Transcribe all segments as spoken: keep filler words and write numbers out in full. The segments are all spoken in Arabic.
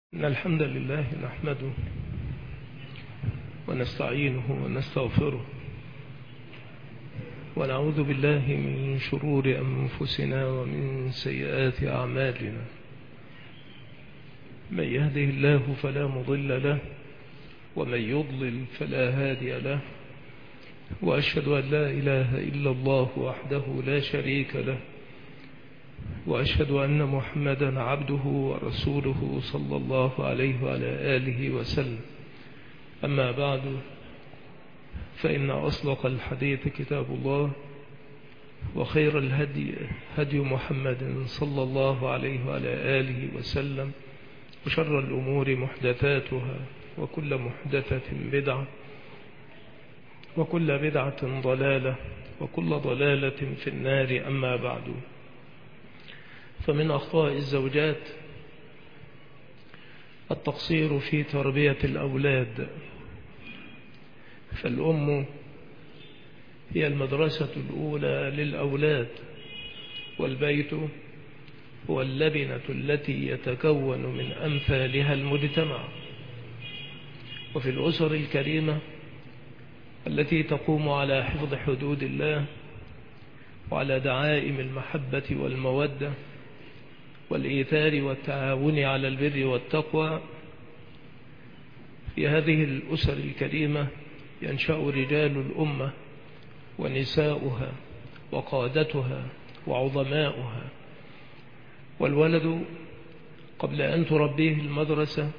إن الحمد لله نحمده ونستعينه ونستغفره ونعوذ بالله من شرور أنفسنا ومن سيئات أعمالنا. من يهده الله فلا مضل له ومن يضلل فلا هادي له، وأشهد أن لا إله إلا الله وحده لا شريك له، وأشهد أن محمدا عبده ورسوله صلى الله عليه وعلى آله وسلم. أما بعد، فإن أصدق الحديث كتاب الله، وخير الهدي هدي محمد صلى الله عليه وعلى آله وسلم، وشر الأمور محدثاتها، وكل محدثة بدعة، وكل بدعة ضلالة، وكل ضلالة في النار. أما بعد، فمن أخطاء الزوجات التقصير في تربية الأولاد، فالأم هي المدرسة الأولى للأولاد، والبيت هو اللبنة التي يتكون من أمثالها المجتمع. وفي الأسر الكريمة التي تقوم على حفظ حدود الله وعلى دعائم المحبة والمودة والإيثار والتعاون على البر والتقوى، في هذه الأسر الكريمة ينشأ رجال الأمة ونساؤها وقادتها وعظماؤها. والولد قبل أن تربيه المدرسة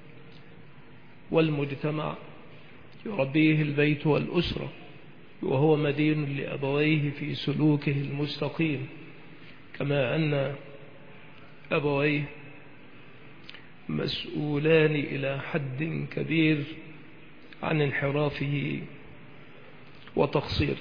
والمجتمع يربيه البيت والأسرة، وهو مدين لأبويه في سلوكه المستقيم، كما أن أبويه مسؤولان إلى حد كبير عن انحرافه وتقصيره.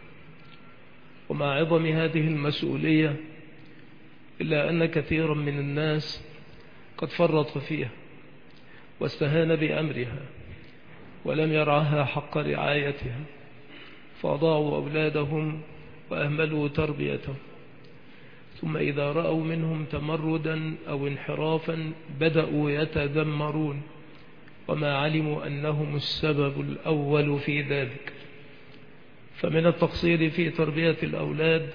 ومع عظم هذه المسؤولية إلا أن كثيرا من الناس قد فرط فيها واستهان بأمرها ولم يرعها حق رعايتها، فأضاعوا أولادهم وأهملوا تربيتهم، ثم إذا رأوا منهم تمردا أو انحرافا بدأوا يتذمرون، وما علموا أنهم السبب الأول في ذلك. فمن التقصير في تربية الأولاد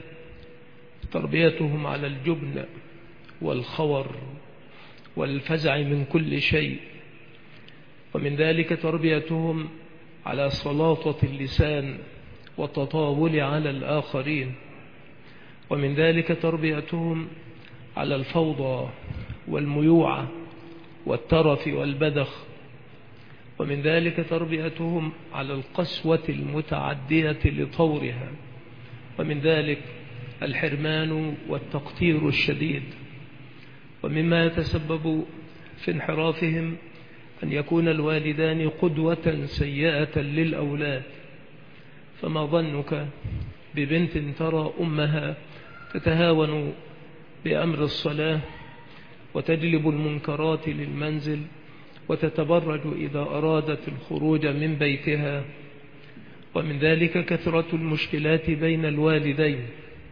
تربيتهم على الجبن والخور والفزع من كل شيء، ومن ذلك تربيتهم على سلاطة اللسان والتطاول على الآخرين، ومن ذلك تربيتهم على الفوضى والميوعة والترف والبذخ، ومن ذلك تربيتهم على القسوة المتعدية لطورها، ومن ذلك الحرمان والتقتير الشديد. ومما يتسبب في انحرافهم أن يكون الوالدان قدوة سيئة للأولاد. فما ظنك ببنت ترى أمها تتهاون بأمر الصلاة وتجلب المنكرات للمنزل وتتبرج إذا أرادت الخروج من بيتها؟ ومن ذلك كثرة المشكلات بين الوالدين،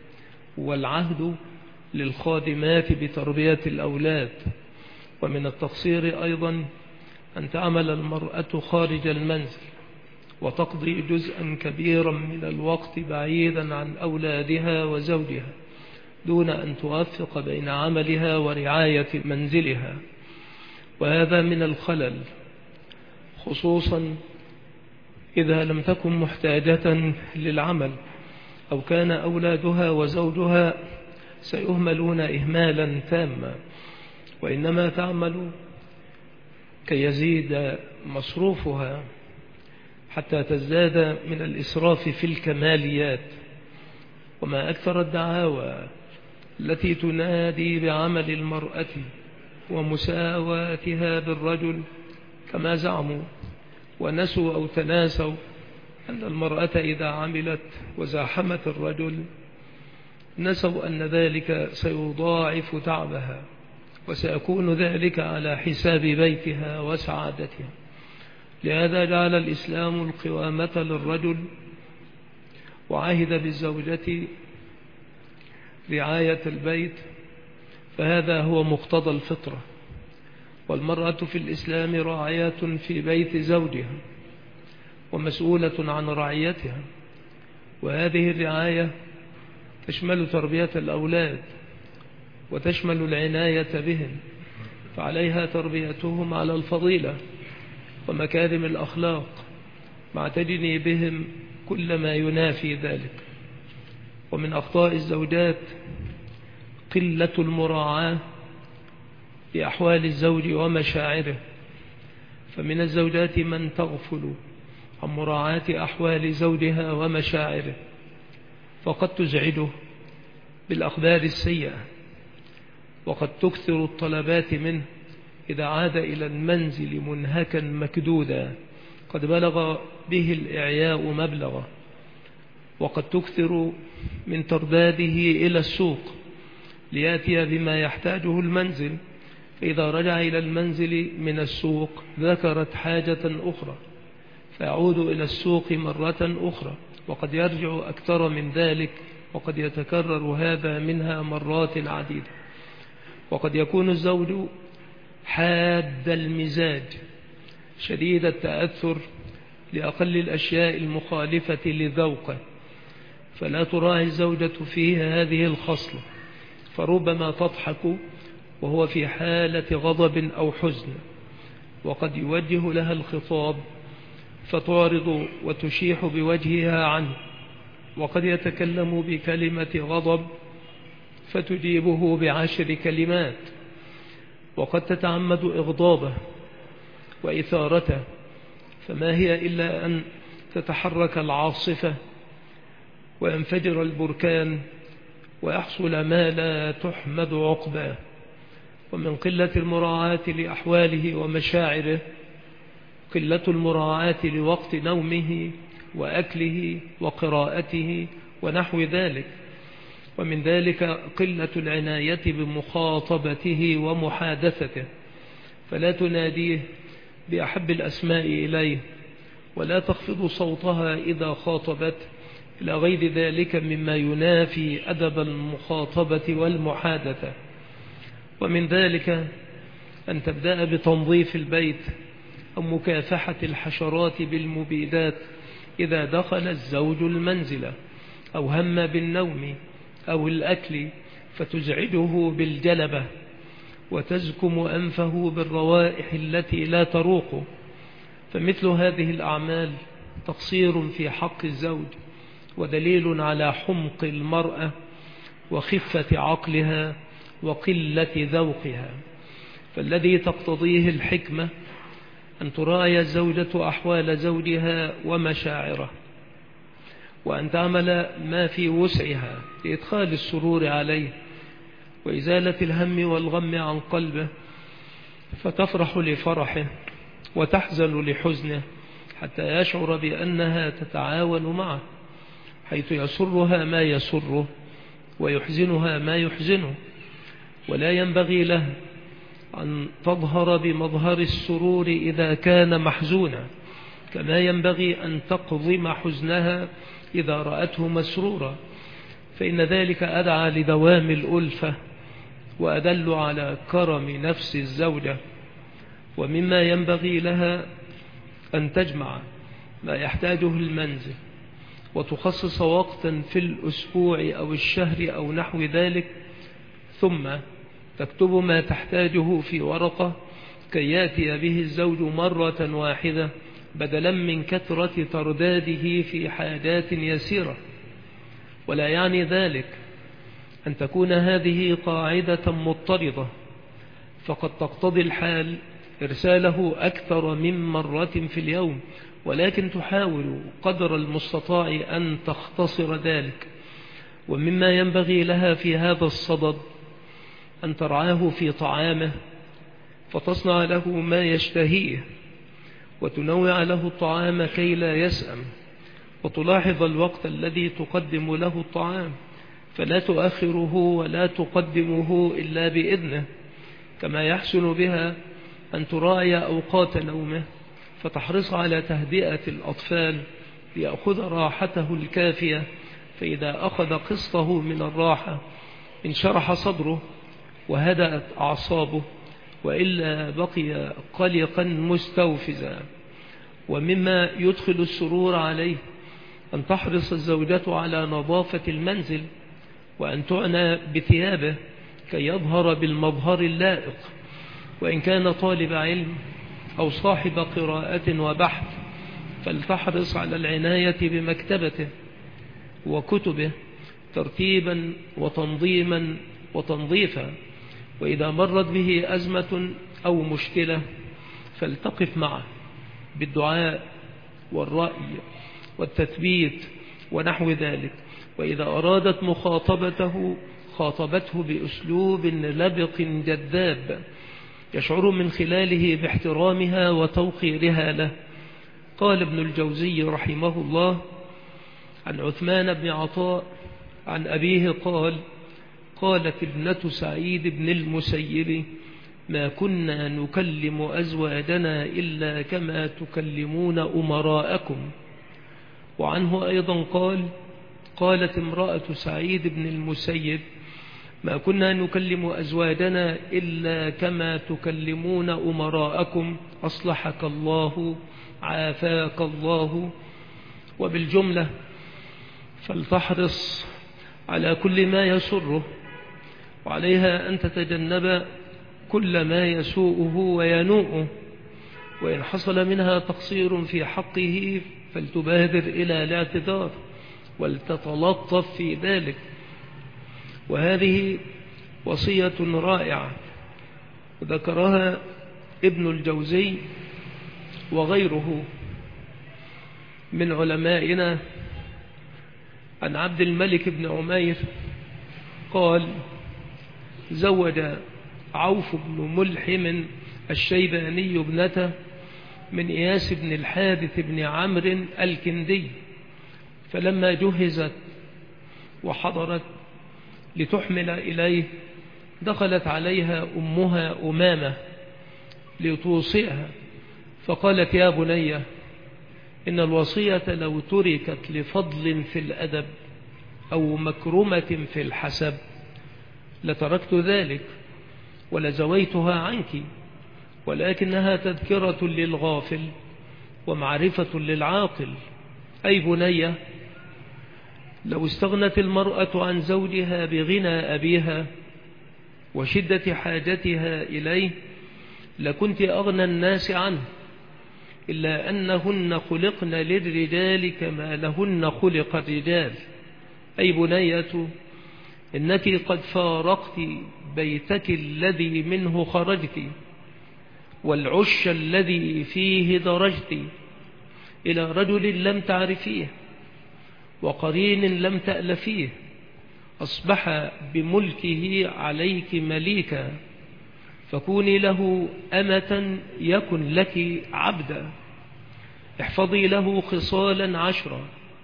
والعهد للخادمات بتربية الأولاد. ومن التقصير أيضا أن تعمل المرأة خارج المنزل وتقضي جزءا كبيرا من الوقت بعيدا عن أولادها وزوجها، دون أن توفق بين عملها ورعاية منزلها، وهذا من الخلل، خصوصا إذا لم تكن محتاجة للعمل أو كان أولادها وزوجها سيهملون إهمالا تاما، وإنما تعمل كي يزيد مصروفها حتى تزداد من الإسراف في الكماليات. وما أكثر الدعاوى التي تنادي بعمل المرأة ومساواتها بالرجل كما زعموا، ونسوا أو تناسوا أن المرأة إذا عملت وزاحمت الرجل نسوا أن ذلك سيضاعف تعبها، وسيكون ذلك على حساب بيتها وسعادتها. لهذا جعل الإسلام القوامة للرجل، وعهد بالزوجة رعاية البيت، فهذا هو مقتضى الفطرة. والمرأة في الإسلام راعية في بيت زوجها ومسؤولة عن رعيتها، وهذه الرعاية تشمل تربية الأولاد وتشمل العناية بهم، فعليها تربيتهم على الفضيلة ومكارم الأخلاق مع تجنيبهم كل ما ينافي ذلك. ومن أخطاء الزوجات قلة المراعاة لأحوال الزوج ومشاعره، فمن الزوجات من تغفل عن مراعاة أحوال زوجها ومشاعره، فقد تزعجه بالأخبار السيئة، وقد تكثر الطلبات منه إذا عاد إلى المنزل منهكا مكدودا قد بلغ به الإعياء مبلغه، وقد تكثر من ترداده إلى السوق ليأتي بما يحتاجه المنزل، فإذا رجع إلى المنزل من السوق ذكرت حاجة أخرى فيعود إلى السوق مرة أخرى، وقد يرجع أكثر من ذلك، وقد يتكرر هذا منها مرات عديدة. وقد يكون الزوج حاد المزاج شديد التأثر لأقل الأشياء المخالفة لذوقه، فلا تراعي الزوجة فيه هذه الخصلة، فربما تضحك وهو في حالة غضب أو حزن، وقد يوجه لها الخطاب فتعرض وتشيح بوجهها عنه، وقد يتكلم بكلمة غضب فتجيبه بعشر كلمات، وقد تتعمد إغضابه وإثارته، فما هي إلا أن تتحرك العاصفة وينفجر البركان ويحصل ما لا تحمد عقباه. ومن قلة المراعاة لأحواله ومشاعره قلة المراعاة لوقت نومه وأكله وقراءته ونحو ذلك، ومن ذلك قلة العناية بمخاطبته ومحادثته، فلا تناديه بأحب الأسماء إليه ولا تخفض صوتها إذا خاطبت إلى غير ذلك مما ينافي أدب المخاطبة والمحادثة. ومن ذلك أن تبدأ بتنظيف البيت أو مكافحة الحشرات بالمبيدات إذا دخل الزوج المنزل، أو هم بالنوم أو الأكل فتزعجه بالجلبة وتزكم أنفه بالروائح التي لا تروق، فمثل هذه الأعمال تقصير في حق الزوج ودليل على حمق المرأة وخفة عقلها وقلة ذوقها، فالذي تقتضيه الحكمة أن تراعي الزوجة أحوال زوجها ومشاعره، وأن تعمل ما في وسعها لإدخال السرور عليه وإزالة الهم والغم عن قلبه، فتفرح لفرحه وتحزن لحزنه حتى يشعر بأنها تتعاون معه، حيث يسرها ما يسره ويحزنها ما يحزنه. ولا ينبغي له أن تظهر بمظهر السرور إذا كان محزونا، كما ينبغي أن تقضم حزنها إذا رأته مسرورا، فإن ذلك أدعى لدوام الألفة وأدل على كرم نفس الزوجة. ومما ينبغي لها أن تجمع ما يحتاجه المنزل وتخصص وقتا في الأسبوع أو الشهر أو نحو ذلك، ثم تكتب ما تحتاجه في ورقة كي يأتي به الزوج مرة واحدة بدلا من كثرة ترداده في حاجات يسيرة. ولا يعني ذلك أن تكون هذه قاعدة مضطردة، فقد تقتضي الحال إرساله أكثر من مرة في اليوم، ولكن تحاول قدر المستطاع أن تختصر ذلك. ومما ينبغي لها في هذا الصدد أن ترعاه في طعامه، فتصنع له ما يشتهيه وتنوع له الطعام كي لا يسأم، وتلاحظ الوقت الذي تقدم له الطعام فلا تؤخره ولا تقدمه إلا بإذنه، كما يحسن بها أن تراعي أوقات نومه فتحرص على تهدئة الأطفال ليأخذ راحته الكافية، فإذا أخذ قسطه من الراحة انشرح صدره وهدأت أعصابه وإلا بقي قلقا مستوفزا. ومما يدخل السرور عليه أن تحرص الزوجة على نظافة المنزل، وأن تعنى بثيابه كي يظهر بالمظهر اللائق. وإن كان طالب علم أو صاحب قراءة وبحث فلتحرص على العناية بمكتبته وكتبه ترتيبا وتنظيما وتنظيفا. وإذا مرت به أزمة أو مشكلة فلتقف معه بالدعاء والرأي والتثبيت ونحو ذلك. وإذا أرادت مخاطبته خاطبته بأسلوب لبق جذاب يشعر من خلاله باحترامها وتوقيرها له. قال ابن الجوزي رحمه الله عن عثمان بن عطاء عن أبيه قال: قالت ابنة سعيد بن المسيب: ما كنا نكلم أزواجنا إلا كما تكلمون أمراءكم. وعنه أيضا قال: قالت امرأة سعيد بن المسيب: ما كنا نكلم أزواجنا إلا كما تكلمون أمراءكم، أصلحك الله عافاك الله. وبالجملة فلتحرص على كل ما يسره، وعليها أن تتجنب كل ما يسوءه وينوءه. وإن حصل منها تقصير في حقه فلتبادر إلى الاعتذار ولتتلطف في ذلك. وهذه وصية رائعة ذكرها ابن الجوزي وغيره من علمائنا عن عبد الملك بن عمير قال: زوج عوف بن ملحم الشيباني ابنته من إياس بن الحارث بن عمرو الكندي، فلما جهزت وحضرت لتحمل إليه دخلت عليها أمها أمامة لتوصيها، فقالت: يا بني، إن الوصية لو تركت لفضل في الأدب أو مكرمة في الحسب لتركت ذلك ولزويتها عنك، ولكنها تذكرة للغافل ومعرفة للعاقل. أي بني، لو استغنت المرأة عن زوجها بغنى أبيها وشدة حاجتها إليه لكنت أغنى الناس عنه، إلا أنهن خلقن للرجال كما لهن خلق الرجال. أي بنية، إنك قد فارقت بيتك الذي منه خرجت والعش الذي فيه درجت إلى رجل لم تعرفيه وقرين لم تألفيه، أصبح بملكه عليك مليكا، فكوني له أمة يكن لك عبدا، احفظي له خصالا عشرا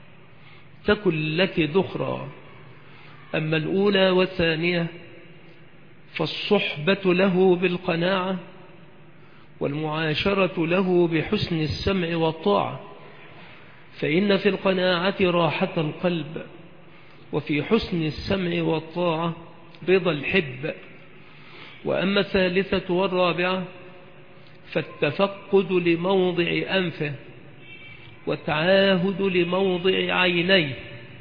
تكن لك ذخرا. أما الأولى والثانية فالصحبة له بالقناعة والمعاشرة له بحسن السمع والطاعة، فإن في القناعة راحة القلب، وفي حسن السمع والطاعة رضا الحب. وأما الثالثة والرابعة فالتفقد لموضع أنفه والتعاهد لموضع عينيه،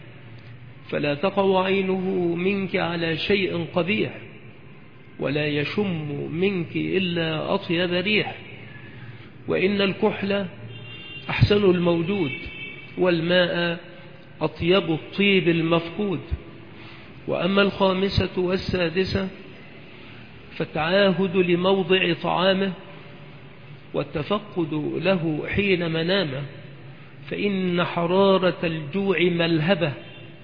فلا تقع عينه منك على شيء قبيح ولا يشم منك إلا أطيب ريح. وإن الكحل أحسن الموجود والماء أطيب الطيب المفقود. وأما الخامسة والسادسة فالتعاهد لموضع طعامه والتفقد له حين منامه، فإن حرارة الجوع ملهبة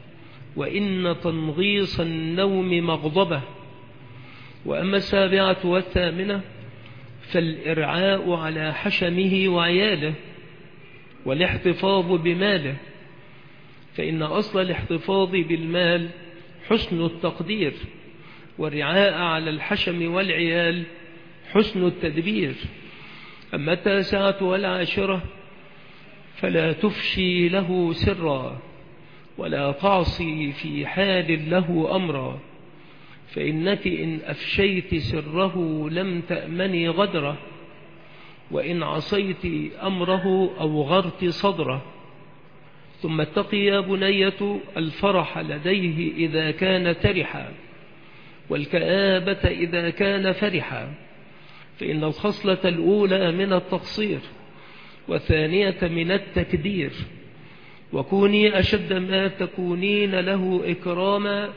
وإن تنغيص النوم مغضبة. وأما السابعة والثامنة فالإرعاء على حشمه وعياله والاحتفاظ بماله، فإن أصل الاحتفاظ بالمال حسن التقدير، والرعاء على الحشم والعيال حسن التدبير. أما التاسعة والعاشرة فلا تفشي له سرا ولا تعصي في حال له أمرا، فإنك إن أفشيت سره لم تأمني غدره، وإن عصيت أمره أوغرت صدره. ثم اتقي يا بنية الفرح لديه إذا كان ترحا، والكآبة إذا كان فرحا، فإن الخصلة الأولى من التقصير، والثانية من التكدير. وكوني أشد ما تكونين له إكراما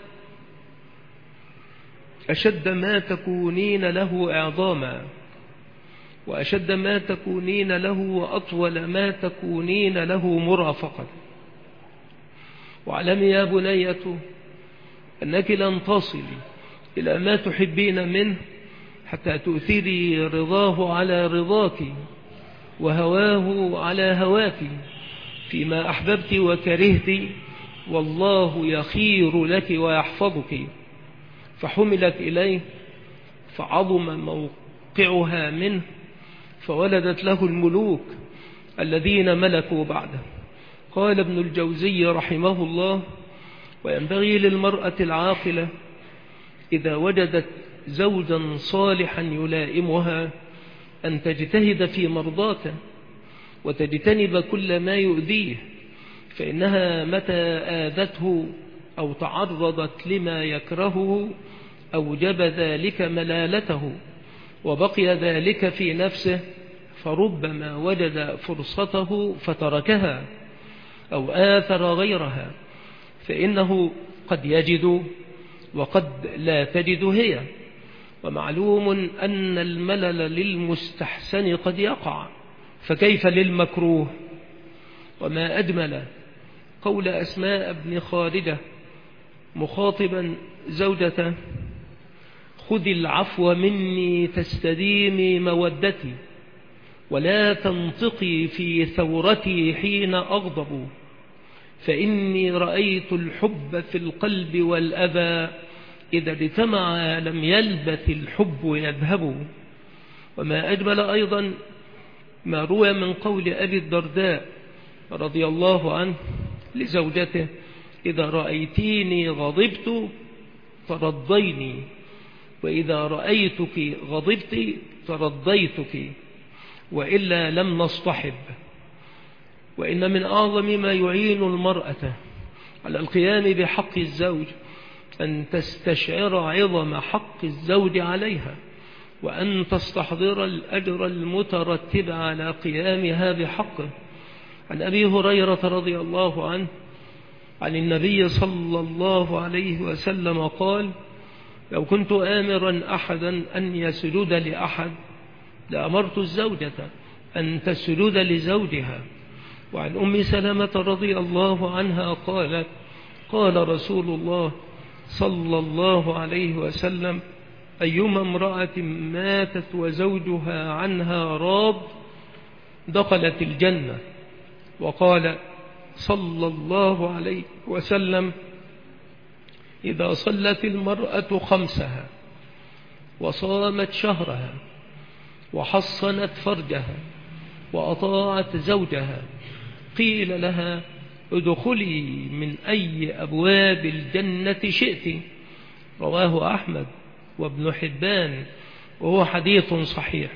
أشد ما تكونين له إعظاما، وأشد ما تكونين له وأطول ما تكونين له مرافقا. واعلمي يا بنية أنك لن تصلي إلى ما تحبين منه حتى تؤثري رضاه على رضاك، وهواه على هواك، فيما أحببت وكرهت، والله يخير لك ويحفظك. فحملت إليه فعظم موقعها منه، فولدت له الملوك الذين ملكوا بعده. قال ابن الجوزي رحمه الله: وينبغي للمرأة العاقلة إذا وجدت زوجا صالحا يلائمها أن تجتهد في مرضاته، وتجتنب كل ما يؤذيه، فإنها متى آذته أو تعرضت لما يكرهه أوجب ذلك ملالته، وبقي ذلك في نفسه، فربما وجد فرصته فتركها أو آثر غيرها، فإنه قد يجد وقد لا تجد هي. ومعلوم أن الملل للمستحسن قد يقع، فكيف للمكروه؟ وما أجمل قول أسماء بن خالدة مخاطبا زوجته: خذي العفو مني تستديمي مودتي، ولا تنطقي في ثورتي حين أغضب، فإني رأيت الحب في القلب والأذى، إذا اجتمع لم يلبث الحب يذهب. وما أجمل أيضا ما روى من قول أبي الدرداء رضي الله عنه لزوجته: إذا رأيتيني غضبت ترضيني، وإذا رأيتك غضبت ترضيتك، وإلا لم نصطحب. وإن من أعظم ما يعين المرأة على القيام بحق الزوج أن تستشعر عظم حق الزوج عليها، وأن تستحضر الأجر المترتب على قيامها بحقه. عن أبي هريرة رضي الله عنه عن النبي صلى الله عليه وسلم قال: لو كنت آمرا أحدا أن يسجد لأحد لأمرت الزوجة أن تسجد لزوجها. وعن أم سلمة رضي الله عنها قالت: قال رسول الله صلى الله عليه وسلم: أيما امرأة ماتت وزوجها عنها راض دخلت الجنة. وقال صلى الله عليه وسلم: إذا صلت المرأة خمسها وصامت شهرها وحصنت فرجها وأطاعت زوجها قيل لها: ادخلي من أي أبواب الجنة شئت. رواه أحمد وابن حبان، وهو حديث صحيح.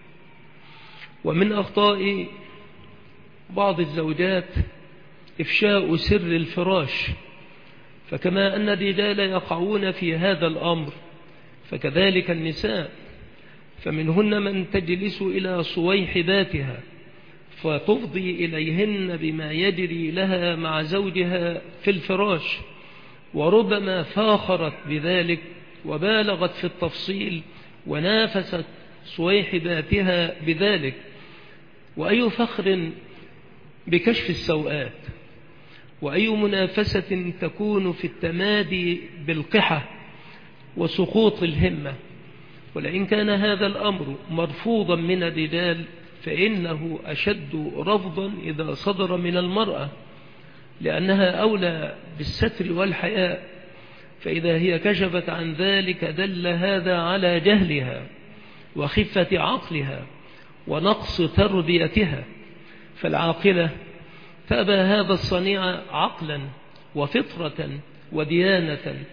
ومن أخطاء بعض الزوجات إفشاء سر الفراش، فكما أن الرجال يقعون في هذا الأمر فكذلك النساء، فمنهن من تجلس إلى صويحباتها فتفضي إليهن بما يجري لها مع زوجها في الفراش، وربما فاخرت بذلك وبالغت في التفصيل ونافست صويحباتها بذلك. وأي فخر بكشف السوءات، وأي منافسة تكون في التمادي بالقحة وسقوط الهمة. ولئن كان هذا الأمر مرفوضا من الرجال فإنه أشد رفضا إذا صدر من المرأة، لأنها أولى بالستر والحياء، فإذا هي كشفت عن ذلك دل هذا على جهلها وخفة عقلها ونقص تربيتها. فالعاقلة تأبى هذا الصنيع عقلا وفطرة وديانة،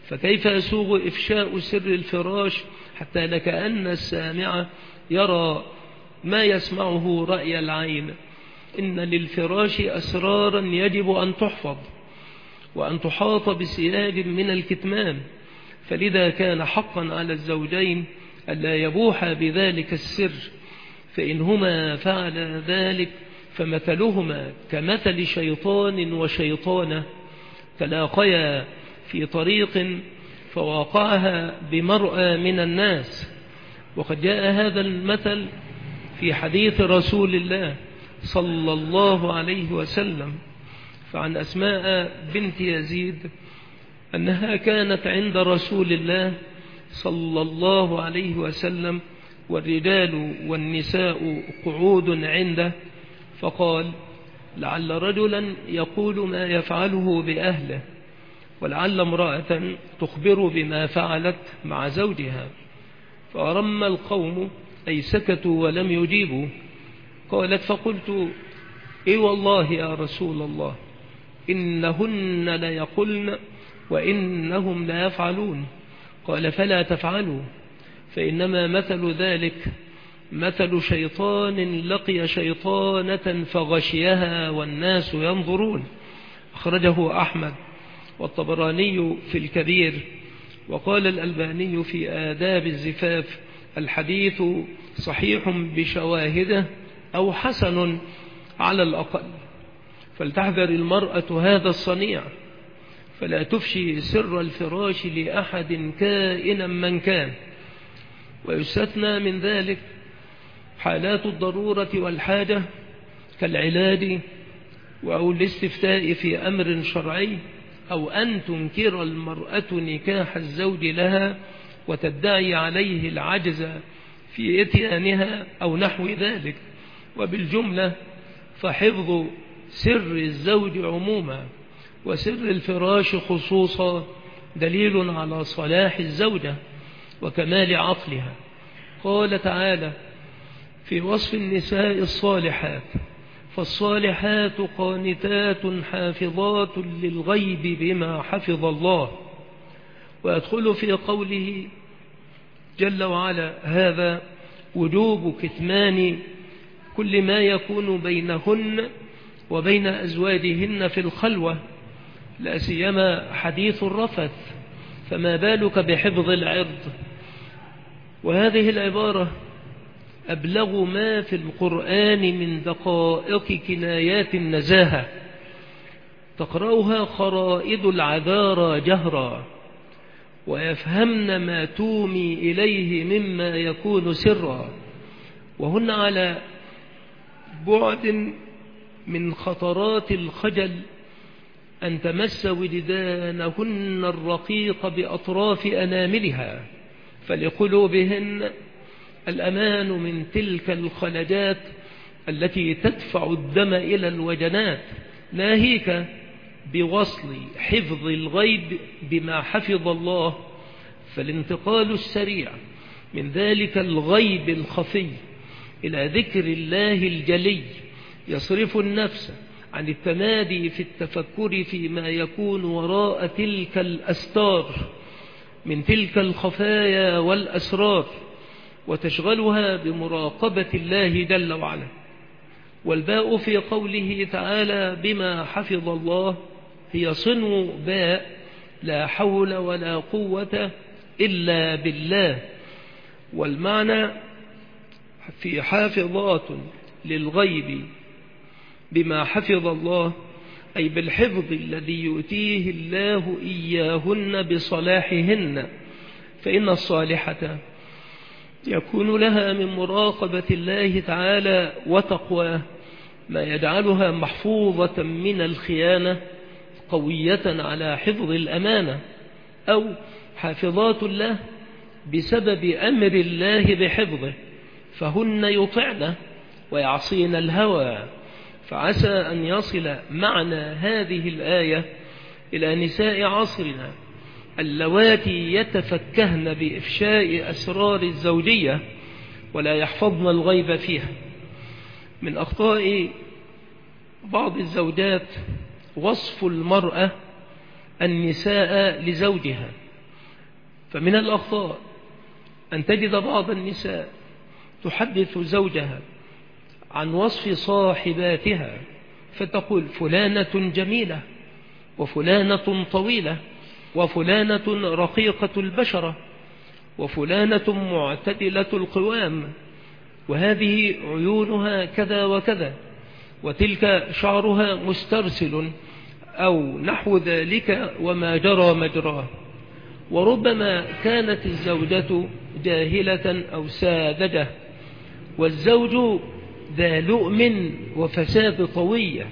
فكيف يسوغ إفشاء سر الفراش حتى لكأن السامع يرى ما يسمعه رأي العين؟ إن للفراش أسرارا يجب أن تحفظ وأن تحاط بسياج من الكتمان، فلذا كان حقا على الزوجين ألا يبوح بذلك السر، فإنهما فعل ذلك فمثلهما كمثل شيطان وشيطانة تلاقيا في طريق فواقعها بمرأى من الناس. وقد جاء هذا المثل في حديث رسول الله صلى الله عليه وسلم، فعن أسماء بنت يزيد أنها كانت عند رسول الله صلى الله عليه وسلم والرجال والنساء قعود عنده، فقال: لعل رجلا يقول ما يفعله بأهله، ولعل امرأة تخبر بما فعلت مع زوجها. فأرم القوم أي سكتوا ولم يجيبوا. قالت: فقلت: إي والله يا رسول الله إنهن ليقولن وإنهم لا يفعلون. قال: فلا تفعلوا، فإنما مثل ذلك مثل شيطان لقي شيطانة فغشيها والناس ينظرون. أخرجه أحمد والطبراني في الكبير، وقال الألباني في آداب الزفاف: الحديث صحيح بشواهده أو حسن على الأقل، فلتحذر المرأة هذا الصنيع، فلا تفشي سر الفراش لأحد كائنا من كان. ويستثنى من ذلك حالات الضرورة والحاجة كالعلاج أو الاستفتاء في أمر شرعي، أو أن تنكر المرأة نكاح الزوج لها وتدعي عليه العجز في إتيانها أو نحو ذلك. وبالجملة فحفظ سر الزوج عموما وسر الفراش خصوصا دليل على صلاح الزوجة وكمال عقلها. قال تعالى في وصف النساء الصالحات: فالصالحات قانتات حافظات للغيب بما حفظ الله. ويدخل في قوله جل وعلا هذا وجوب كتمان كل ما يكون بينهن وبين أزواجهن في الخلوة، لا سيما حديث الرفث، فما بالك بحفظ العرض. وهذه العبارة أبلغ ما في القرآن من دقائق كنايات النزاهة، تقرأها خرائد العذارى جهرا ويفهمن ما تومي إليه مما يكون سرا، وهن على بعد من خطرات الخجل أن تمس وجدانهن الرقيق بأطراف أناملها، فلقلوبهن الأمان من تلك الخلجات التي تدفع الدم إلى الوجنات، ناهيك بوصل حفظ الغيب بما حفظ الله. فالانتقال السريع من ذلك الغيب الخفي إلى ذكر الله الجلي يصرف النفس عن التمادي في التفكر فيما يكون وراء تلك الأستار من تلك الخفايا والأسرار، وتشغلها بمراقبة الله جل وعلا. والباء في قوله تعالى بما حفظ الله هي صنو باء لا حول ولا قوة إلا بالله. والمعنى في حافظات للغيب بما حفظ الله أي بالحفظ الذي يؤتيه الله إياهن بصلاحهن، فإن الصالحة يكون لها من مراقبة الله تعالى وتقواه ما يجعلها محفوظة من الخيانة قوية على حفظ الأمانة، أو حافظات له بسبب أمر الله بحفظه، فهن يطعن ويعصين الهوى. فعسى أن يصل معنى هذه الآية إلى نساء عصرنا اللواتي يتفكهن بإفشاء أسرار الزوجية ولا يحفظن الغيب فيها. من أخطاء بعض الزوجات وصف المرأة النساء لزوجها فمن الأخطاء أن تجد بعض النساء تحدث زوجها عن وصف صاحباتها فتقول فلانة جميلة وفلانة طويلة وفلانة رقيقة البشرة وفلانة معتدلة القوام وهذه عيونها كذا وكذا وتلك شعرها مسترسل أو نحو ذلك وما جرى مجراه. وربما كانت الزوجة جاهلة أو ساذجة والزوج ذا لؤم وفساد طوية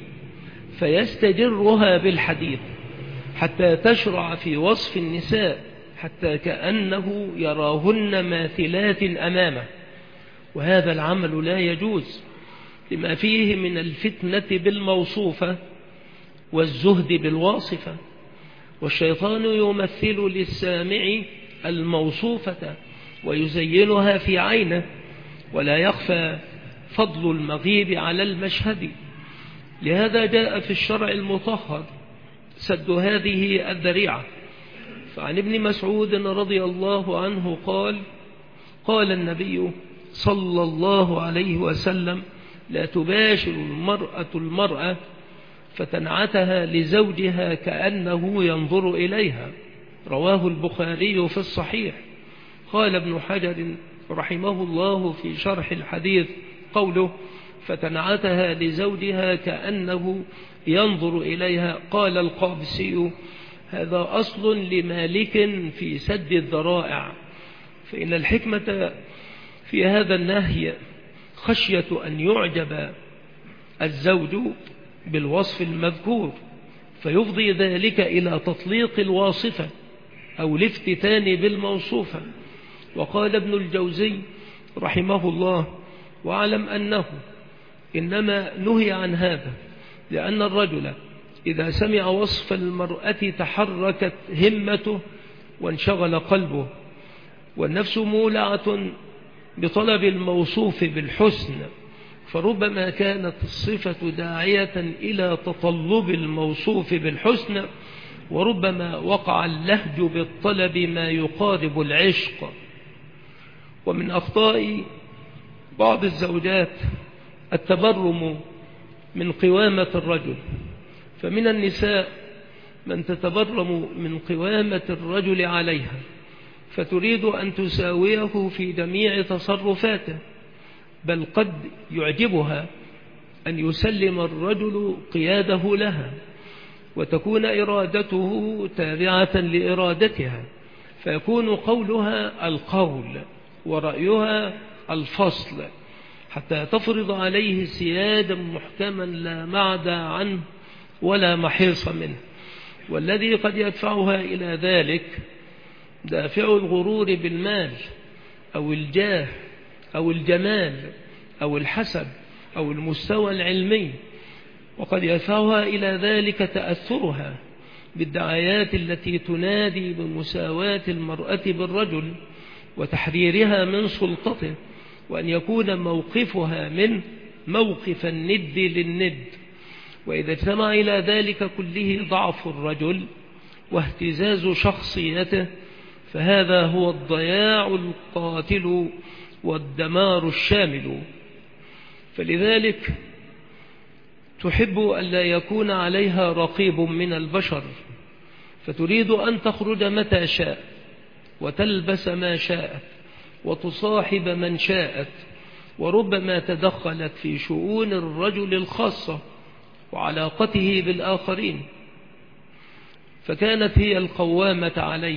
فيستجرها بالحديث حتى تشرع في وصف النساء حتى كأنه يراهن ماثلات أمامه، وهذا العمل لا يجوز لما فيه من الفتنة بالموصوفة والزهد بالواصفة. والشيطان يمثل للسامع الموصوفة ويزينها في عينه، ولا يخفى فضل المغيب على المشهد. لهذا جاء في الشرع المطهر سد هذه الذريعة. فعن ابن مسعود رضي الله عنه قال قال النبي صلى الله عليه وسلم لا تباشر المرأة المرأة فتنعتها لزوجها كأنه ينظر إليها، رواه البخاري في الصحيح. قال ابن حجر رحمه الله في شرح الحديث قوله فتنعتها لزوجها كأنه ينظر إليها، قال القابسي هذا أصل لمالك في سد الذرائع، فإن الحكمة في هذا النهي خشية أن يعجب الزوج بالوصف المذكور فيفضي ذلك إلى تطليق الواصفة أو الافتتان بالموصوفة. وقال ابن الجوزي رحمه الله واعلم أنه إنما نهي عن هذا لأن الرجل إذا سمع وصف المرأة تحركت همته وانشغل قلبه، والنفس مولعة بطلب الموصوف بالحسن، فربما كانت الصفة داعية إلى تطلب الموصوف بالحسن، وربما وقع اللهج بالطلب ما يقارب العشق. ومن أخطاء بعض الزوجات التبرم من قوامة الرجل، فمن النساء من تتبرم من قوامة الرجل عليها فتريد أن تساويه في جميع تصرفاته، بل قد يعجبها أن يسلم الرجل قياده لها وتكون إرادته تابعة لإرادتها، فيكون قولها القول ورأيها الفصل حتى تفرض عليه سيادا محكما لا معدى عنه ولا محيص منه. والذي قد يدفعها إلى ذلك دافع الغرور بالمال أو الجاه أو الجمال أو الحسب أو المستوى العلمي، وقد يدفعها إلى ذلك تأثرها بالدعايات التي تنادي بمساواة المرأة بالرجل وتحريرها من سلطته، وأن يكون موقفها من موقف الند للند. وإذا اجتمع إلى ذلك كله ضعف الرجل واهتزاز شخصيته فهذا هو الضياع القاتل والدمار الشامل. فلذلك تحب أن لا يكون عليها رقيب من البشر، فتريد أن تخرج متى شاء وتلبس ما شاءت وتصاحب من شاءت، وربما تدخلت في شؤون الرجل الخاصة وعلاقته بالآخرين، فكانت هي القوامة عليه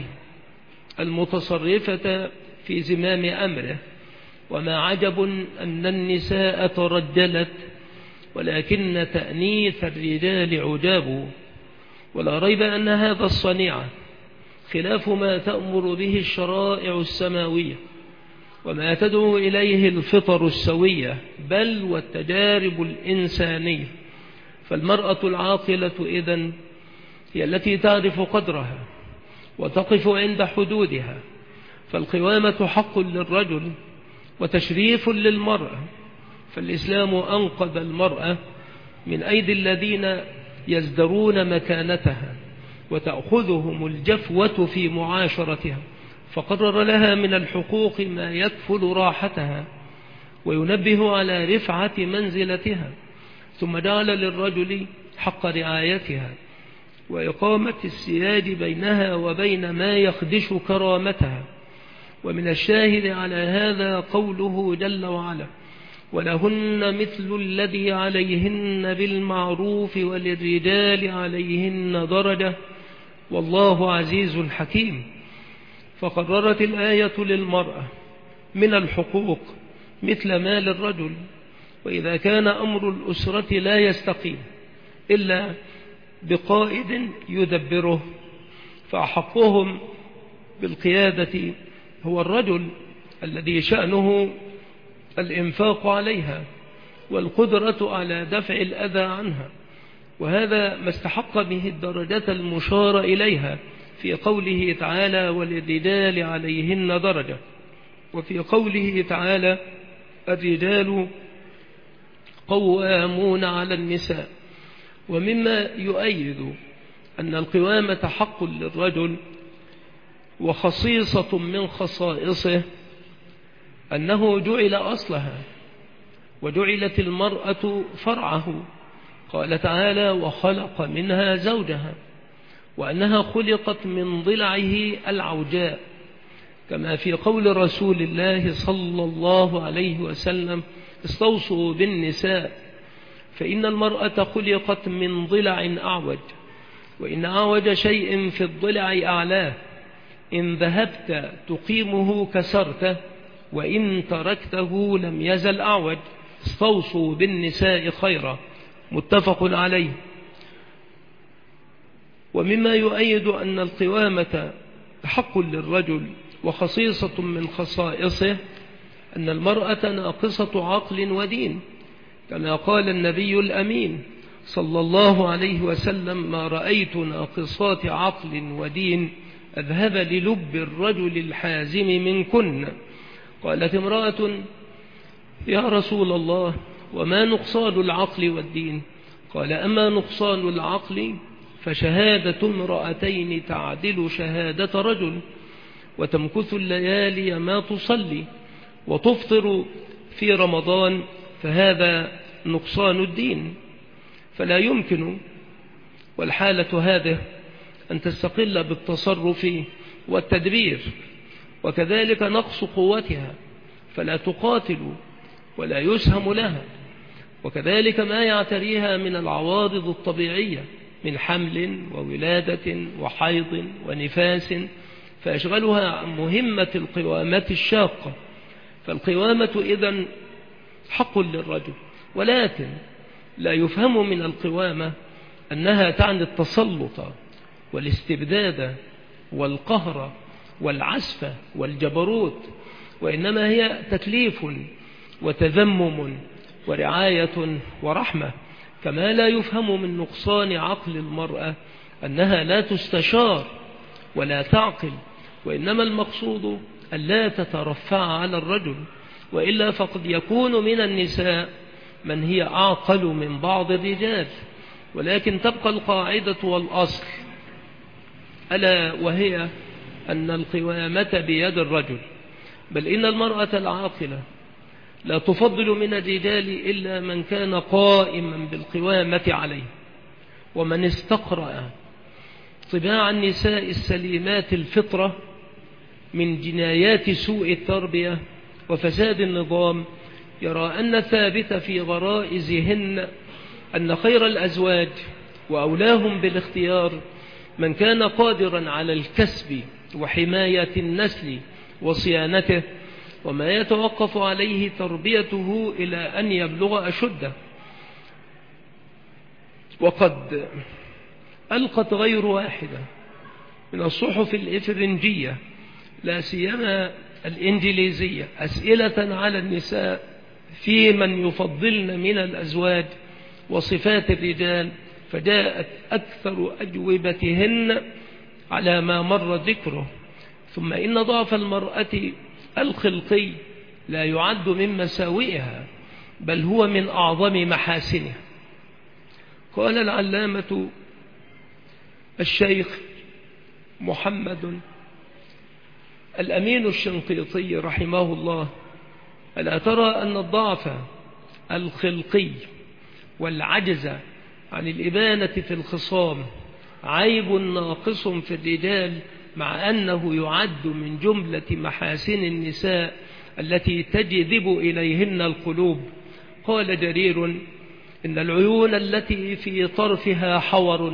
المتصرفة في زمام أمره. وما عجب أن النساء ترجلت، ولكن تأنيث الرجال عجاب. ولا ريب أن هذا الصنيع خلاف ما تأمر به الشرائع السماوية وما تدعو إليه الفطر السوية، بل والتجارب الإنسانية. فالمرأة العاقلة إذن هي التي تعرف قدرها وتقف عند حدودها، فالقوامة حق للرجل وتشريف للمرأة. فالإسلام أنقذ المرأة من أيدي الذين يزدرون مكانتها وتأخذهم الجفوة في معاشرتها، فقرر لها من الحقوق ما يكفل راحتها وينبه على رفعة منزلتها، ثم جعل للرجل حق رعايتها وإقامة السياد بينها وبين ما يخدش كرامتها. ومن الشاهد على هذا قوله جل وعلا: ولهن مثل الذي عليهن بالمعروف وللرجال عليهن درجة والله عزيز حكيم. فقررت الآية للمرأة من الحقوق مثل ما للرجل، وإذا كان أمر الأسرة لا يستقيم إلا بقائد يدبره فأحقهم بالقيادة هو الرجل الذي شأنه الإنفاق عليها والقدرة على دفع الأذى عنها، وهذا ما استحق به الدرجة المشار إليها في قوله تعالى: وللرجال عليهن درجة، وفي قوله تعالى: الرجال قوامون على النساء. ومما يؤيد أن القوامة حق للرجل وخصيصة من خصائصه أنه جعل أصلها وجعلت المرأة فرعه، قال تعالى: وخلق منها زوجها، وأنها خلقت من ضلعه العوجاء، كما في قول رسول الله صلى الله عليه وسلم: استوصوا بالنساء فإن المرأة خلقت من ضلع أعوج، وإن أعوج شيء في الضلع أعلاه، إن ذهبت تقيمه كسرته وإن تركته لم يزل أعوج، استوصوا بالنساء خيرا، متفق عليه. ومما يؤيد أن القوامة حق للرجل وخصيصة من خصائصه أن المرأة ناقصة عقل ودين، كما قال النبي الأمين صلى الله عليه وسلم: ما رأيت ناقصات عقل ودين أذهب للب الرجل الحازم منكن. قالت امرأة: يا رسول الله، وما نقصان العقل والدين؟ قال: أما نقصان العقل فشهادة امرأتين تعدل شهادة رجل، وتمكث الليالي ما تصلي، وتفطر في رمضان، فهذا نقصان الدين. فلا يمكن والحالة هذه أن تستقل بالتصرف والتدبير، وكذلك نقص قوتها فلا تقاتل ولا يسهم لها، وكذلك ما يعتريها من العوارض الطبيعية من حمل وولادة وحيض ونفاس، فيشغلها عن مهمة القوامة الشاقة. فالقوامة إذن حق للرجل، ولكن لا يفهم من القوامة أنها تعني التسلط والاستبداد والقهر والعسف والجبروت، وإنما هي تكليف وتذمم ورعاية ورحمة. كما لا يفهم من نقصان عقل المرأة أنها لا تستشار ولا تعقل، وإنما المقصود أن لا تترفع على الرجل، وإلا فقد يكون من النساء من هي أعقل من بعض الرجال، ولكن تبقى القاعدة والأصل، ألا وهي أن القوامة بيد الرجل، بل إن المرأة العاقلة لا تفضل من الرجال إلا من كان قائما بالقوامة عليه، ومن استقرأ طباع النساء السليمات الفطرة من جنايات سوء التربية وفساد النظام يرى أن ثابت في غرائزهن أن خير الأزواج وأولاهم بالاختيار من كان قادرا على الكسب وحماية النسل وصيانته، وما يتوقف عليه تربيته إلى أن يبلغ أشده. وقد ألقت غير واحدة من الصحف الإفرنجية لا سيما الإنجليزية أسئلة على النساء في من يفضلن من الأزواج وصفات الرجال، فجاءت أكثر أجوبتهن على ما مر ذكره. ثم إن ضعف المرأة الخلقي لا يعد من مساوئها، بل هو من أعظم محاسنها. قال العلامة الشيخ محمد الأمين الشنقيطي رحمه الله: ألا ترى أن الضعف الخلقي والعجز عن الإبانة في الخصام عيب ناقص في الرجال، مع أنه يعد من جملة محاسن النساء التي تجذب إليهن القلوب؟ قال جرير: إن العيون التي في طرفها حور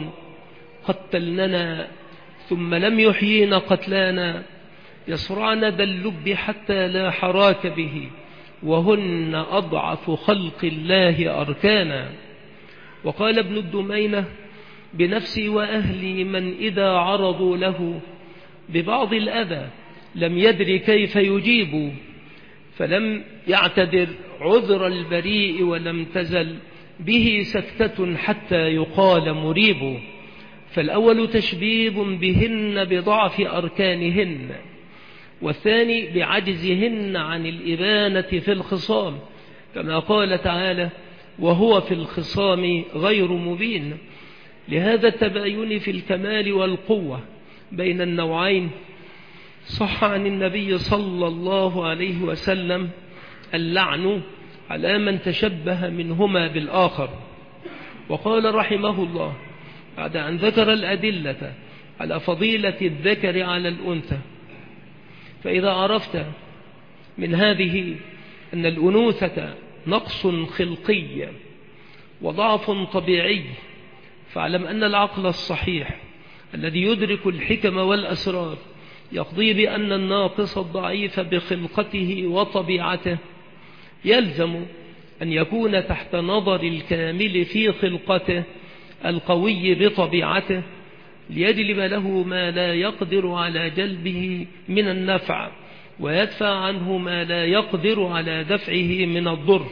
قتلننا ثم لم يحيين قتلانا، يصرعن ذا اللب حتى لا حراك به، وهن أضعف خلق الله أركانا. وقال ابن الدمينة: بنفسي وأهلي من إذا عرضوا له ببعض الأذى لم يدر كيف يجيب، فلم يعتذر عذر البريء ولم تزل به سكتة حتى يقال مريب. فالأول تشبيب بهن بضعف أركانهن، والثاني بعجزهن عن الإبانة في الخصام، كما قال تعالى: وهو في الخصام غير مبين. لهذا التباين في الكمال والقوة بين النوعين صح عن النبي صلى الله عليه وسلم اللعن على من تشبه منهما بالآخر. وقال رحمه الله بعد أن ذكر الأدلة على فضيلة الذكر على الأنثى: فإذا عرفت من هذه أن الأنوثة نقص خلقي وضعف طبيعي، فاعلم أن العقل الصحيح الذي يدرك الحكم والأسرار يقضي بأن الناقص الضعيف بخلقته وطبيعته يلزم أن يكون تحت نظر الكامل في خلقته القوي بطبيعته، ليجلب له ما لا يقدر على جلبه من النفع، ويدفع عنه ما لا يقدر على دفعه من الضر.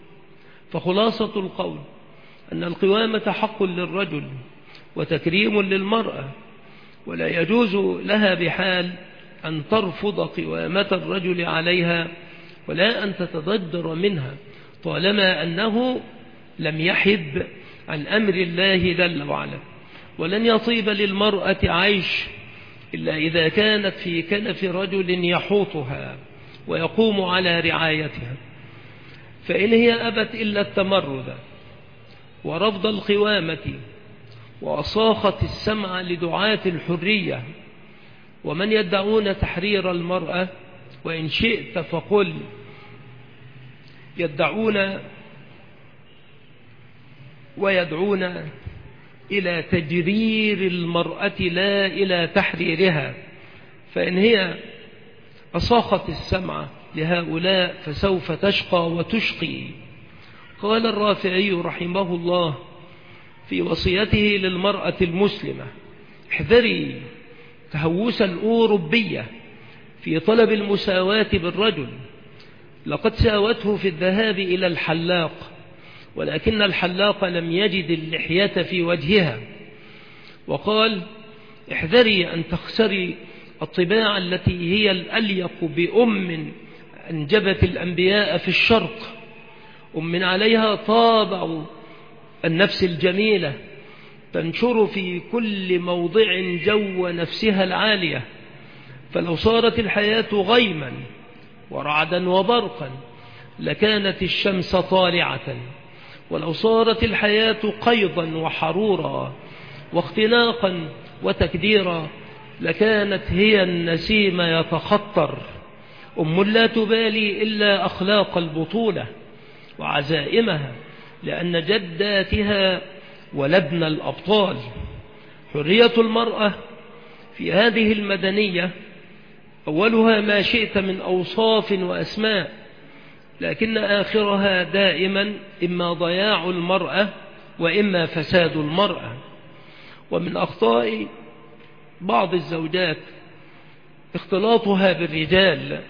فخلاصة القول أن القوامة حق للرجل وتكريم للمرأة، ولا يجوز لها بحال أن ترفض قوامة الرجل عليها ولا أن تتضجر منها، طالما أنه لم يحد عن أمر الله جل وعلا. ولن يطيب للمرأة عيش إلا إذا كانت في كنف رجل يحوطها ويقوم على رعايتها، فإن هي أبت إلا التمرد ورفض القوامة وأصاخت السمع لدعاة الحرية ومن يدعون تحرير المرأة، وإن شئت فقل يدعون ويدعون إلى تجرير المرأة لا إلى تحريرها، فإن هي أصاخت السمع لهؤلاء فسوف تشقى وتشقي. قال الرافعي رحمه الله في وصيته للمرأة المسلمة: احذري تهوس الأوروبية في طلب المساواة بالرجل، لقد ساوته في الذهاب إلى الحلاق، ولكن الحلاق لم يجد اللحية في وجهها. وقال: احذري أن تخسري الطباع التي هي الأليق بأم أنجبت الأنبياء في الشرق، أم عليها طابع النفس الجميلة تنشر في كل موضع جو نفسها العالية، فلو صارت الحياة غيما ورعدا وبرقا لكانت الشمس طالعة، ولو صارت الحياة قيضا وحرورا واختناقا وتكديرا لكانت هي النسيم يتخطر. أم لا تبالي إلا أخلاق البطولة وعزائمها، لأن جداتها ولدن الأبطال. حرية المرأة في هذه المدنية أولها ما شئت من أوصاف وأسماء، لكن آخرها دائما إما ضياع المرأة وإما فساد المرأة. ومن أخطاء بعض الزوجات اختلاطها بالرجال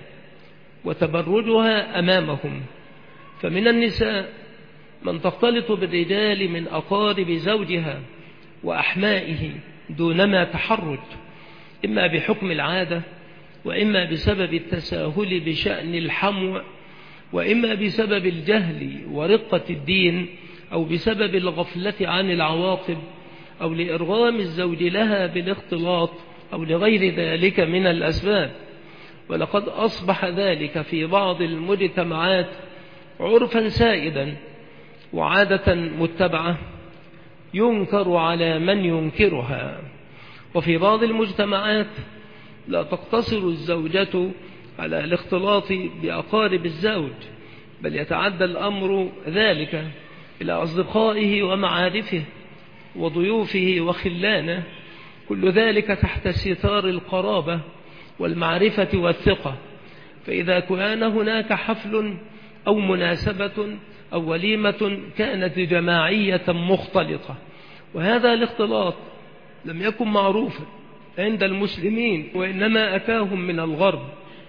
وتبرجها أمامهم، فمن النساء من تختلط بالرجال من أقارب زوجها وأحمائه دونما تحرج، إما بحكم العادة، وإما بسبب التساهل بشأن الحمو، وإما بسبب الجهل ورقة الدين، أو بسبب الغفلة عن العواقب، أو لإرغام الزوج لها بالاختلاط، أو لغير ذلك من الأسباب. ولقد أصبح ذلك في بعض المجتمعات عرفا سائدا وعادة متبعة ينكر على من ينكرها. وفي بعض المجتمعات لا تقتصر الزوجة على الاختلاط بأقارب الزوج، بل يتعدى الأمر ذلك إلى أصدقائه ومعارفه وضيوفه وخلانه، كل ذلك تحت ستار القرابة والمعرفة والثقة. فإذا كان هناك حفل أو مناسبة أو وليمة كانت جماعية مختلطة، وهذا الاختلاط لم يكن معروفا عند المسلمين وإنما أتاهم من الغرب،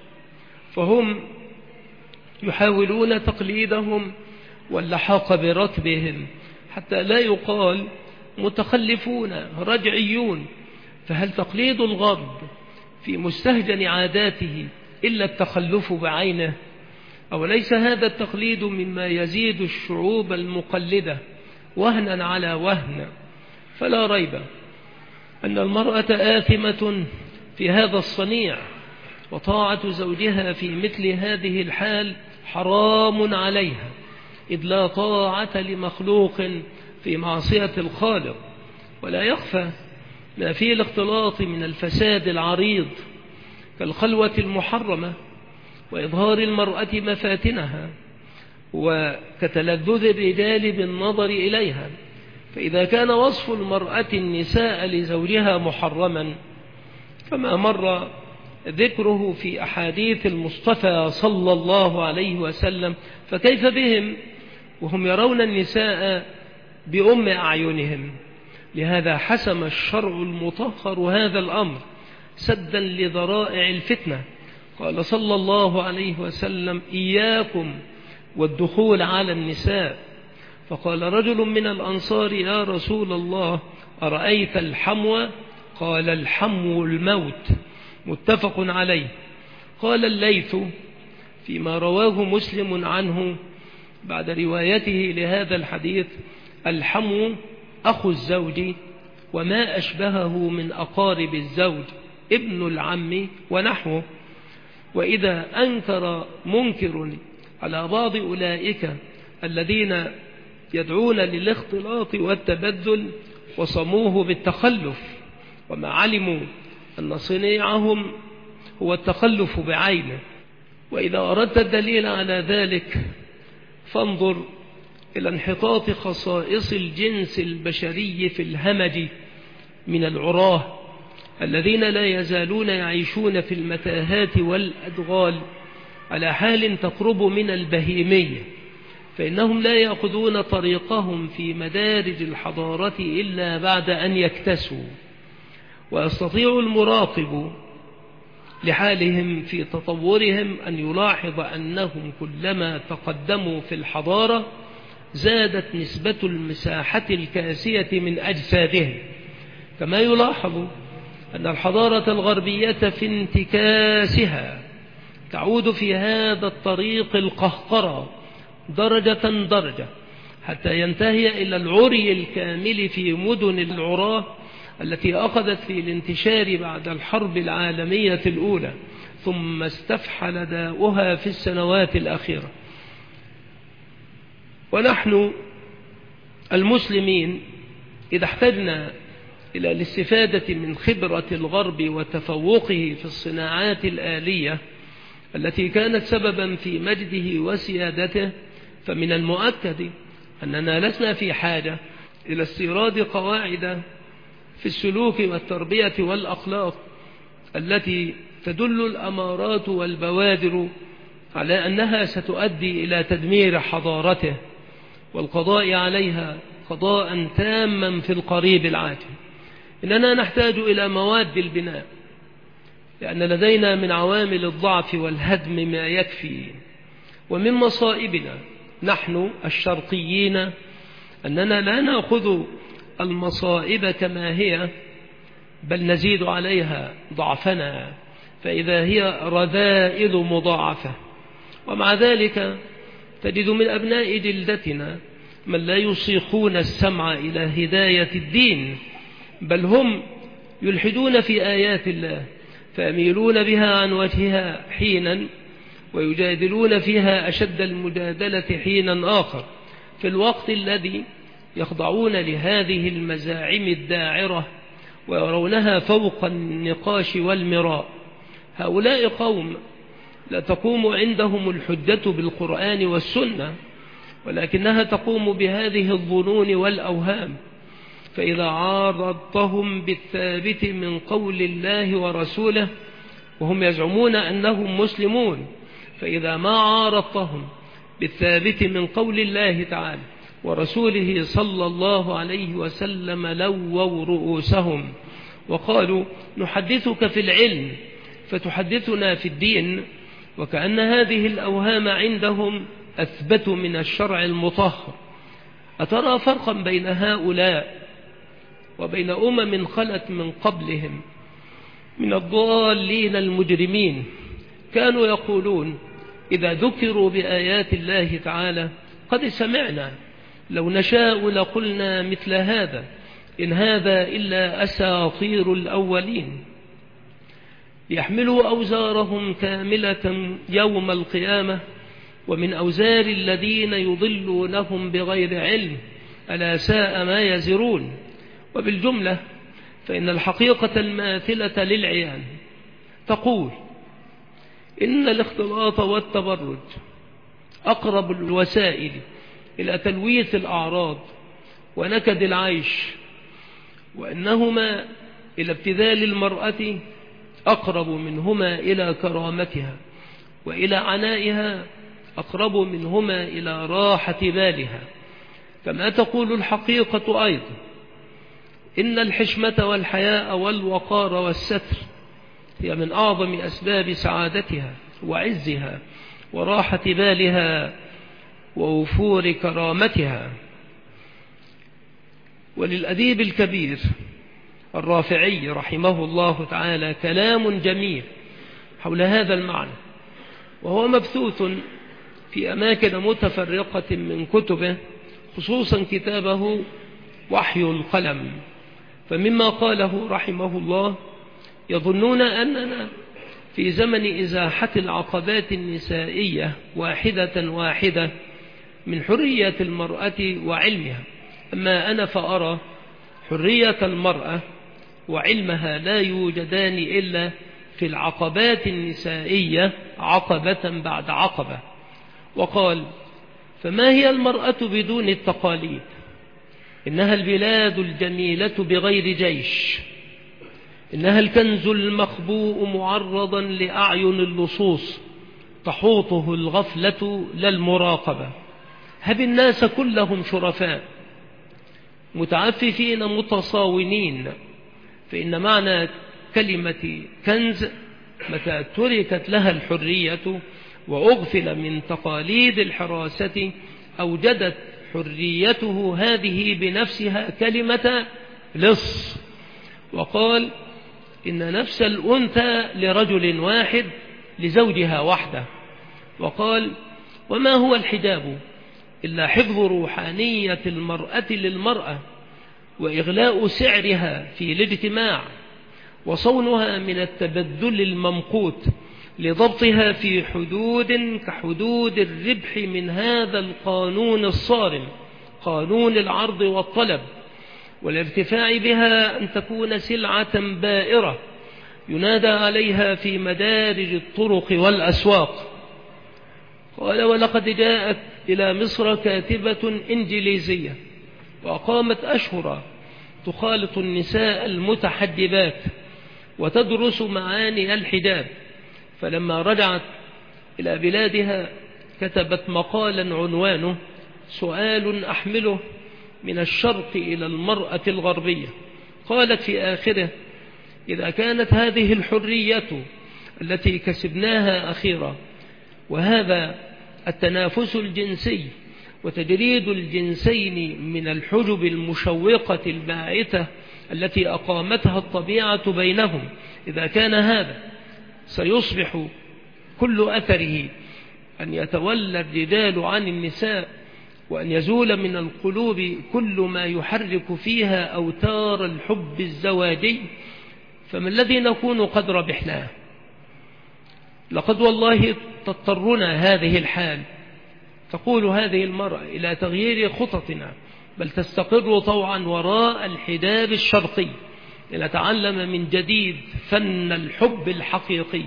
فهم يحاولون تقليدهم واللحاق بركبهم حتى لا يقال متخلفون رجعيون. فهل تقليد الغرب في مستهجن عاداته إلا التخلف بعينه؟ أو ليس هذا التقليد مما يزيد الشعوب المقلدة وهنا على وهن؟ فلا ريب أن المرأة آثمة في هذا الصنيع، وطاعة زوجها في مثل هذه الحال حرام عليها، إذ لا طاعة لمخلوق في معصية الخالق. ولا يخفى ما في الاختلاط من الفساد العريض كالخلوة المحرمة وإظهار المرأة مفاتنها وكتلذذ الرجال بالنظر إليها. فإذا كان وصف المرأة النساء لزوجها محرما كما مر ذكره في أحاديث المصطفى صلى الله عليه وسلم، فكيف بهم وهم يرون النساء بأم أعينهم؟ لهذا حسم الشرع المطهر هذا الأمر سدا لذرائع الفتنة. قال صلى الله عليه وسلم: إياكم والدخول على النساء. فقال رجل من الأنصار: يا رسول الله، أرأيت الحمو؟ قال: الحمو الموت. متفق عليه. قال الليث فيما رواه مسلم عنه بعد روايته لهذا الحديث: الحمو أخو الزوج وما أشبهه من أقارب الزوج، ابن العم ونحوه. وإذا أنكر منكر على بعض أولئك الذين يدعون للاختلاط والتبذل وصموه بالتخلف، وما علموا أن صنيعهم هو التخلف بعينه. وإذا أردت الدليل على ذلك فانظر إلى انحطاط خصائص الجنس البشري في الهمج من العراه الذين لا يزالون يعيشون في المتاهات والأدغال على حال تقرب من البهيمية، فإنهم لا يأخذون طريقهم في مدارج الحضارة إلا بعد أن يكتسوا. ويستطيع المراقب لحالهم في تطورهم أن يلاحظ أنهم كلما تقدموا في الحضارة زادت نسبة المساحة الكاسية من أجسادهم، كما يلاحظ أن الحضارة الغربية في انتكاسها تعود في هذا الطريق القهقرة درجة درجة حتى ينتهي إلى العري الكامل في مدن العراة التي أخذت في الانتشار بعد الحرب العالمية الأولى، ثم استفحل داؤها في السنوات الأخيرة. ونحن المسلمين إذا احتجنا إلى الاستفادة من خبرة الغرب وتفوقه في الصناعات الآلية التي كانت سببا في مجده وسيادته، فمن المؤكد أننا لسنا في حاجة إلى استيراد قواعد في السلوك والتربية والأخلاق التي تدل الأمارات والبوادر على أنها ستؤدي إلى تدمير حضارته والقضاء عليها قضاء تاما في القريب العاجل. إننا نحتاج إلى مواد البناء، لأن لدينا من عوامل الضعف والهدم ما يكفي. ومن مصائبنا نحن الشرقيين أننا لا نأخذ المصائب كما هي، بل نزيد عليها ضعفنا، فإذا هي رذائل مضاعفة. ومع ذلك تجد من أبناء جلدتنا من لا يصيخون السمع إلى هداية الدين، بل هم يلحدون في آيات الله، فيميلون بها عن وجهها حينا ويجادلون فيها أشد المجادلة حينا آخر، في الوقت الذي يخضعون لهذه المزاعم الداعرة ويرونها فوق النقاش والمراء. هؤلاء قوم لا تقوم عندهم الحجة بالقرآن والسنة، ولكنها تقوم بهذه الظنون والأوهام. فإذا عارضتهم بالثابت من قول الله ورسوله وهم يزعمون أنهم مسلمون، فإذا ما عارضتهم بالثابت من قول الله تعالى ورسوله صلى الله عليه وسلم لووا رؤوسهم وقالوا نحدثك في العلم فتحدثنا في الدين، وكأن هذه الأوهام عندهم أثبت من الشرع المطهر. أترى فرقا بين هؤلاء وبين أمم خلت من قبلهم من الضالين المجرمين؟ كانوا يقولون إذا ذكروا بآيات الله تعالى قد سمعنا، لو نشاء لقلنا مثل هذا، إن هذا إلا أساطير الأولين. ليحملوا أوزارهم كاملة يوم القيامة ومن أوزار الذين يضلونهم بغير علم، ألا ساء ما يزرون. وبالجملة فإن الحقيقة الماثلة للعيان تقول إن الاختلاط والتبرج أقرب الوسائل إلى تلويث الأعراض ونكد العيش، وأنهما إلى ابتذال المرأة أقرب منهما إلى كرامتها، وإلى عنائها أقرب منهما إلى راحة بالها. كما تقول الحقيقة أيضا إن الحشمة والحياء والوقار والستر هي من أعظم أسباب سعادتها وعزها وراحة بالها ووفور كرامتها. وللأديب الكبير الرافعي رحمه الله تعالى كلام جميل حول هذا المعنى، وهو مبثوث في أماكن متفرقة من كتبه، خصوصا كتابه وحي القلم. فمما قاله رحمه الله: يظنون أننا في زمن إزاحة العقبات النسائية واحدة واحدة من حرية المرأة وعلمها، أما أنا فأرى حرية المرأة وعلمها لا يوجدان إلا في العقبات النسائية عقبة بعد عقبة. وقال: فما هي المرأة بدون التقاليد؟ إنها البلاد الجميلة بغير جيش، إنها الكنز المخبوء معرضا لأعين اللصوص تحوطه الغفلة للمراقبة. هب الناس كلهم شرفاء متعففين متصاونين، فإن معنى كلمة كنز متى تركت لها الحرية وأغفل من تقاليد الحراسة أوجدت حريته هذه بنفسها كلمة لص. وقال: إن نفس الأنثى لرجل واحد لزوجها وحده. وقال: وما هو الحجاب إلا حفظ روحانية المرأة للمرأة وإغلاء سعرها في الاجتماع وصونها من التبذل الممقوت لضبطها في حدود كحدود الربح من هذا القانون الصارم، قانون العرض والطلب، والارتفاع بها أن تكون سلعة بائرة ينادى عليها في مدارج الطرق والأسواق. قال: ولقد جاءت إلى مصر كاتبة إنجليزية وأقامت أشهرا تخالط النساء المتحجبات وتدرس معاني الحجاب، فلما رجعت إلى بلادها كتبت مقالا عنوانه: سؤال أحمله من الشرق إلى المرأة الغربية. قالت في آخره: إذا كانت هذه الحرية التي كسبناها أخيرا وهذا التنافس الجنسي وتجريد الجنسين من الحجب المشوقة الباعثة التي أقامتها الطبيعة بينهم، إذا كان هذا سيصبح كل أثره أن يتولى الرجال عن النساء وأن يزول من القلوب كل ما يحرك فيها أوتار الحب الزواجي، فما الذي نكون قد ربحناه؟ لقد والله تضطرنا هذه الحال، تقول هذه المرأة، إلى تغيير خططنا، بل تستقر طوعا وراء الحجاب الشرقي لنتعلم من جديد فن الحب الحقيقي.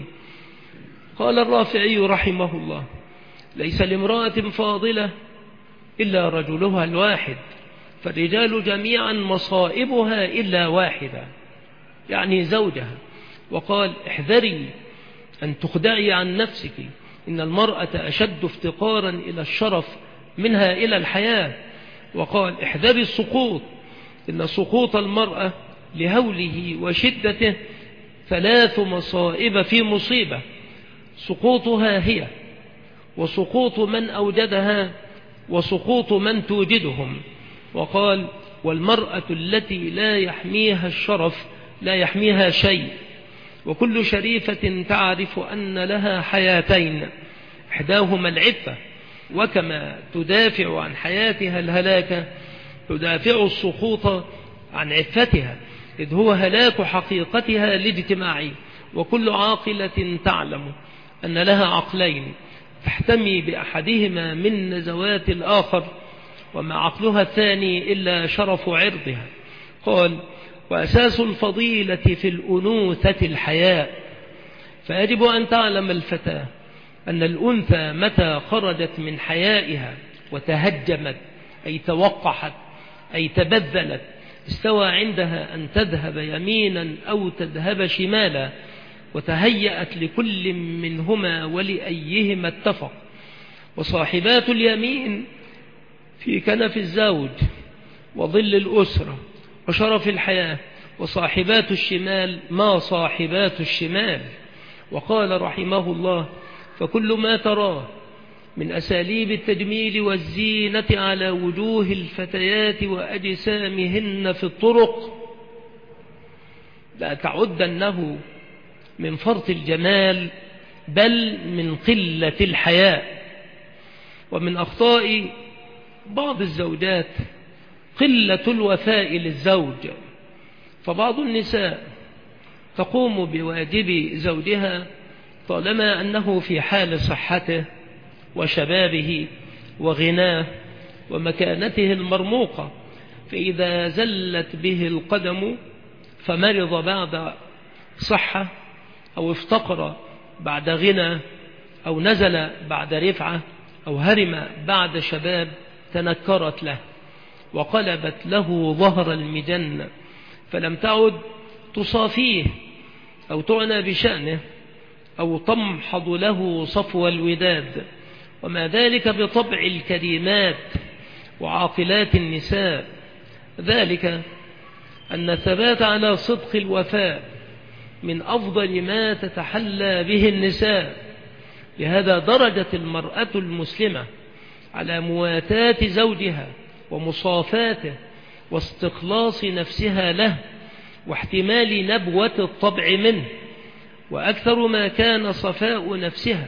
قال الرافعي رحمه الله: ليس لامرأة فاضلة إلا رجلها الواحد، فالرجال جميعا مصائبها إلا واحدة، يعني زوجها. وقال: احذري أن تخدعي عن نفسك، إن المرأة أشد افتقارا إلى الشرف منها إلى الحياة. وقال: احذري السقوط، إن سقوط المرأة لهوله وشدته ثلاث مصائب في مصيبة: سقوطها هي، وسقوط من أوجدها، وسقوط من توجدهم. وقال: والمرأة التي لا يحميها الشرف لا يحميها شيء، وكل شريفة تعرف أن لها حياتين، إحداهما العفة، وكما تدافع عن حياتها الهلاك تدافع السقوط عن عفتها، إذ هو هلاك حقيقتها الاجتماعي. وكل عاقلة تعلم أن لها عقلين تحتمي بأحدهما من نزوات الآخر، وما عقلها الثاني إلا شرف عرضها. قال: وأساس الفضيلة في الأنوثة الحياء، فيجب أن تعلم الفتاة أن الأنثى متى خرجت من حيائها وتهجمت، أي توقحت، أي تبذلت، استوى عندها أن تذهب يمينا أو تذهب شمالا، وتهيأت لكل منهما ولأيهما اتفق. وصاحبات اليمين في كنف الزوج وظل الأسرة وشرف الحياة، وصاحبات الشمال ما صاحبات الشمال. وقال رحمه الله: فكل ما تراه من أساليب التجميل والزينة على وجوه الفتيات وأجسامهن في الطرق لا تعدنه من فرط الجمال، بل من قلة الحياء. ومن أخطاء بعض الزوجات قلة الوفاء للزوج، فبعض النساء تقوم بواجب زوجها طالما أنه في حال صحته وشبابه وغناه ومكانته المرموقة، فإذا زلت به القدم فمرض بعد صحة، أو افتقر بعد غنى، أو نزل بعد رفعة، أو هرم بعد شباب، تنكرت له وقلبت له ظهر المجنة، فلم تعد تصافيه أو تعنى بشأنه أو تمحض له صفو الوداد. وما ذلك بطبع الكريمات وعاقلات النساء، ذلك أن الثبات على صدق الوفاء من أفضل ما تتحلى به النساء. لهذا درجت المرأة المسلمة على مواتاة زوجها ومصافاته واستخلاص نفسها له واحتمال نبوة الطبع منه، وأكثر ما كان صفاء نفسها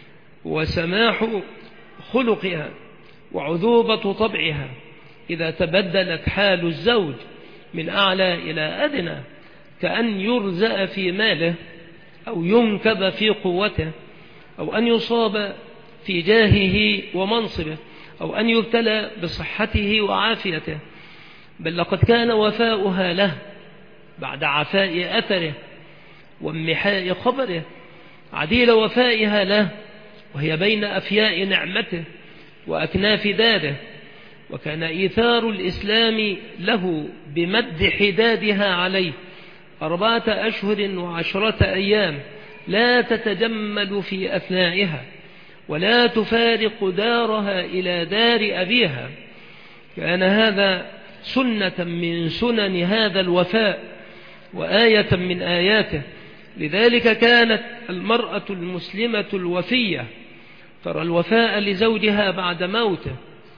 وسماح خلقها وعذوبة طبعها إذا تبدلت حال الزوج من أعلى إلى أدنى، كأن يرزأ في ماله، أو ينكب في قوته، أو أن يصاب في جاهه ومنصبه، أو أن يبتلى بصحته وعافيته. بل لقد كان وفاؤها له بعد عفاء أثره وامحاء خبره عديل وفائها له وهي بين أفياء نعمته وأكناف داره. وكان إيثار الإسلام له بمد حدادها عليه أربعة أشهر وعشرة أيام لا تتجمل في أثنائها ولا تفارق دارها إلى دار أبيها. كان هذا سنة من سنن هذا الوفاء وآية من آياته. لذلك كانت المرأة المسلمة الوفية ترى الوفاء لزوجها بعد موته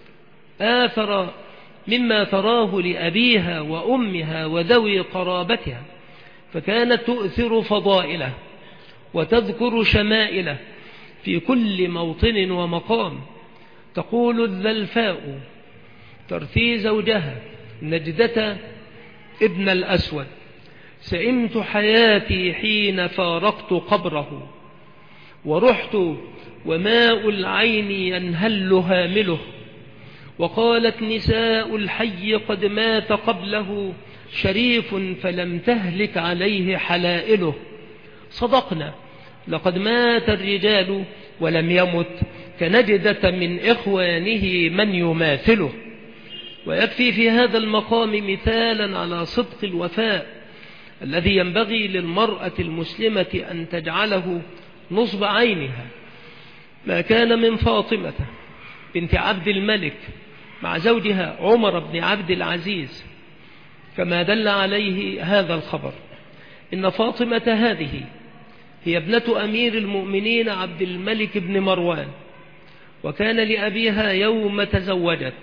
آثر مما تراه لأبيها وأمها وذوي قرابتها، فكانت تؤثر فضائله وتذكر شمائله في كل موطن ومقام. تقول الذلفاء ترثي زوجها نجدة ابن الأسود: سئمت حياتي حين فارقت قبره، ورحت وماء العين ينهل هامله، وقالت نساء الحي قد مات قبله شريف فلم تهلك عليه حلائله. صدقنا، لقد مات الرجال ولم يمت كنجدة من إخوانه من يماثله. ويكفي في هذا المقام مثالا على صدق الوفاء الذي ينبغي للمرأة المسلمة أن تجعله نصب عينها ما كان من فاطمة بنت عبد الملك مع زوجها عمر بن عبد العزيز، كما دل عليه هذا الخبر. إن فاطمة هذه هي ابنة أمير المؤمنين عبد الملك بن مروان، وكان لأبيها يوم تزوجت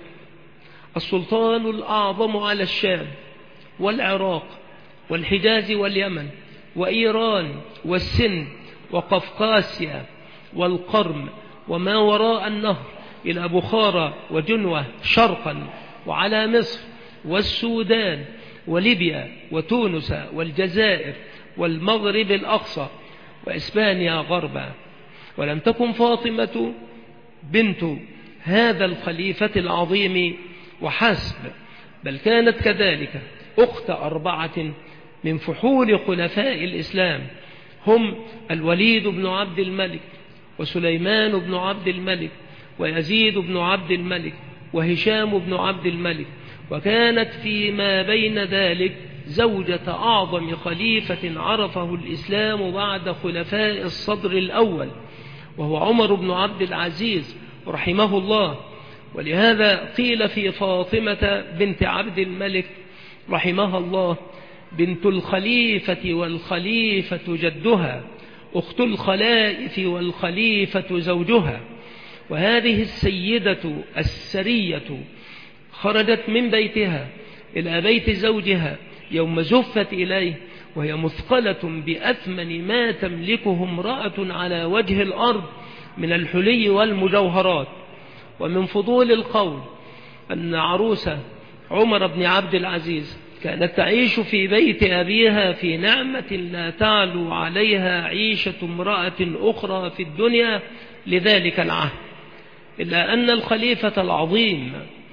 السلطان الأعظم على الشام والعراق والحجاز واليمن وإيران والسند وقفقاسيا والقرم وما وراء النهر إلى بخارى وجنوة شرقا، وعلى مصر والسودان وليبيا وتونس والجزائر والمغرب الأقصى وإسبانيا غربا. ولم تكن فاطمة بنت هذا الخليفة العظيم وحسب، بل كانت كذلك أخت أربعة من فحول خلفاء الإسلام، هم الوليد بن عبد الملك وسليمان بن عبد الملك ويزيد بن عبد الملك وهشام بن عبد الملك. وكانت فيما بين ذلك زوجة أعظم خليفة عرفه الإسلام بعد خلفاء الصدر الأول، وهو عمر بن عبد العزيز رحمه الله. ولهذا قيل في فاطمة بنت عبد الملك رحمها الله بنت الخليفة والخليفة جدها، أخت الخلائف والخليفة زوجها. وهذه السيدة السرية خرجت من بيتها إلى بيت زوجها يوم زفت إليه وهي مثقلة بأثمن ما تملكه امرأة على وجه الأرض من الحلي والمجوهرات. ومن فضول القول أن عروسة عمر بن عبد العزيز كانت تعيش في بيت أبيها في نعمة لا تعلو عليها عيشة امرأة أخرى في الدنيا لذلك العهد، إلا أن الخليفة العظيم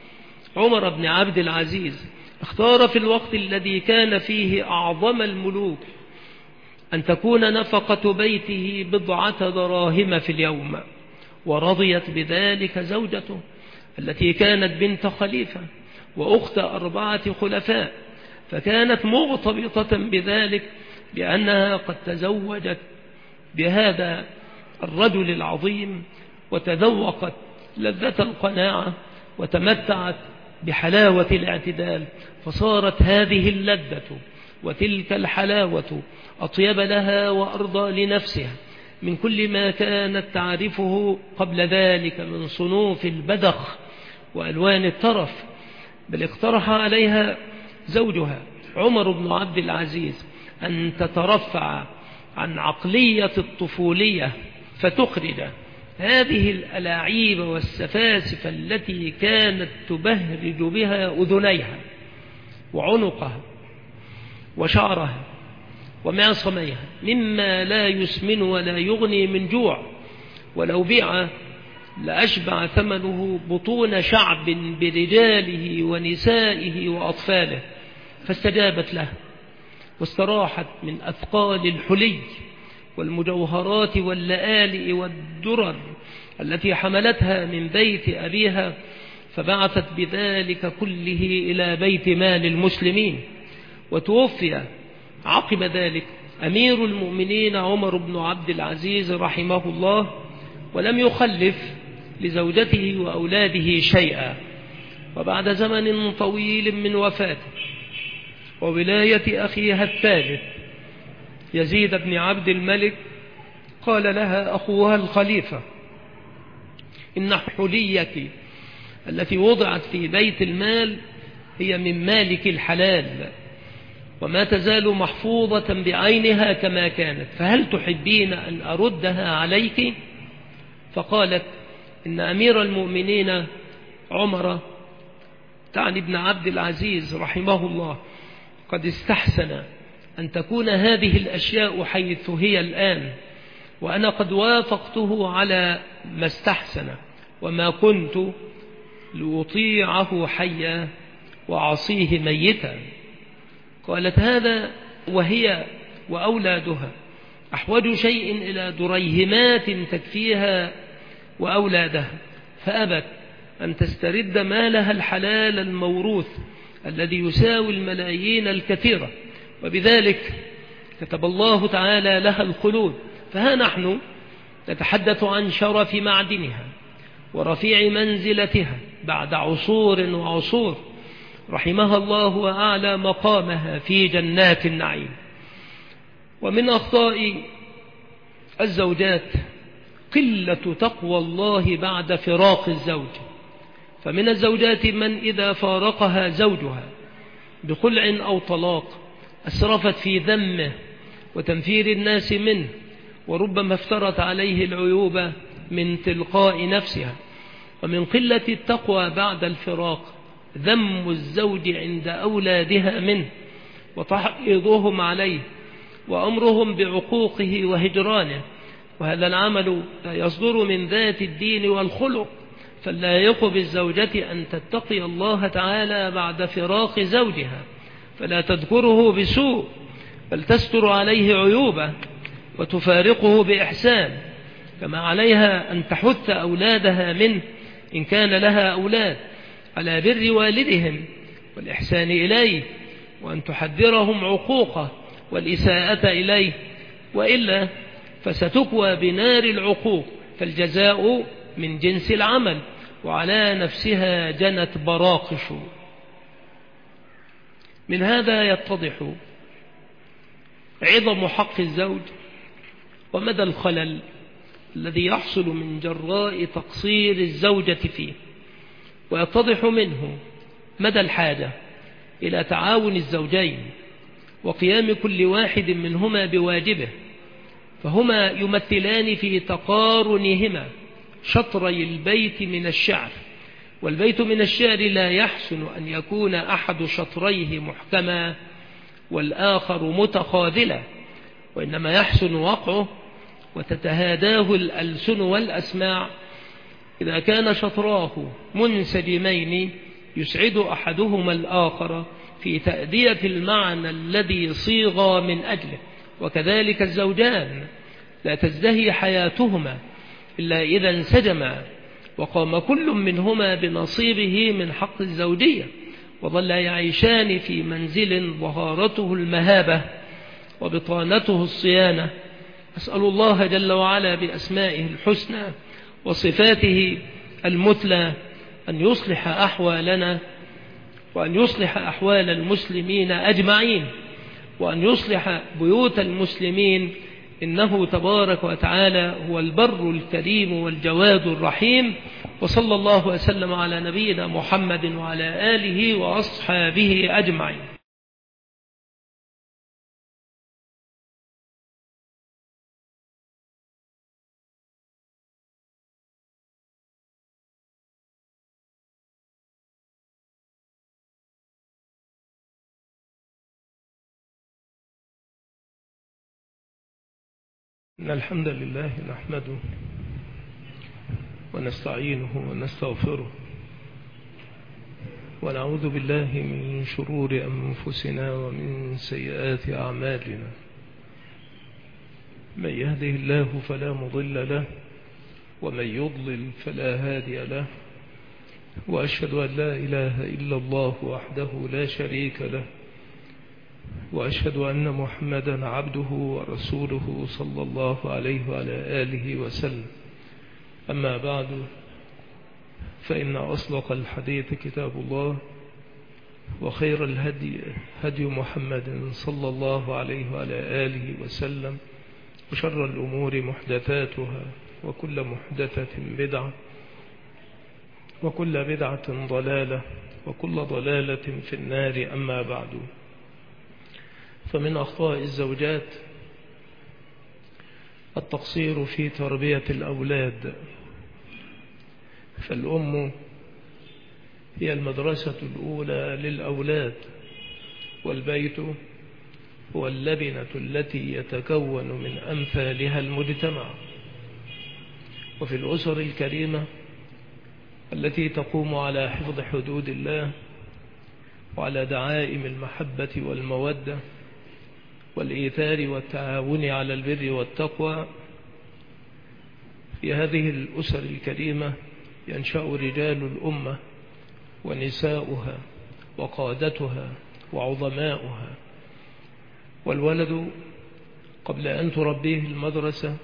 عمر بن عبد العزيز اختار في الوقت الذي كان فيه أعظم الملوك أن تكون نفقة بيته بضعة دراهم في اليوم، ورضيت بذلك زوجته التي كانت بنت خليفة وأخت أربعة خلفاء، فكانت مغتبطة بذلك لأنها قد تزوجت بهذا الرجل العظيم وتذوقت لذة القناعة وتمتعت بحلاوة الاعتدال، فصارت هذه اللذة وتلك الحلاوة أطيب لها وأرضى لنفسها من كل ما كانت تعرفه قبل ذلك من صنوف البذخ وألوان الترف. بل اقترح عليها زوجها عمر بن عبد العزيز أن تترفع عن عقلية الطفولية فتخرج هذه الألاعيب والسفاسف التي كانت تبهرج بها أذنيها وعنقها وشعرها ومعصميها مما لا يسمن ولا يغني من جوع، ولو بيع لأشبع ثمنه بطون شعب برجاله ونسائه وأطفاله. فاستجابت له واستراحت من أثقال الحلي والمجوهرات واللآلئ والدرر التي حملتها من بيت أبيها، فبعثت بذلك كله إلى بيت مال المسلمين. وتوفي عقب ذلك أمير المؤمنين عمر بن عبد العزيز رحمه الله، ولم يخلف لزوجته وأولاده شيئا. وبعد زمن طويل من وفاته وولاية أخيها الثالث يزيد بن عبد الملك، قال لها أخوها الخليفة: إن حليك التي وضعت في بيت المال هي من مالك الحلال وما تزال محفوظة بعينها كما كانت، فهل تحبين أن أردها عليك؟ فقالت: إن أمير المؤمنين عمر تعني ابن عبد العزيز رحمه الله قد استحسن أن تكون هذه الأشياء حيث هي الآن، وأنا قد وافقته على ما استحسن، وما كنت لأطيعه حيا وعصيه ميتا. قالت: هذا وهي وأولادها أحوج شيء إلى دريهمات تكفيها وأولادها، فأبت أن تسترد مالها الحلال الموروث الذي يساوي الملايين الكثيرة، وبذلك كتب الله تعالى لها الخلود. فها نحن نتحدث عن شرف معدنها ورفيع منزلتها بعد عصور وعصور، رحمها الله وأعلى مقامها في جنات النعيم. ومن أخطاء الزوجات قلة تقوى الله بعد فراق الزوج، فمن الزوجات من إذا فارقها زوجها بخلع أو طلاق أسرفت في ذمه وتنفير الناس منه، وربما افترت عليه العيوب من تلقاء نفسها. ومن قلة التقوى بعد الفراق ذم الزوج عند أولادها منه وتحريضهم عليه وأمرهم بعقوقه وهجرانه، وهذا العمل لا يصدر من ذات الدين والخلق، فلا يق بالزوجة أن تتقي الله تعالى بعد فراق زوجها، فلا تذكره بسوء، بل تستر عليه عيوبه وتفارقه بإحسان، كما عليها أن تحث أولادها منه إن كان لها أولاد على بر والدهم والإحسان إليه، وأن تحذرهم عقوقه والإساءة إليه، وإلا فستكوى بنار العقوق، فالجزاء من جنس العمل، وعلى نفسها جنت براقش. من هذا يتضح عظم حق الزوج ومدى الخلل الذي يحصل من جراء تقصير الزوجة فيه، ويتضح منه مدى الحاجة إلى تعاون الزوجين وقيام كل واحد منهما بواجبه، فهما يمثلان في تقارنهما شطري البيت من الشعر، والبيت من الشعر لا يحسن أن يكون أحد شطريه محكما والآخر متخاذلا، وإنما يحسن وقعه وتتهاداه الألسن والأسماع إذا كان شطراه منسجمين يسعد أحدهما الآخر في تأدية المعنى الذي صيغ من أجله. وكذلك الزوجان لا تزدهي حياتهما إلا إذا انسجما وقام كل منهما بنصيبه من حق الزوجية، وظل يعيشان في منزل ظهارته المهابة وبطانته الصيانة. أسأل الله جل وعلا بأسمائه الحسنى وصفاته المثلى أن يصلح أحوالنا، وأن يصلح أحوال المسلمين أجمعين، وأن يصلح بيوت المسلمين، إنه تبارك وتعالى هو البر الكريم والجواد الرحيم. وصلى الله وسلم على نبينا محمد وعلى آله وأصحابه أجمعين. إن الحمد لله نحمده ونستعينه ونستغفره، ونعوذ بالله من شرور أنفسنا ومن سيئات أعمالنا. من يهده الله فلا مضل له، ومن يضلل فلا هادي له، وأشهد أن لا إله إلا الله وحده لا شريك له، وأشهد أن محمدا عبده ورسوله صلى الله عليه وعلى آله وسلم. أما بعد، فإن أصدق الحديث كتاب الله، وخير الهدي هدي محمد صلى الله عليه وعلى آله وسلم، وشر الأمور محدثاتها، وكل محدثة بدعة، وكل بدعة ضلالة، وكل ضلالة في النار. أما بعد، فمن أخطاء الزوجات التقصير في تربية الأولاد، فالأم هي المدرسة الأولى للأولاد، والبيت هو اللبنة التي يتكون من أمثالها المجتمع. وفي الأسر الكريمة التي تقوم على حفظ حدود الله وعلى دعائم المحبة والمودة والإيثار والتعاون على البر والتقوى، في هذه الأسر الكريمة ينشأ رجال الأمة ونساؤها وقادتها وعظماؤها. والولد قبل أن تربيه المدرسة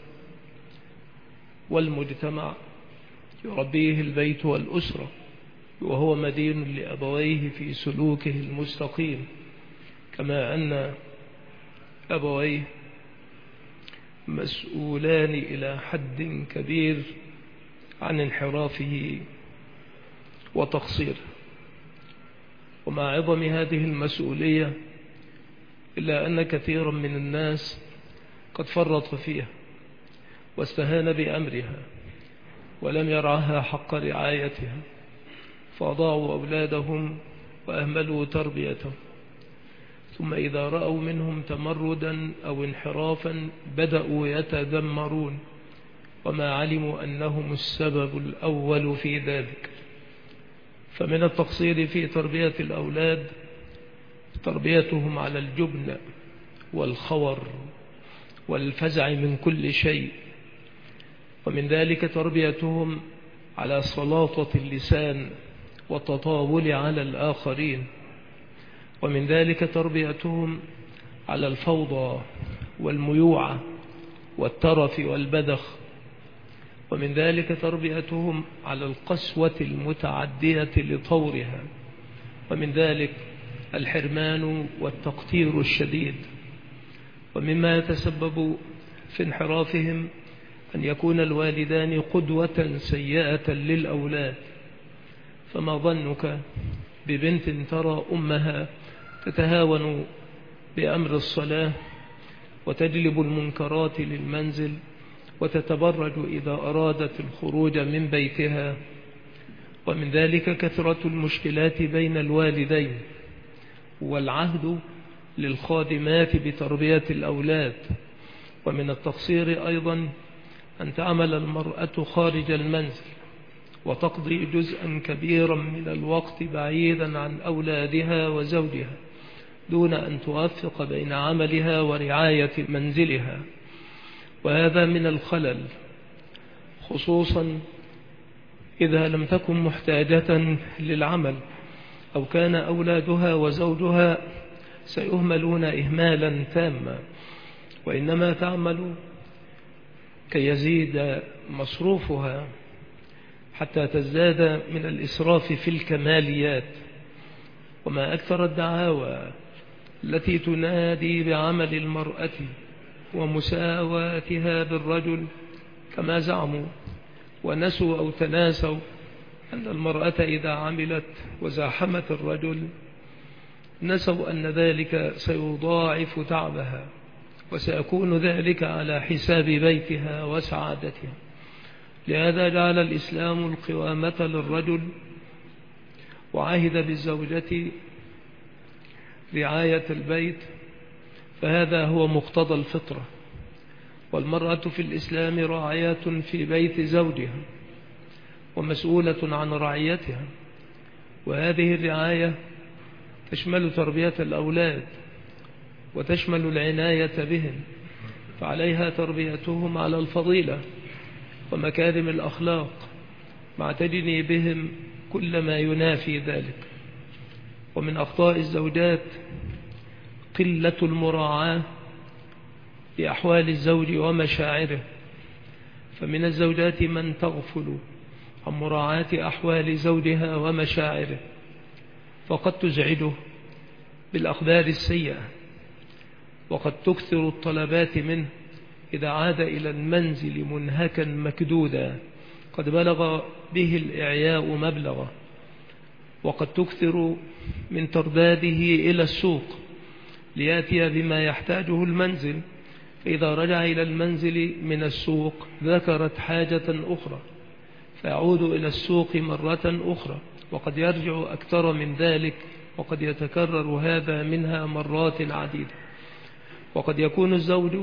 والمجتمع يربيه البيت والأسرة، وهو مدين لأبويه في سلوكه المستقيم، كما أن أبويه مسؤولان إلى حد كبير عن انحرافه وتقصيره. ومع عظم هذه المسؤولية إلا أن كثيرا من الناس قد فرط فيها واستهان بأمرها ولم يرعها حق رعايتها، فأضاعوا أولادهم وأهملوا تربيتهم، ثم إذا رأوا منهم تمردا أو انحرافا بدأوا يتذمرون، وما علموا أنهم السبب الأول في ذلك. فمن التقصير في تربية الأولاد تربيتهم على الجبن والخور والفزع من كل شيء، ومن ذلك تربيتهم على سلاطة اللسان والتطاول على الآخرين، ومن ذلك تربيتهم على الفوضى والميوعة والترف والبذخ، ومن ذلك تربيتهم على القسوة المتعدية لطورها، ومن ذلك الحرمان والتقتير الشديد. ومما يتسبب في انحرافهم أن يكون الوالدان قدوة سيئة للأولاد. فما ظنك ببنت ترى أمها تتهاون بأمر الصلاة وتجلب المنكرات للمنزل وتتبرج إذا أرادت الخروج من بيتها؟ ومن ذلك كثرة المشكلات بين الوالدين، والعهد للخادمات بتربية الأولاد. ومن التقصير أيضا أن تعمل المرأة خارج المنزل وتقضي جزءا كبيرا من الوقت بعيدا عن أولادها وزوجها دون أن توفق بين عملها ورعاية منزلها، وهذا من الخلل، خصوصا إذا لم تكن محتاجة للعمل أو كان أولادها وزوجها سيهملون إهمالا تاما، وإنما تعمل كي يزيد مصروفها حتى تزداد من الإسراف في الكماليات. وما أكثر الدعاوى التي تنادي بعمل المرأة ومساواتها بالرجل كما زعموا، ونسوا أو تناسوا أن المرأة إذا عملت وزاحمت الرجل نسوا أن ذلك سيضاعف تعبها، وسيكون ذلك على حساب بيتها وسعادتها. لهذا جعل الإسلام القوامة للرجل، وعهد بالزوجة رعاية البيت، فهذا هو مقتضى الفطرة. والمرأة في الإسلام راعية في بيت زوجها ومسؤولة عن رعيتها، وهذه الرعاية تشمل تربية الأولاد وتشمل العناية بهم، فعليها تربيتهم على الفضيلة ومكارم الأخلاق مع تجنيبهم كل ما ينافي ذلك. ومن أخطاء الزوجات قلة المراعاة لأحوال الزوج ومشاعره، فمن الزوجات من تغفل عن مراعاة أحوال زوجها ومشاعره، فقد تزعجه بالأخبار السيئة، وقد تكثر الطلبات منه إذا عاد إلى المنزل منهكا مكدودا قد بلغ به الإعياء مبلغه، وقد تكثر من ترداده إلى السوق ليأتي بما يحتاجه المنزل، فإذا رجع إلى المنزل من السوق ذكرت حاجة أخرى فيعود إلى السوق مرة أخرى، وقد يرجع أكثر من ذلك، وقد يتكرر هذا منها مرات عديدة. وقد يكون الزوج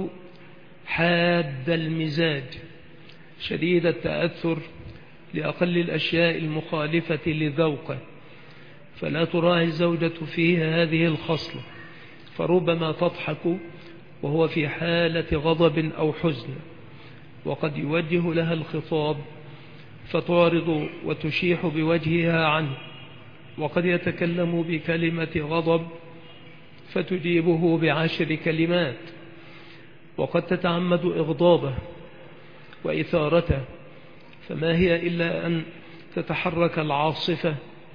حاد المزاج شديد التأثر لأقل الأشياء المخالفة لذوقه، فلا تراعي الزوجة فيه هذه الخصلة، فربما تضحك وهو في حالة غضب أو حزن، وقد يوجه لها الخطاب فتعرض وتشيح بوجهها عنه، وقد يتكلم بكلمة غضب فتجيبه بعشر كلمات، وقد تتعمد إغضابه وإثارته، فما هي إلا أن تتحرك العاصفة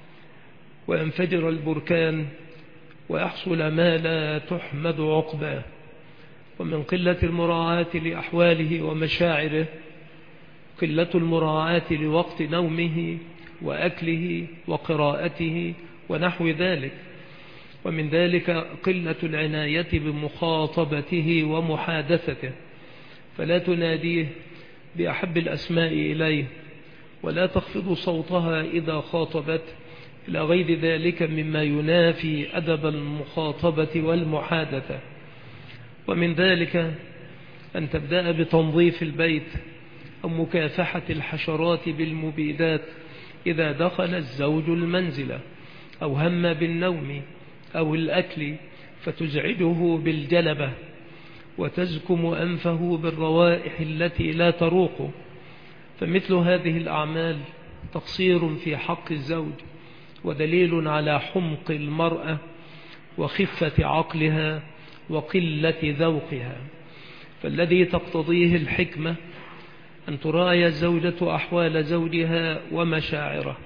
وينفجر البركان ويحصل ما لا تحمد عقباه. ومن قلة المراعاة لأحواله ومشاعره قلة المراعاة لوقت نومه وأكله وقراءته ونحو ذلك، ومن ذلك قلة العناية بمخاطبته ومحادثته، فلا تناديه بأحب الأسماء إليه، ولا تخفض صوتها إذا خاطبت، إلى غير ذلك مما ينافي أدب المخاطبة والمحادثة. ومن ذلك أن تبدأ بتنظيف البيت أو مكافحة الحشرات بالمبيدات إذا دخل الزوج المنزل، أو هم بالنوم أو الأكل فتزعجه بالجلبة وتزكم أنفه بالروائح التي لا تروق، فمثل هذه الأعمال تقصير في حق الزوج ودليل على حمق المرأة وخفة عقلها وقلة ذوقها، فالذي تقتضيه الحكمة أن تراعي الزوجة أحوال زوجها ومشاعره،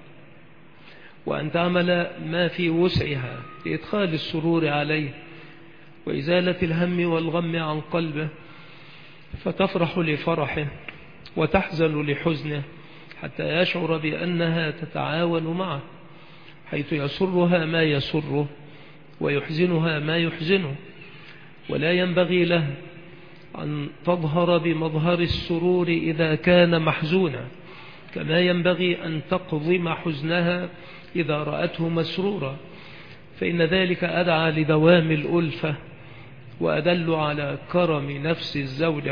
وأن تعمل ما في وسعها لإدخال السرور عليه وإزالة الهم والغم عن قلبه، فتفرح لفرحه وتحزن لحزنه حتى يشعر بأنها تتعاون معه، حيث يسرها ما يسره ويحزنها ما يحزنه. ولا ينبغي له أن تظهر بمظهر السرور إذا كان محزونا، كما ينبغي أن تقضم حزنها إذا رأته مسرورا، فإن ذلك أدعى لدوام الألفة وأدل على كرم نفس الزوجة.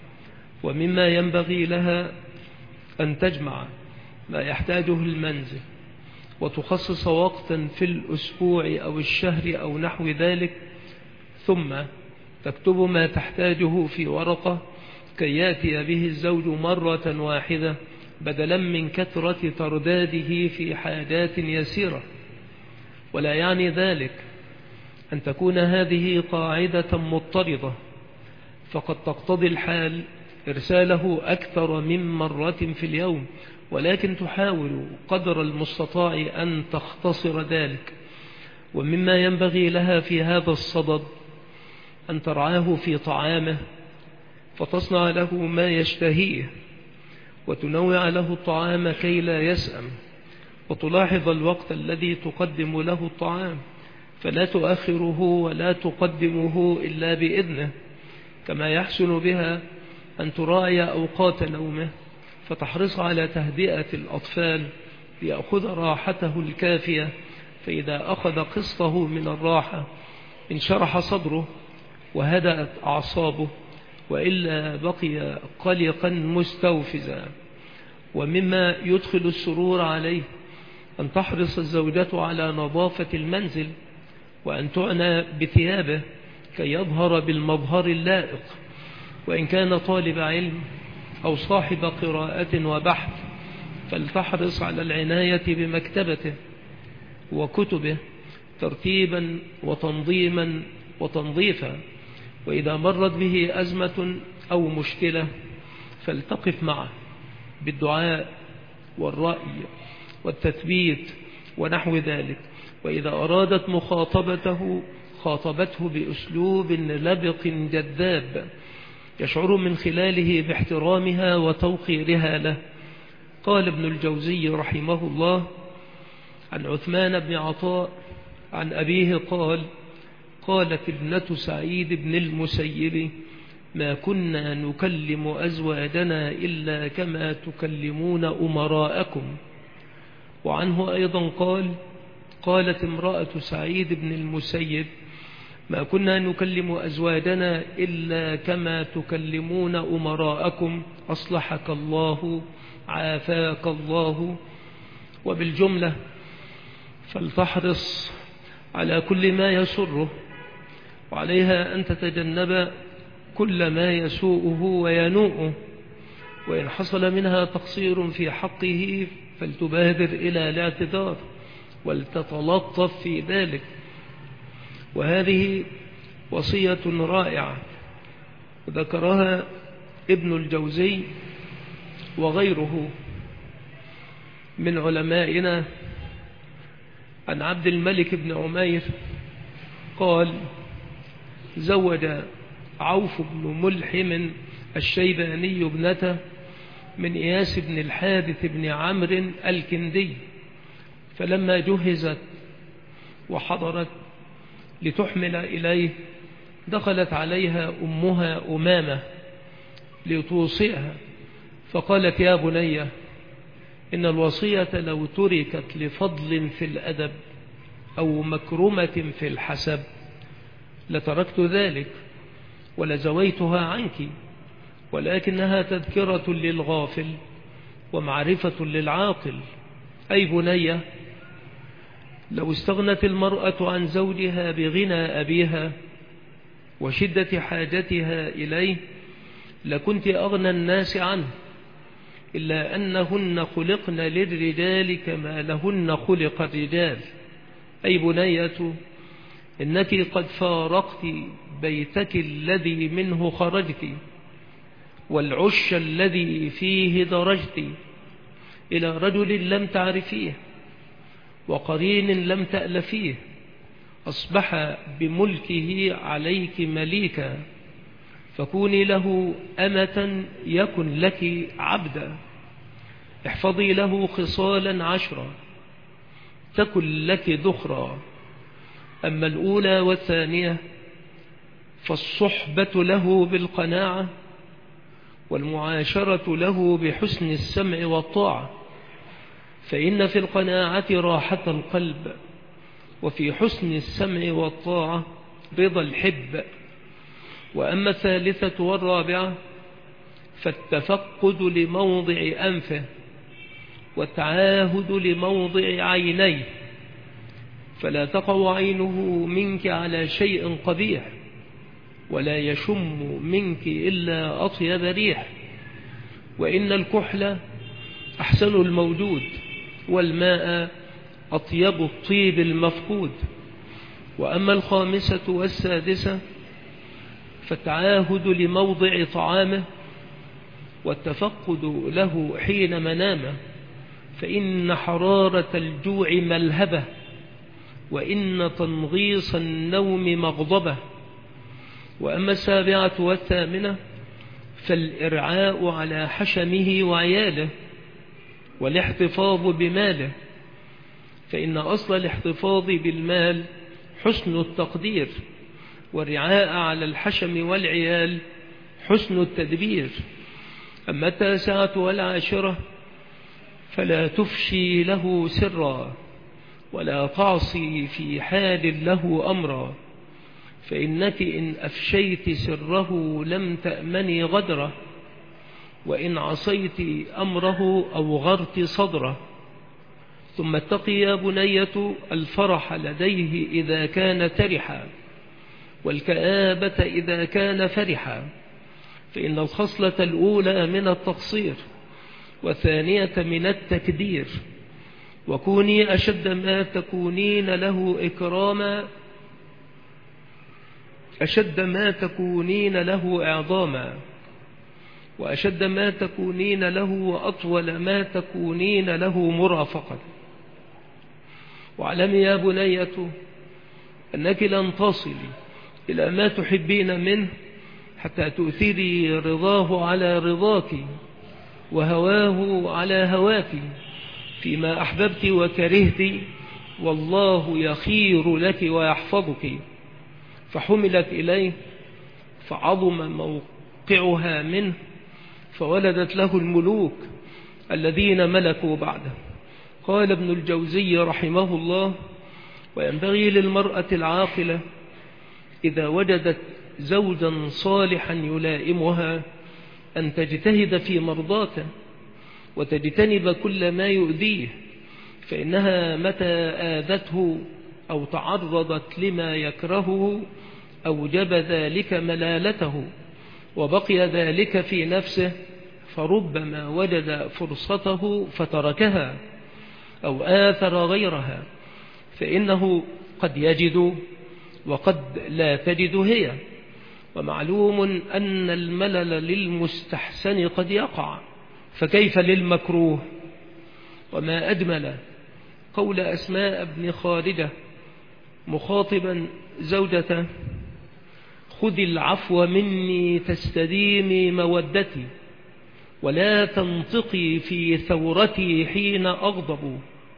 ومما ينبغي لها أن تجمع ما يحتاجه المنزل وتخصص وقتا في الأسبوع أو الشهر أو نحو ذلك، ثم تكتب ما تحتاجه في ورقة كي يأتي به الزوج مرة واحدة بدلا من كثرة ترداده في حاجات يسيرة. ولا يعني ذلك أن تكون هذه قاعدة مضطردة، فقد تقتضي الحال إرساله أكثر من مرة في اليوم، ولكن تحاول قدر المستطاع أن تختصر ذلك. ومما ينبغي لها في هذا الصدد أن ترعاه في طعامه، فتصنع له ما يشتهيه وتنوع له الطعام كي لا يسأم، وتلاحظ الوقت الذي تقدم له الطعام، فلا تؤخره ولا تقدمه إلا بإذنه. كما يحسن بها أن تراعي أوقات نومه، فتحرص على تهدئة الأطفال ليأخذ راحته الكافية، فإذا أخذ قسطه من الراحة انشرح صدره وهدأت أعصابه، وإلا بقي قلقا مستوفزا. ومما يدخل السرور عليه أن تحرص الزوجة على نظافة المنزل، وأن تعنى بثيابه كي يظهر بالمظهر اللائق، وإن كان طالب علم أو صاحب قراءة وبحث فلتحرص على العناية بمكتبته وكتبه ترتيبا وتنظيما وتنظيفا، وإذا مرت به أزمة أو مشكلة فلتقف معه بالدعاء والرأي والتثبيت ونحو ذلك. وإذا أرادت مخاطبته خاطبته بأسلوب لبق جذاب يشعر من خلاله باحترامها وتوقيرها له. قال ابن الجوزي رحمه الله عن عثمان بن عطاء عن أبيه قال: قالت ابنة سعيد بن المسيب: ما كنا نكلم أزواجنا إلا كما تكلمون أمراءكم. وعنه أيضا قال: قالت امرأة سعيد بن المسيب: ما كنا نكلم أزواجنا إلا كما تكلمون أمراءكم أصلحك الله عافاك الله. وبالجملة فلتحرص على كل ما يسره، وعليها أن تتجنب كل ما يسوءه وينوءه، وإن حصل منها تقصير في حقه فلتبادر إلى الاعتذار ولتتلطف في ذلك. وهذه وصية رائعة ذكرها ابن الجوزي وغيره من علمائنا عن عبد الملك بن عمير قال: زوج عوف بن ملحم الشيباني ابنته من إياس بن الحارث بن عمرو الكندي، فلما جهزت وحضرت لتحمل إليه دخلت عليها أمها أمامة لتوصيها، فقالت: يا بني، إن الوصية لو تركت لفضل في الأدب أو مكرمة في الحسب لتركت ذلك ولزويتها عنك، ولكنها تذكرة للغافل ومعرفة للعاقل. أي بني، لو استغنت المرأة عن زوجها بغنى أبيها وشدة حاجتها إليه لكنت أغنى الناس عنه، إلا أنهن خلقن للرجال كما لهن خلق الرجال. أي بنية، إنك قد فارقت بيتك الذي منه خرجت والعش الذي فيه درجت إلى رجل لم تعرفيه وقرين لم تألفيه، أصبح بملكه عليك مليكا، فكوني له أمة يكن لك عبدا، احفظي له خصالا عشرا تكن لك ذخرا. أما الأولى والثانية فالصحبة له بالقناعة والمعاشرة له بحسن السمع والطاعة، فإن في القناعة راحة القلب، وفي حسن السمع والطاعة رضا الحب. وأما الثالثة والرابعة فالتفقد لموضع أنفه والتعاهد لموضع عينيه، فلا تقع عينه منك على شيء قبيح ولا يشم منك إلا أطيب ريح. وإن الكحل أحسن الموجود والماء أطيب الطيب المفقود. وأما الخامسة والسادسة فالتعاهد لموضع طعامه والتفقد له حين منامه، فإن حرارة الجوع ملهبة وإن تنغيص النوم مغضبة. وأما السابعة والثامنة فالإرعاء على حشمه وعياله والاحتفاظ بماله، فإن أصل الاحتفاظ بالمال حسن التقدير، والرعاء على الحشم والعيال حسن التدبير. أما التاسعة والعاشرة فلا تفشي له سرا ولا تعصي في حال له أمرا، فإنك إن أفشيت سره لم تأمني غدره، وإن عصيت أمره أوغرت صدره. ثم اتقي يا بنية الفرح لديه إذا كان ترحا، والكآبة إذا كان فرحا، فإن الخصلة الأولى من التقصير والثانية من التكدير. وكوني أشد ما تكونين له إكراما أشد ما تكونين له إعظاما، وأشد ما تكونين له وأطول ما تكونين له مرافقا. واعلمي يا بنية أنك لن تصلي إلى ما تحبين منه حتى تؤثري رضاه على رضاك وهواه على هواك فيما أحببت وكرهت، والله يخير لك ويحفظك. فحملت إليه فعظم موقعها منه، فولدت له الملوك الذين ملكوا بعده. قال ابن الجوزي رحمه الله: وينبغي للمرأة العاقلة إذا وجدت زوجا صالحا يلائمها أن تجتهد في مرضاته وتجتنب كل ما يؤذيه، فإنها متى آذته أو تعرضت لما يكرهه أوجب ذلك ملالته وبقي ذلك في نفسه، فربما وجد فرصته فتركها أو آثر غيرها، فإنه قد يجد وقد لا تجد هي. ومعلوم أن الملل للمستحسن قد يقع، فكيف للمكروه؟ وما أجمل قول أسماء بن خارجة مخاطبا زوجته: خذي العفو مني تستديمي مودتي، ولا تنطقي في ثورتي حين أغضب،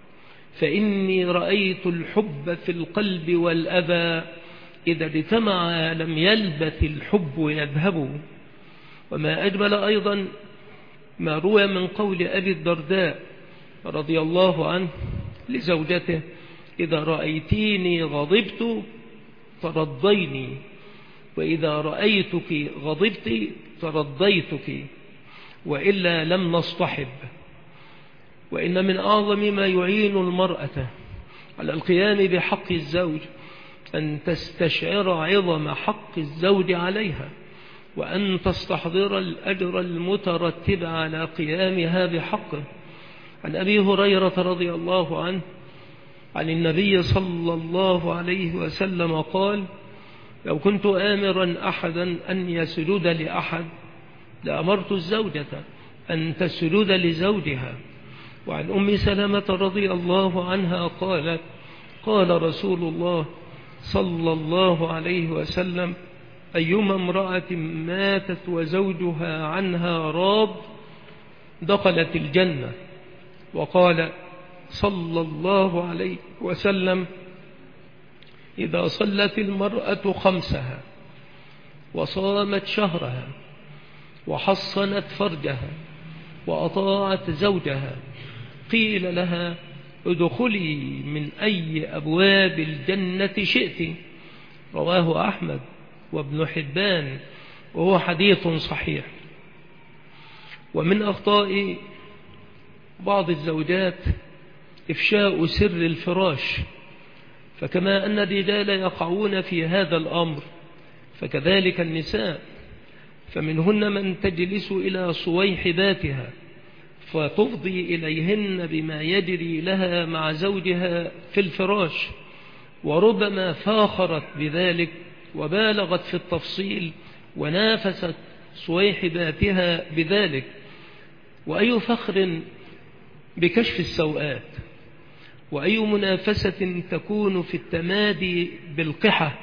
فإني رأيت الحب في القلب والأذى، إذا اجتمع لم يلبث الحب يذهب. وما أجمل أيضا ما روى من قول أبي الدرداء رضي الله عنه لزوجته: إذا رأيتيني غضبت ترضيني، وإذا رأيتك غضبت ترضيتك، وإلا لم نصطحب. وإن من أعظم ما يعين المرأة على القيام بحق الزوج أن تستشعر عظم حق الزوج عليها، وأن تستحضر الأجر المترتب على قيامها بحقه. عن أبي هريرة رضي الله عنه عن النبي صلى الله عليه وسلم قال: لو كنت آمرا أحدا أن يسجد لأحد لأمرت الزوجة أن تسجد لزوجها. وعن أم سلمة رضي الله عنها قالت: قال رسول الله صلى الله عليه وسلم: أيما امرأة ماتت وزوجها عنها راض دخلت الجنة. وقال صلى الله عليه وسلم: إذا صلت المرأة خمسها وصامت شهرها وحصنت فرجها وأطاعت زوجها قيل لها: ادخلي من أي أبواب الجنة شئت. رواه أحمد وابن حبان، وهو حديث صحيح. ومن أخطاء بعض الزوجات إفشاء سر الفراش، فكما أن الرجال يقعون في هذا الأمر فكذلك النساء، فمنهن من تجلس إلى صويحباتها فتفضي إليهن بما يجري لها مع زوجها في الفراش، وربما فاخرت بذلك وبالغت في التفصيل ونافست صويحباتها بذلك. وأي فخر بكشف السوءات، وأي منافسة تكون في التمادي بالقحة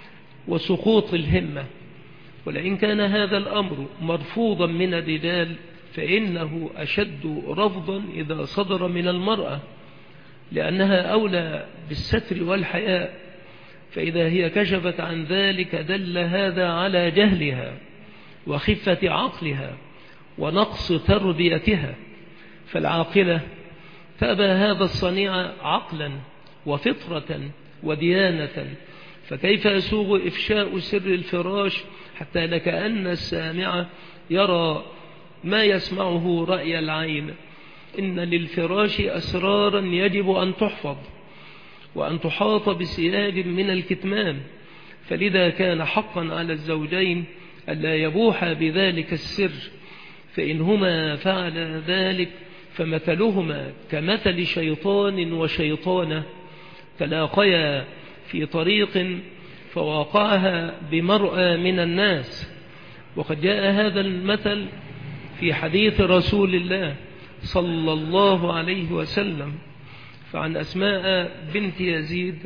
وسقوط الهمة. ولئن كان هذا الأمر مرفوضا من الرجال فإنه أشد رفضا إذا صدر من المرأة، لأنها أولى بالستر والحياء، فإذا هي كشفت عن ذلك دل هذا على جهلها وخفة عقلها ونقص تربيتها، فالعاقلة تأبى هذا الصنيع عقلا وفطرة وديانة. فكيف يسوغ إفشاء سر الفراش حتى لكأن السامع يرى ما يسمعه رأي العين؟ إن للفراش أسرارا يجب أن تحفظ وأن تحاط بسياج من الكتمان، فلذا كان حقا على الزوجين ألا يبوحا بذلك السر، فإنهما فعلا ذلك فمثلهما كمثل شيطان وشيطانة تلاقيا في طريق فواقعها بمرأى من الناس. وقد جاء هذا المثل في حديث رسول الله صلى الله عليه وسلم، فعن أسماء بنت يزيد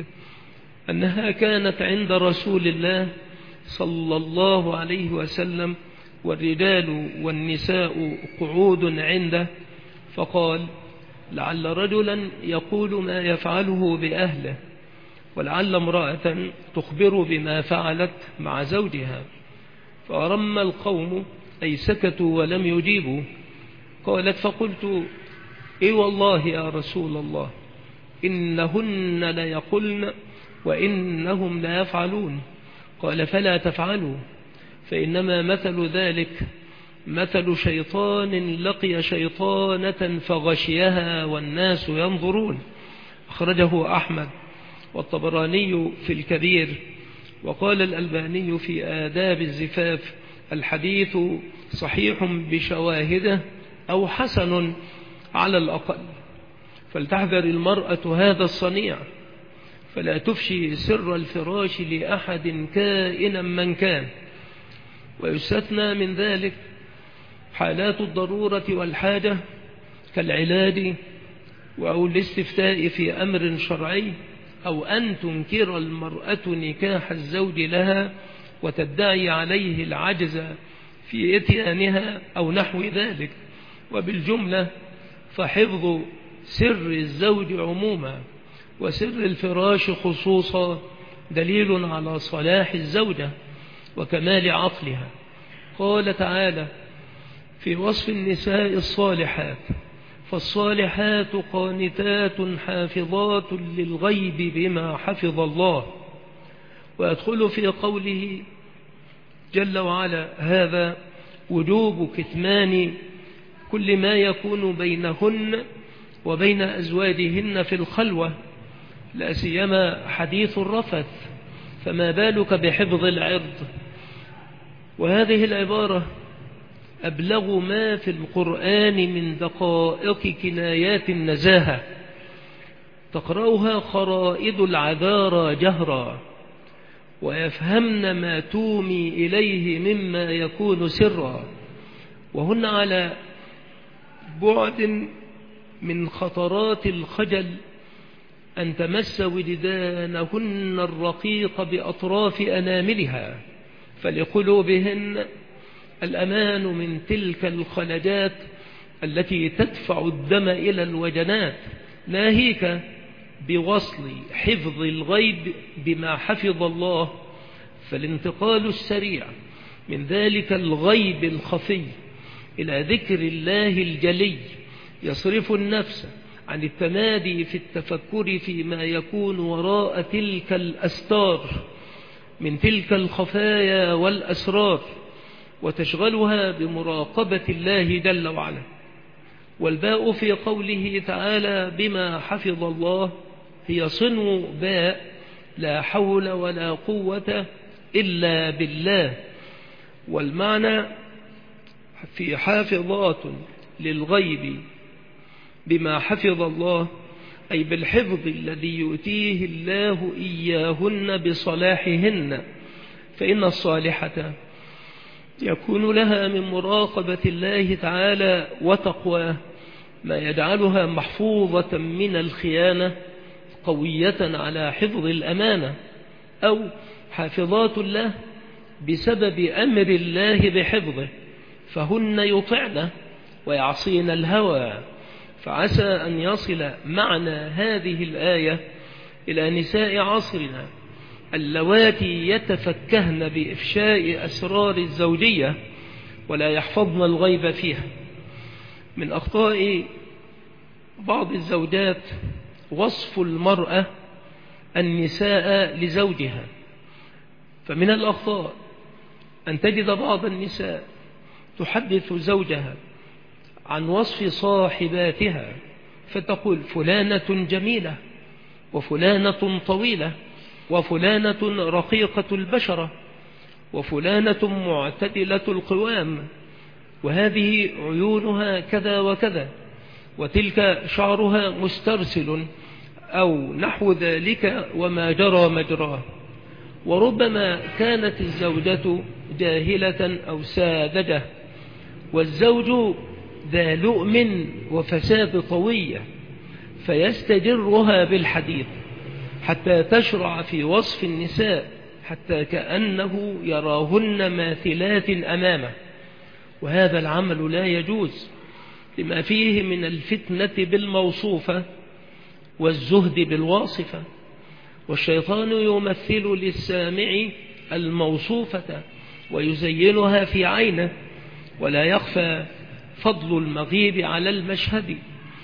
أنها كانت عند رسول الله صلى الله عليه وسلم والرجال والنساء قعود عنده، فقال: لعل رجلا يقول ما يفعله بأهله، ولعل امرأة تخبر بما فعلت مع زوجها. فأرم القوم أي سكتوا ولم يجيبوا. قالت: فقلت: إي والله يا رسول الله، إنهن ليقولن وإنهم لا يفعلون. قال فلا تفعلوا، فإنما مثل ذلك مثل شيطان لقي شيطانة فغشيها والناس ينظرون. أخرجه أحمد والطبراني في الكبير، وقال الألباني في آداب الزفاف الحديث صحيح بشواهده أو حسن على الأقل. فلتحذر المرأة هذا الصنيع، فلا تفشي سر الفراش لأحد كائنا من كان. ويستثنى من ذلك حالات الضرورة والحاجة كالعلاج أو الاستفتاء في أمر شرعي، أو أن تنكر المرأة نكاح الزوج لها وتدعي عليه العجز في إتيانها أو نحو ذلك. وبالجملة فحفظ سر الزوج عموما وسر الفراش خصوصا دليل على صلاح الزوجة وكمال عقلها. قال تعالى في وصف النساء الصالحات: فالصالحات قانتات حافظات للغيب بما حفظ الله. ويدخل في قوله جل وعلا هذا وجوب كتمان كل ما يكون بينهن وبين أزواجهن في الخلوة، لا سيما حديث الرفث، فما بالك بحفظ العرض. وهذه العبارة أبلغ ما في القرآن من دقائق كنايات النزاهة، تقرأها خرائد العذارى جهرا ويفهمن ما تومي إليه مما يكون سرا، وهن على بعد من خطرات الخجل أن تمس وجدانهن الرقيق بأطراف أناملها، فلقلوبهن الأمان من تلك الخلجات التي تدفع الدم إلى الوجنات، ناهيك بوصل حفظ الغيب بما حفظ الله. فالانتقال السريع من ذلك الغيب الخفي إلى ذكر الله الجلي يصرف النفس عن التمادي في التفكر فيما يكون وراء تلك الأستار من تلك الخفايا والأسرار، وتشغلها بمراقبة الله جل وعلا. والباء في قوله تعالى بما حفظ الله هي صنو باء لا حول ولا قوة إلا بالله. والمعنى في حافظات للغيب بما حفظ الله أي بالحفظ الذي يؤتيه الله إياهن بصلاحهن، فإن الصالحة يكون لها من مراقبة الله تعالى وتقواه ما يجعلها محفوظة من الخيانة قوية على حفظ الأمانة، أو حافظات له بسبب أمر الله بحفظه، فهن يطعن ويعصين الهوى. فعسى أن يصل معنى هذه الآية إلى نساء عصرنا اللواتي يتفكهن بإفشاء أسرار الزوجية ولا يحفظن الغيب فيها. من أخطاء بعض الزوجات وصف المرأة النساء لزوجها، فمن الأخطاء أن تجد بعض النساء تحدث زوجها عن وصف صاحباتها فتقول فلانة جميلة وفلانة طويلة وفلانة رقيقة البشرة وفلانة معتدلة القوام، وهذه عيونها كذا وكذا، وتلك شعرها مسترسل أو نحو ذلك وما جرى مجراه. وربما كانت الزوجة جاهلة أو ساذجة، والزوج ذا لؤم وفساد طوية، فيستجرها بالحديث حتى تشرع في وصف النساء حتى كأنه يراهن ماثلات أمامه، وهذا العمل لا يجوز لما فيه من الفتنة بالموصوفة والزهد بالواصفة. والشيطان يمثل للسامع الموصوفة ويزينها في عينه، ولا يخفى فضل المغيب على المشهد.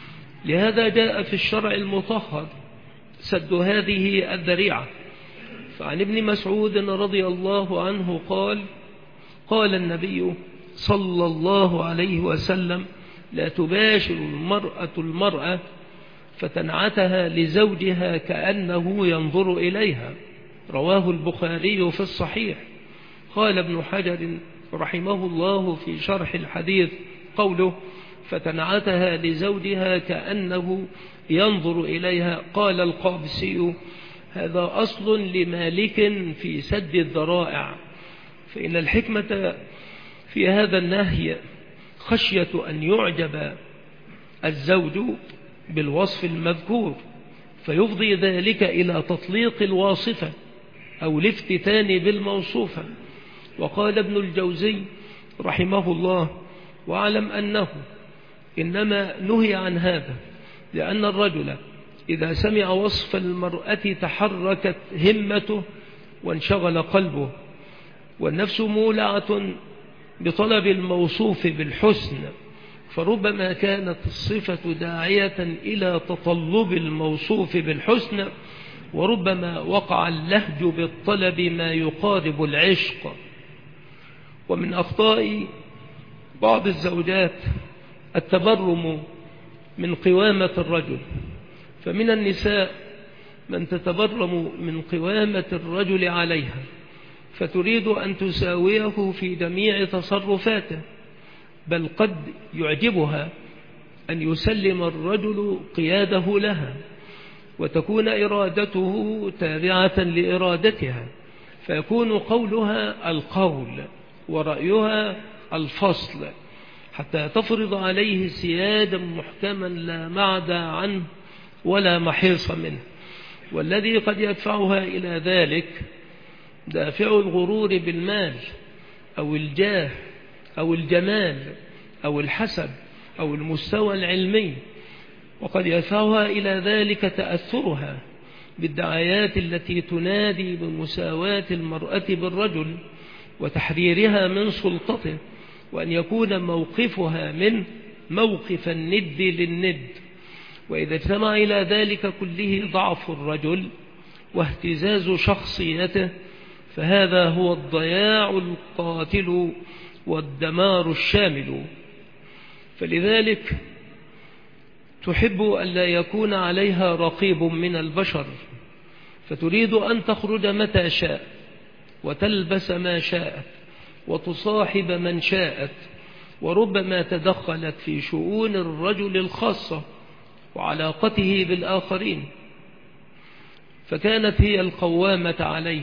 لهذا جاء في الشرع المطهر سد هذه الذريعة، فعن ابن مسعود رضي الله عنه قال قال النبي صلى الله عليه وسلم لا تباشر المرأة المرأة فتنعتها لزوجها كأنه ينظر إليها، رواه البخاري في الصحيح. قال ابن حجر رحمه الله في شرح الحديث قوله فتنعتها لزوجها كأنه ينظر إليها، قال القابسي هذا أصل لمالك في سد الذرائع، فإن الحكمة في هذا النهي خشية أن يعجب الزوج بالوصف المذكور فيفضي ذلك إلى تطليق الواصفة أو الافتتان بالموصوفة. وقال ابن الجوزي رحمه الله واعلم أنه إنما نهي عن هذا لأن الرجل إذا سمع وصف المرأة تحركت همته وانشغل قلبه، والنفس مولعة بطلب الموصوف بالحسن، فربما كانت الصفة داعية إلى تطلب الموصوف بالحسن، وربما وقع اللهج بالطلب ما يقارب العشق. ومن أخطاء بعض الزوجات التبرم من قوامة الرجل، فمن النساء من تتبرم من قوامة الرجل عليها فتريد أن تساويه في جميع تصرفاته، بل قد يعجبها أن يسلم الرجل قياده لها وتكون إرادته تابعة لإرادتها، فيكون قولها القول ورأيها الفصل، حتى تفرض عليه سيادا محكما لا معدى عنه ولا محيص منه. والذي قد يدفعها إلى ذلك دافع الغرور بالمال أو الجاه أو الجمال أو الحسب أو المستوى العلمي، وقد يدفعها إلى ذلك تأثرها بالدعايات التي تنادي بمساواة المرأة بالرجل وتحريرها من سلطته، وأن يكون موقفها من موقف الند للند. وإذا اجتمع إلى ذلك كله ضعف الرجل واهتزاز شخصيته فهذا هو الضياع القاتل والدمار الشامل. فلذلك تحب أن لا يكون عليها رقيب من البشر، فتريد أن تخرج متى شاء وتلبس ما شاءت وتصاحب من شاءت، وربما تدخلت في شؤون الرجل الخاصة وعلاقته بالآخرين، فكانت هي القوامة عليه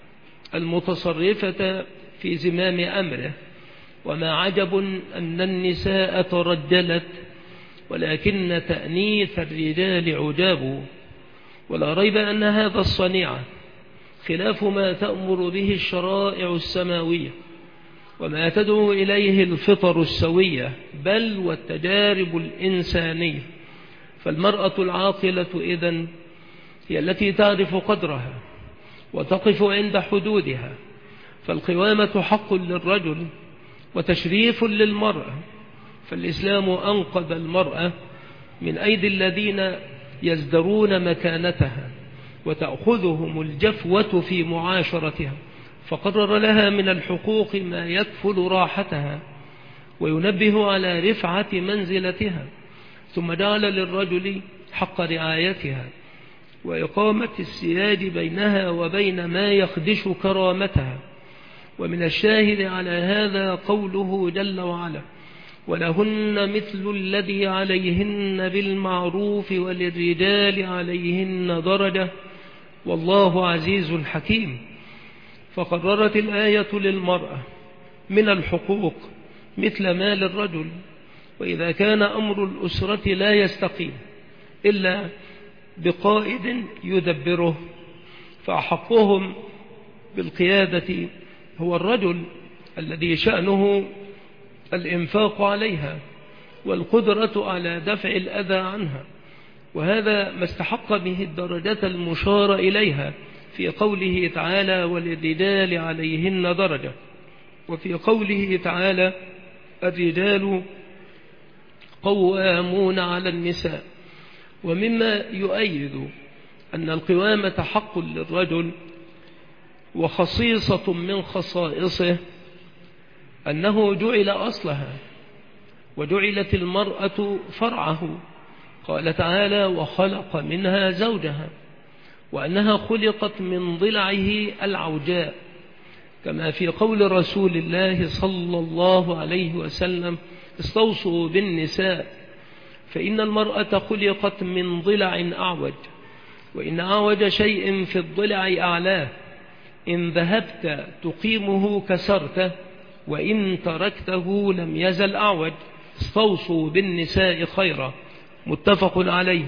المتصرفة في زمام أمره. وما عجب أن النساء ترجلت، ولكن تأنيث الرجال عجاب. ولا ريب أن هذا الصنيع خلاف ما تأمر به الشرائع السماوية وما تدعو إليه الفطر السوية، بل والتجارب الإنسانية. فالمرأة العاقلة إذن هي التي تعرف قدرها وتقف عند حدودها، فالقوامة حق للرجل وتشريف للمرأة، فالإسلام أنقذ المرأة من أيدي الذين يزدرون مكانتها وتأخذهم الجفوة في معاشرتها، فقرر لها من الحقوق ما يكفل راحتها وينبه على رفعة منزلتها، ثم جعل للرجل حق رعايتها وإقامة السياد بينها وبين ما يخدش كرامتها. ومن الشاهد على هذا قوله جل وعلا ولهن مثل الذي عليهن بالمعروف وللرجال عليهن درجة والله عزيز حكيم. فقررت الآية للمرأة من الحقوق مثل ما للرجل. وإذا كان أمر الأسرة لا يستقيم إلا بقائد يدبره، فأحقهم بالقيادة هو الرجل الذي شأنه الإنفاق عليها والقدرة على دفع الأذى عنها، وهذا ما استحق به الدرجة المشار إليها في قوله تعالى وللرجال عليهن درجة، وفي قوله تعالى الرجال قوامون على النساء. ومما يؤيد أن القوامة حق للرجل وخصيصة من خصائصه أنه جعل أصلها، وجعلت المرأة فرعه. قال تعالى: وخلق منها زوجها، وأنها خلقت من ضلعه العوجاء، كما في قول رسول الله صلى الله عليه وسلم: استوصوا بالنساء فإن المرأة خلقت من ضلع أعوج، وإن أعوج شيء في الضلع أعلاه، إن ذهبت تقيمه كسرته، وإن تركته لم يزل أعوج. استوصوا بالنساء خيرا. متفق عليه.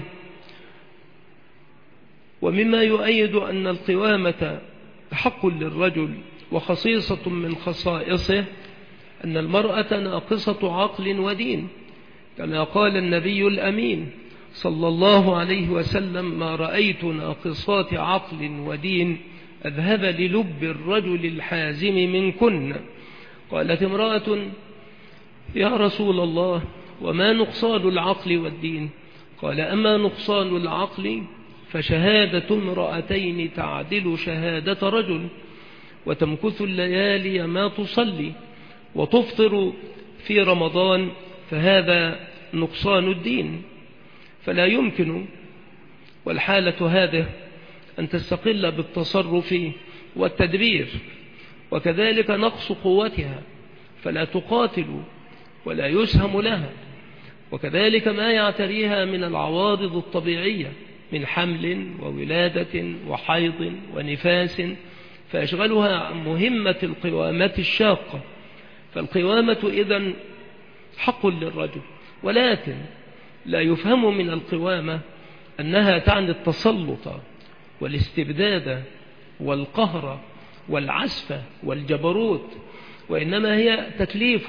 ومما يؤيد أن القوامة حق للرجل وخصيصة من خصائصه أن المرأة ناقصة عقل ودين، كما قال النبي الأمين صلى الله عليه وسلم: ما رأيت ناقصات عقل ودين أذهب للب الرجل الحازم منكن. قالت امرأة: يا رسول الله، وما نقصان العقل والدين؟ قال: أما نقصان العقل فشهادة امرأتين تعدل شهادة رجل، وتمكث الليالي ما تصلي، وتفطر في رمضان، فهذا نقصان الدين. فلا يمكن والحالة هذه أن تستقل بالتصرف والتدبير، وكذلك نقص قوتها فلا تقاتل ولا يسهم لها، وكذلك ما يعتريها من العوارض الطبيعية من حمل وولادة وحيض ونفاس، فيشغلها عن مهمة القوامة الشاقة. فالقوامة إذن حق للرجل، ولكن لا يفهم من القوامة أنها تعني التسلط والاستبداد والقهر والعسف والجبروت، وإنما هي تكليف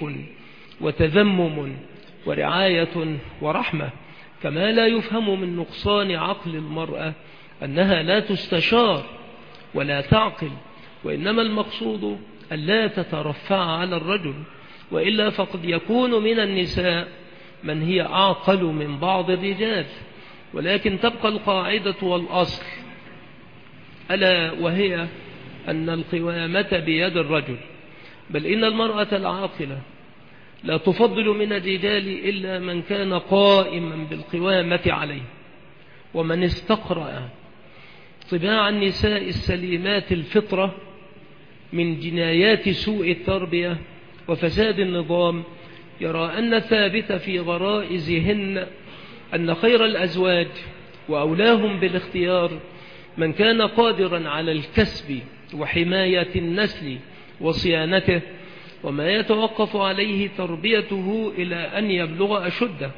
وتذمم ورعاية ورحمة. كما لا يفهم من نقصان عقل المرأة أنها لا تستشار ولا تعقل، وإنما المقصود أن لا تترفع على الرجل، وإلا فقد يكون من النساء من هي أعقل من بعض الرجال، ولكن تبقى القاعدة والأصل، ألا وهي أن القوامة بيد الرجل. بل إن المرأة العاقلة لا تفضل من الرجال إلا من كان قائما بالقوامة عليه، ومن استقرأ طباع النساء السليمات الفطرة من جنايات سوء التربية وفساد النظام يرى أن ثابت في غرائزهن أن خير الأزواج وأولاهم بالاختيار من كان قادرا على الكسب وحماية النسل وصيانته، وما يتوقف عليه تربيته إلى أن يبلغ أشده.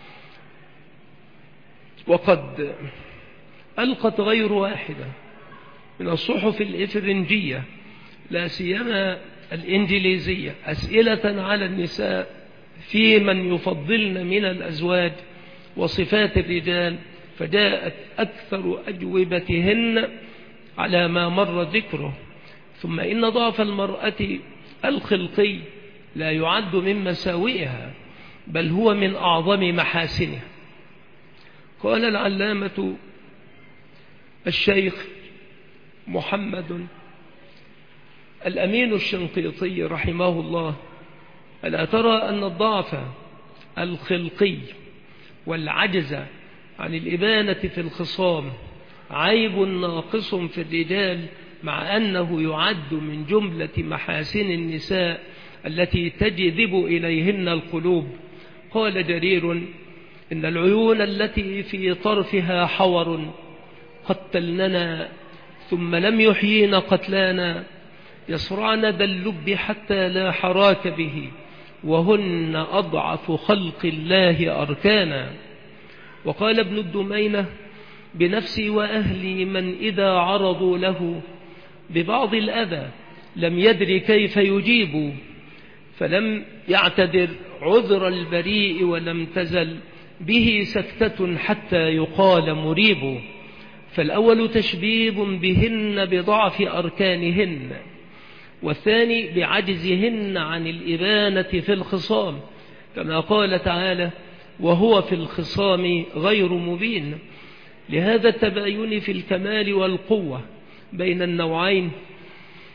وقد ألقت غير واحدة من الصحف الإفرنجية لا سيما الإنجليزية أسئلة على النساء في من يفضلن من الأزواج وصفات الرجال، فجاءت أكثر أجوبتهن على ما مر ذكره. ثم إن ضعف المرأة الخلقي لا يعد من مساوئها، بل هو من أعظم محاسنها. قال العلامة الشيخ محمد الأمين الشنقيطي رحمه الله: ألا ترى أن الضعف الخلقي والعجز عن الإبانة في الخصام عيب ناقص في الرجال، مع أنه يعد من جملة محاسن النساء التي تجذب إليهن القلوب. قال جرير: إن العيون التي في طرفها حور قتلننا ثم لم يحيين قتلانا، يصرعن ذا اللب حتى لا حراك به، وهن أضعف خلق الله أركانا. وقال ابن الدمينة: بنفسي وأهلي من إذا عرضوا له ببعض الأذى لم يدر كيف يجيب، فلم يعتذر عذر البريء ولم تزل به سكتة حتى يقال مريب. فالأول تشبيب بهن بضعف أركانهن، والثاني بعجزهن عن الإبانة في الخصام، كما قال تعالى: وهو في الخصام غير مبين. لهذا التباين في الكمال والقوة بين النوعين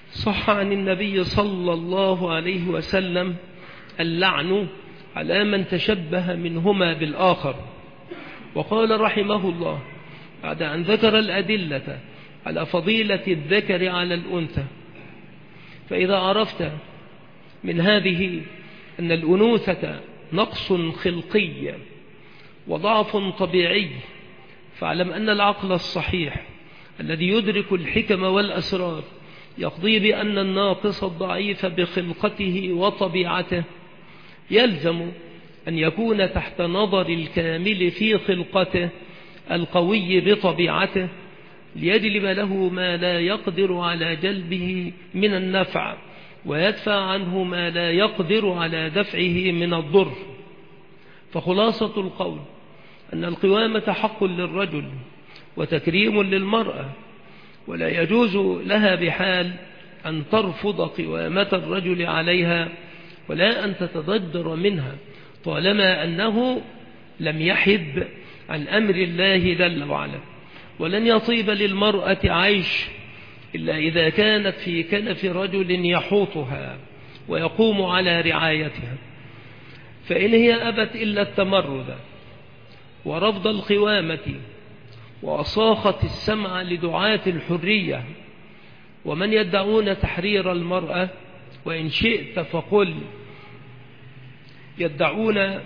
صح عن النبي صلى الله عليه وسلم اللعن على من تشبه منهما بالآخر. وقال رحمه الله بعد أن ذكر الأدلة على فضيلة الذكر على الأنثى: فإذا عرفت من هذه أن الأنوثة نقص خلقي وضعف طبيعي، فاعلم أن العقل الصحيح الذي يدرك الحكم والأسرار يقضي بأن الناقص الضعيف بخلقته وطبيعته يلزم أن يكون تحت نظر الكامل في خلقته القوي بطبيعته، ليجلب له ما لا يقدر على جلبه من النفع ويدفع عنه ما لا يقدر على دفعه من الضر. فخلاصة القول أن القوامة حق للرجل وتكريم للمرأة، ولا يجوز لها بحال أن ترفض قوامة الرجل عليها ولا أن تتضجر منها طالما أنه لم يحد عن أمر الله جل وعلا. ولن يطيب للمرأة عيش إلا إذا كانت في كنف رجل يحوطها ويقوم على رعايتها، فإن هي أبت إلا التمرد ورفض القوامة وأصاخت السمع لدعاة الحرية ومن يدعون تحرير المرأة، وإن شئت فقل يدعون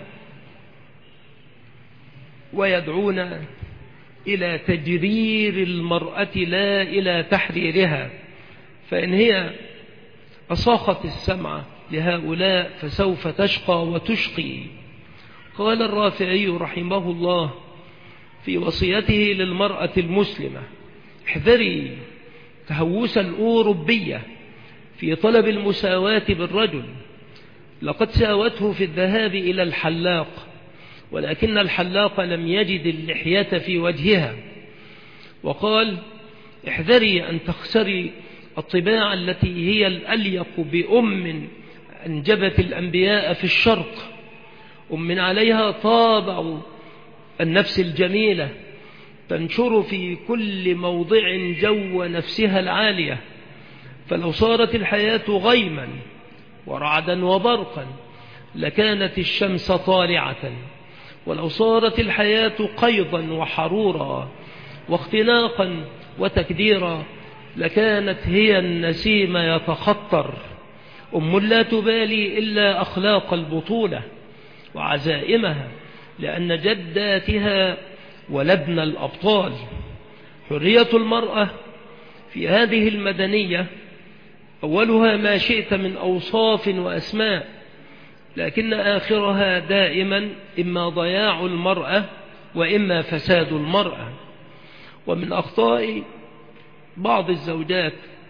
ويدعون إلى تجرير المرأة لا إلى تحريرها، فإن هي أصاخت السمع لهؤلاء فسوف تشقى وتشقي. قال الرافعي رحمه الله في وصيته للمرأة المسلمة: احذري تهوس الأوروبية في طلب المساواة بالرجل، لقد ساوته في الذهاب إلى الحلاق ولكن الحلاق لم يجد اللحية في وجهها. وقال: احذري أن تخسري الطباع التي هي الأليق بأم أنجبت الأنبياء في الشرق، أم عليها طابع النفس الجميلة تنشر في كل موضع جو نفسها العالية، فلو صارت الحياة غيما ورعدا وبرقا لكانت الشمس طالعة، ولو صارت الحياة قيضا وحرورا واختناقا وتكديرا لكانت هي النسيم يتخطر. أم لا تبالي إلا أخلاق البطولة وعزائمها لأن جداتها ولدن الأبطال. حرية المرأة في هذه المدنية أولها ما شئت من أوصاف وأسماء، لكن آخرها دائما إما ضياع المرأة وإما فساد المرأة. ومن أخطاء بعض الزوجات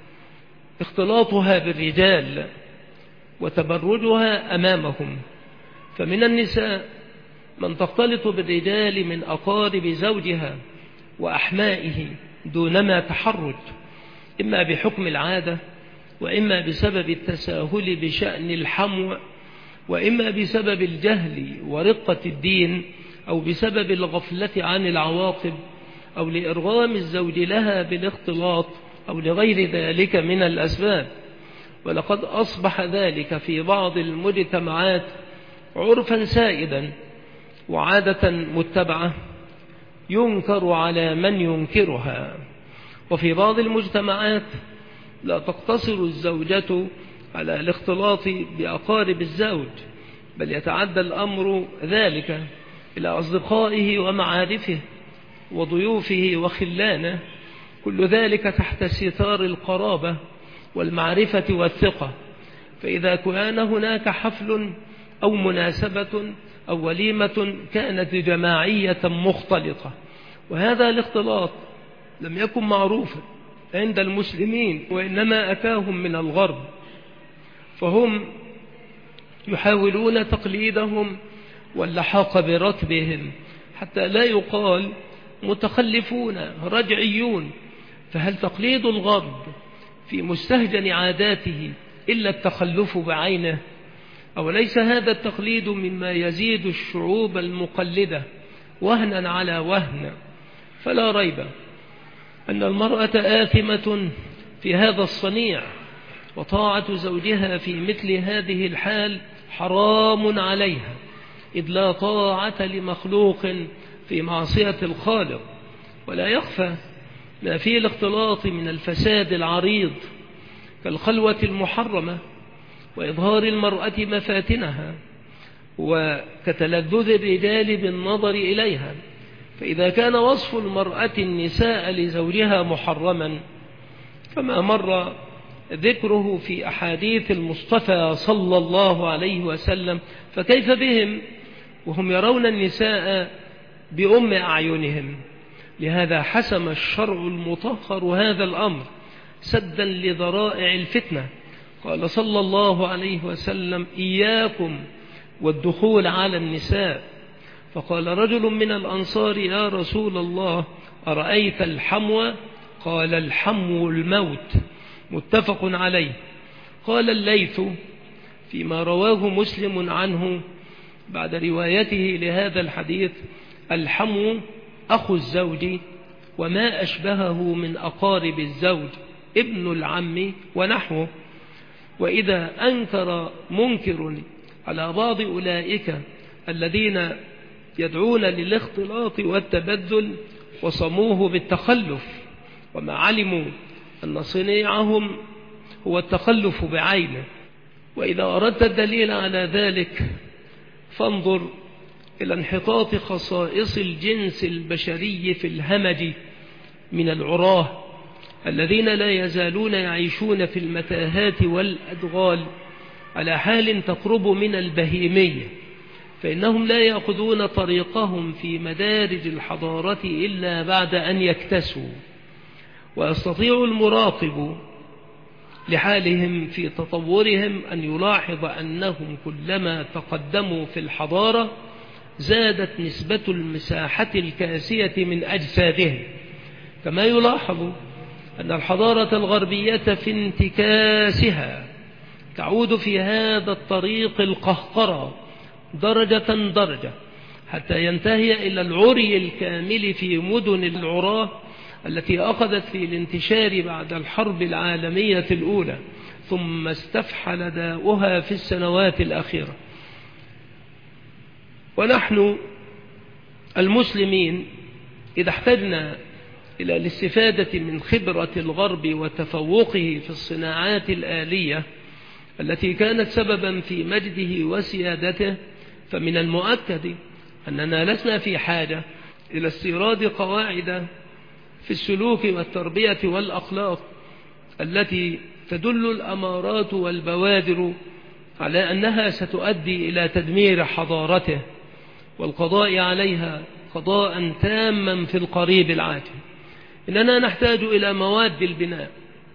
اختلاطها بالرجال وتبرجها أمامهم، فمن النساء من تختلط بالرجال من أقارب زوجها وأحمائه دونما تحرج، إما بحكم العادة وإما بسبب التساهل بشأن الحمو وإما بسبب الجهل ورقة الدين أو بسبب الغفلة عن العواقب أو لإرغام الزوج لها بالاختلاط أو لغير ذلك من الأسباب. ولقد أصبح ذلك في بعض المجتمعات عرفا سائدا وعادة متبعة ينكر على من ينكرها. وفي بعض المجتمعات لا تقتصر الزوجة على الاختلاط بأقارب الزوج، بل يتعدى الأمر ذلك إلى أصدقائه ومعارفه وضيوفه وخلانه، كل ذلك تحت ستار القرابة والمعرفة والثقة. فإذا كان هناك حفل أو مناسبة أو وليمة كانت جماعية مختلطة، وهذا الاختلاط لم يكن معروفا عند المسلمين وإنما أتاهم من الغرب، فهم يحاولون تقليدهم واللحاق بركبهم حتى لا يقال متخلفون رجعيون. فهل تقليد الغرب في مستهجن عاداته إلا التخلف بعينه؟ أو ليس هذا التقليد مما يزيد الشعوب المقلدة وهنا على وهن؟ فلا ريب أن المرأة آثمة في هذا الصنيع، وطاعة زوجها في مثل هذه الحال حرام عليها، إذ لا طاعة لمخلوق في معصية الخالق. ولا يخفى ما فيه الاختلاط من الفساد العريض كالخلوة المحرمة وإظهار المرأة مفاتنها وكتلذذ الرجال بالنظر إليها. فإذا كان وصف المرأة النساء لزوجها محرما كما مر ذكره في أحاديث المصطفى صلى الله عليه وسلم، فكيف بهم وهم يرون النساء بأم أعينهم؟ لهذا حسم الشرع المطهر هذا الأمر سدا لذرائع الفتنة. قال صلى الله عليه وسلم: إياكم والدخول على النساء. فقال رجل من الأنصار: يا رسول الله، أرأيت الحمو؟ قال: الحمو الموت. متفق عليه. قال الليث فيما رواه مسلم عنه بعد روايته لهذا الحديث: الحمو أخو الزوج وما أشبهه من أقارب الزوج، ابن العم ونحوه. وإذا أنكر منكر على بعض أولئك الذين يدعون للاختلاط والتبذل وصموه بالتخلف، وما علموا أن صنيعهم هو التخلف بعينه. وإذا أردت الدليل على ذلك فانظر إلى انحطاط خصائص الجنس البشري في الهمج من العراه الذين لا يزالون يعيشون في المتاهات والأدغال على حال تقرب من البهيمية، فإنهم لا يأخذون طريقهم في مدارج الحضارة إلا بعد أن يكتسوا. ويستطيع المراقب لحالهم في تطورهم أن يلاحظ أنهم كلما تقدموا في الحضارة زادت نسبة المساحة الكاسية من أجسادهم، كما يلاحظ أن الحضارة الغربية في انتكاسها تعود في هذا الطريق القهقرة درجة درجة حتى ينتهي إلى العري الكامل في مدن العراة التي أخذت في الانتشار بعد الحرب العالمية الأولى، ثم استفحل داؤها في السنوات الأخيرة. ونحن المسلمين إذا احتجنا إلى الاستفادة من خبرة الغرب وتفوقه في الصناعات الآلية التي كانت سببا في مجده وسيادته، فمن المؤكد أننا لسنا في حاجة إلى استيراد قواعد في السلوك والتربية والأخلاق التي تدل الأمارات والبوادر على أنها ستؤدي إلى تدمير حضارته والقضاء عليها قضاء تاما في القريب العاجل. إننا نحتاج إلى مواد البناء،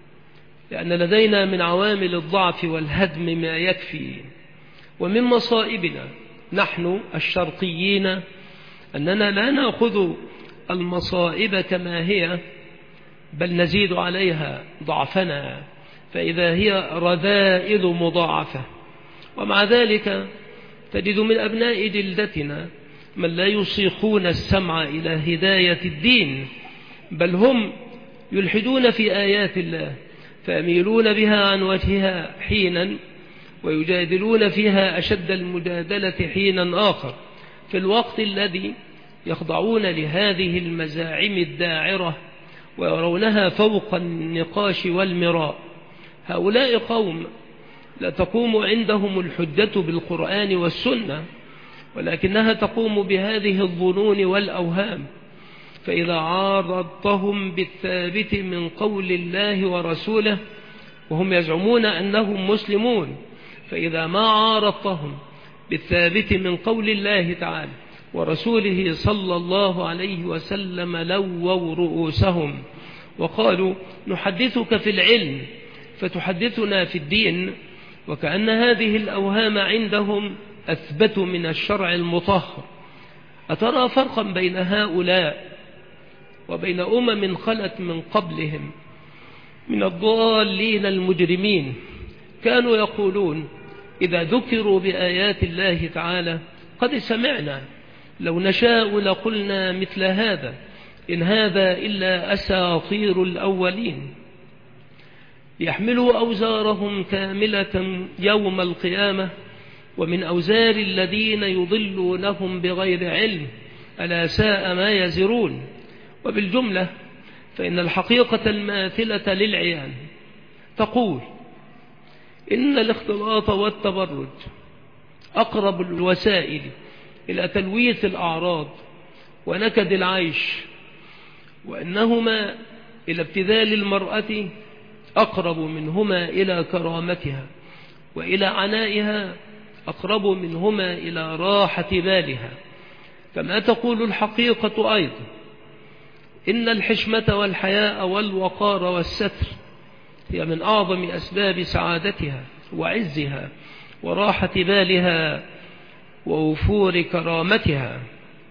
لأن لدينا من عوامل الضعف والهدم ما يكفي. ومن مصائبنا نحن الشرقيين أننا لا نأخذ المصائب كما هي، بل نزيد عليها ضعفنا، فإذا هي رذائل مضاعفة. ومع ذلك تجد من أبناء جلدتنا من لا يصيخون السمع إلى هداية الدين، بل هم يلحدون في آيات الله فيميلون بها عن وجهها حينا ويجادلون فيها أشد المجادلة حينا آخر، في الوقت الذي يخضعون لهذه المزاعم الداعرة ويرونها فوق النقاش والمراء. هؤلاء قوم لا تقوم عندهم الحجة بالقرآن والسنة، ولكنها تقوم بهذه الظنون والأوهام. فإذا عارضتهم بالثابت من قول الله ورسوله وهم يزعمون أنهم مسلمون، فإذا ما عارضتهم بالثابت من قول الله تعالى ورسوله صلى الله عليه وسلم لووا رؤوسهم وقالوا: نحدثك في العلم فتحدثنا في الدين، وكأن هذه الأوهام عندهم أثبت من الشرع المطهر. أترى فرقا بين هؤلاء وبين أمم خلت من قبلهم من الضالين المجرمين؟ كانوا يقولون إذا ذكروا بآيات الله تعالى: قد سمعنا، لو نشاء لقلنا مثل هذا، إن هذا إلا أساطير الأولين. ليحملوا أوزارهم كاملة يوم القيامة ومن أوزار الذين يضلونهم بغير علم ألا ساء ما يزرون. وبالجملة فإن الحقيقة الماثلة للعيان تقول إن الاختلاط والتبرج أقرب الوسائل إلى تلويث الأعراض ونكد العيش، وأنهما إلى ابتذال المرأة أقرب منهما إلى كرامتها، وإلى عنائها أقرب منهما إلى راحة بالها. كما تقول الحقيقة أيضا إن الحشمة والحياء والوقار والستر هي من أعظم أسباب سعادتها وعزها وراحة بالها ووفور كرامتها.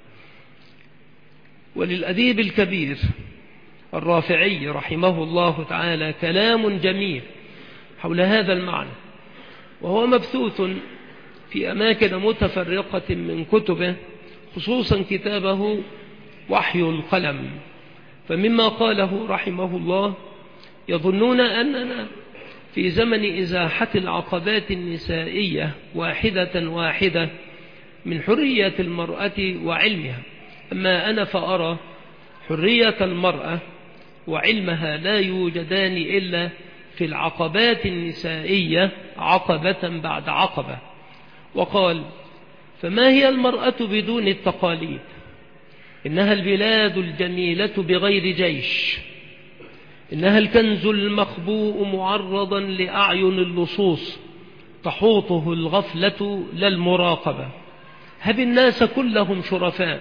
وللأديب الكبير الرافعي رحمه الله تعالى كلام جميل حول هذا المعنى، وهو مبثوث في أماكن متفرقة من كتبه، خصوصا كتابه وحي القلم. فمما قاله رحمه الله: يظنون أننا في زمن إزاحة العقبات النسائية واحدة واحدة من حرية المرأة وعلمها، أما أنا فأرى حرية المرأة وعلمها لا يوجدان إلا في العقبات النسائية عقبة بعد عقبة. وقال: فما هي المرأة بدون التقاليد؟ إنها البلاد الجميلة بغير جيش، إنها الكنز المخبوء معرضا لأعين اللصوص تحوطه الغفلة لا المراقبة. هب الناس كلهم شرفاء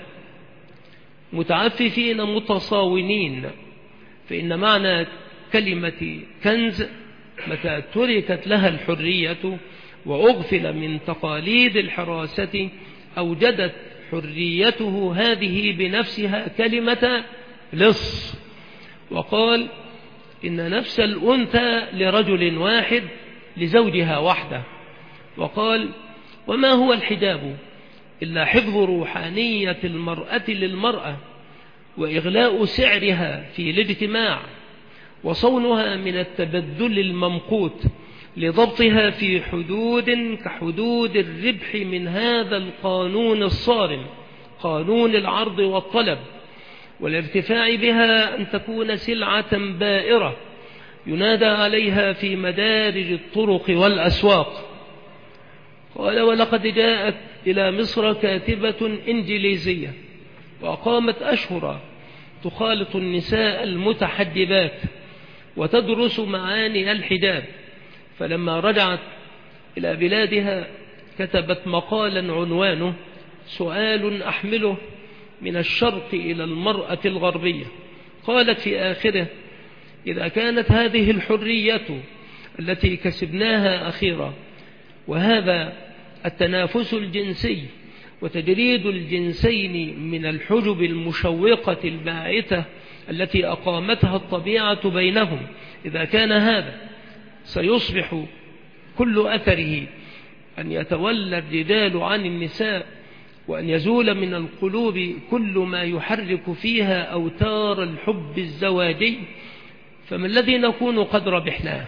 متعففين متصاونين، فإن معنى كلمة كنز متى تركت لها الحرية وأغفل من تقاليد الحراسة أوجدت حريته هذه بنفسها كلمة لص. وقال: إن نفس الأنثى لرجل واحد لزوجها وحده. وقال: وما هو الحجاب إلا حفظ روحانية المرأة للمرأة وإغلاء سعرها في الاجتماع وصونها من التبذل الممقوت لضبطها في حدود كحدود الربح من هذا القانون الصارم، قانون العرض والطلب، والارتفاع بها أن تكون سلعة بائرة ينادى عليها في مدارج الطرق والأسواق. قال: ولقد جاءت إلى مصر كاتبة إنجليزية وأقامت أشهر تخالط النساء المتحجبات وتدرس معاني الحجاب، فلما رجعت إلى بلادها كتبت مقالا عنوانه: سؤال أحمله من الشرق إلى المرأة الغربية. قالت في آخره: إذا كانت هذه الحرية التي كسبناها أخيرا، وهذا التنافس الجنسي وتجريد الجنسين من الحجب المشوقة الباعثة التي أقامتها الطبيعة بينهم، إذا كان هذا سيصبح كل أثره أن يتولى الرجال عن النساء وأن يزول من القلوب كل ما يحرك فيها أوتار الحب الزواجي، فما الذي نكون قد ربحناه؟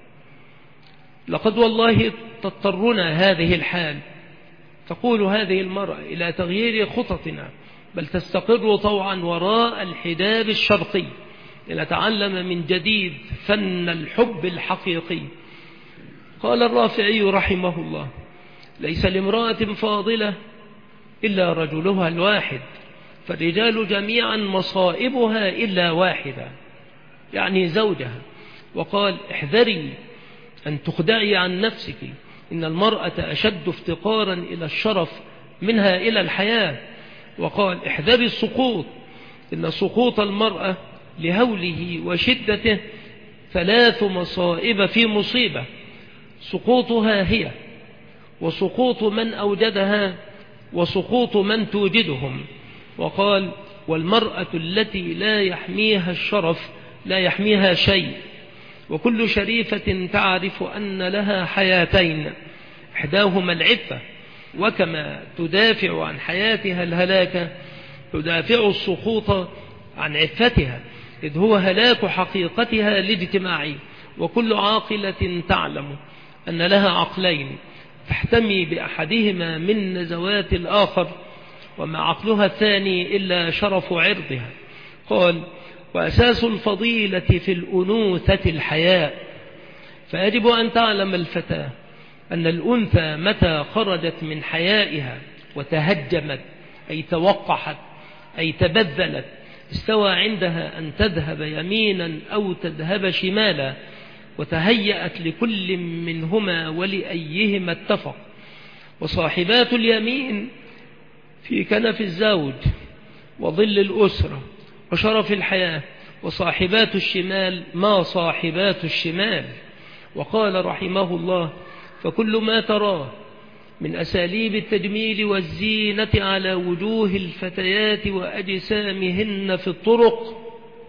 لقد والله تضطرنا هذه الحال، تقول هذه المرأة، إلى تغيير خططنا، بل تستقر طوعا وراء الحجاب الشرقي لنتعلم من جديد فن الحب الحقيقي. قال الرافعي رحمه الله: ليس لامرأة فاضلة إلا رجلها الواحد، فالرجال جميعا مصائبها إلا واحدة، يعني زوجها. وقال: احذري أن تخدعي عن نفسك، إن المرأة أشد افتقارا إلى الشرف منها إلى الحياة. وقال: احذري السقوط، إن سقوط المرأة لهوله وشدته ثلاث مصائب في مصيبة: سقوطها هي، وسقوط من أوجدها، وسقوط من توجدهم. وقال: والمرأة التي لا يحميها الشرف لا يحميها شيء، وكل شريفة تعرف أن لها حياتين، إحداهما العفة، وكما تدافع عن حياتها الهلاك تدافع السقوط عن عفتها، إذ هو هلاك حقيقتها الاجتماعي وكل عاقلة تعلم أن لها عقلين تحتمي بأحدهما من نزوات الآخر، وما عقلها الثاني إلا شرف عرضها. قال: وأساس الفضيلة في الأنوثة الحياء، فيجب أن تعلم الفتاة أن الأنثى متى خرجت من حيائها وتهجمت أي توقحت أي تبذلت، استوى عندها أن تذهب يمينا أو تذهب شمالا، وتهيأت لكل منهما ولأيهما اتفق. وصاحبات اليمين في كنف الزوج وظل الأسرة وشرف الحياة، وصاحبات الشمال ما صاحبات الشمال. وقال رحمه الله: فكل ما تراه من أساليب التجميل والزينة على وجوه الفتيات وأجسامهن في الطرق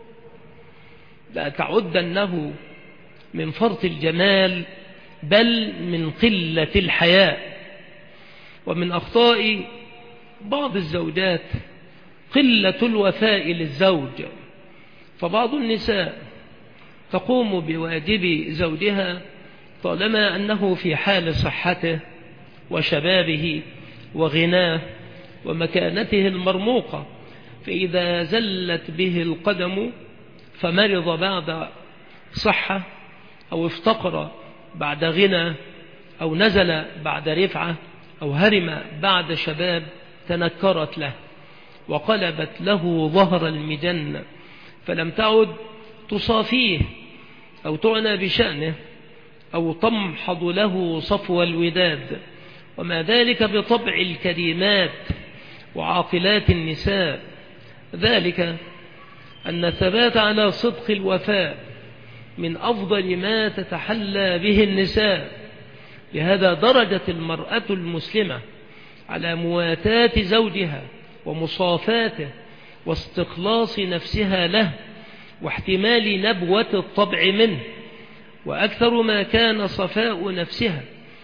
لا تعدنه من فرط الجمال، بل من قلة الحياء. ومن أخطاء بعض الزوجات قلة الوفاء للزوج، فبعض النساء تقوم بواجب زوجها طالما أنه في حال صحته وشبابه وغناه ومكانته المرموقة، فإذا زلت به القدم فمرض بعد صحة أو افتقر بعد غنى أو نزل بعد رفعة أو هرم بعد شباب، تنكرت له وقلبت له ظهر المجنة، فلم تعد تصافيه أو تعنى بشأنه أو تمحض له صفو الوداد. وما ذلك بطبع الكريمات وعاقلات النساء، ذلك أن الثبات على صدق الوفاء من أفضل ما تتحلى به النساء. لهذا درجت المرأة المسلمة على مواتاة زوجها ومصافاته واستخلاص نفسها له واحتمال نبوة الطبع منه، وأكثر ما كان صفاء نفسها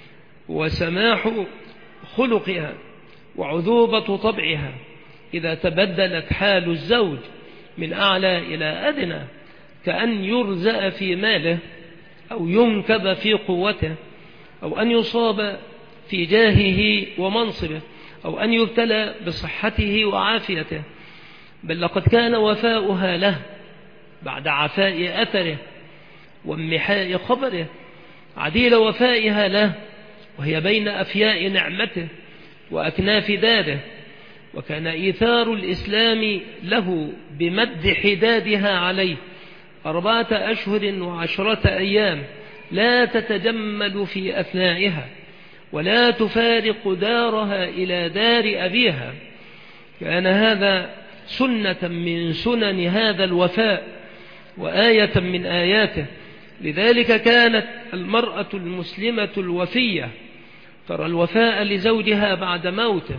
وسماح خلقها وعذوبة طبعها إذا تبدلت حال الزوج من أعلى إلى أدنى، كأن يرزأ في ماله أو ينكب في قوته أو أن يصاب في جاهه ومنصبه أو أن يبتلى بصحته وعافيته، بل لقد كان وفاؤها له بعد عفاء أثره وامحاء خبره عديل وفائها له وهي بين أفياء نعمته وأكناف داره. وكان إيثار الإسلام له بمد حدادها عليه أربعة أشهر وعشرة أيام لا تتجمل في أثنائها ولا تفارق دارها إلى دار أبيها. كان هذا سنة من سنن هذا الوفاء وآية من آياته. لذلك كانت المرأة المسلمة الوفية ترى الوفاء لزوجها بعد موته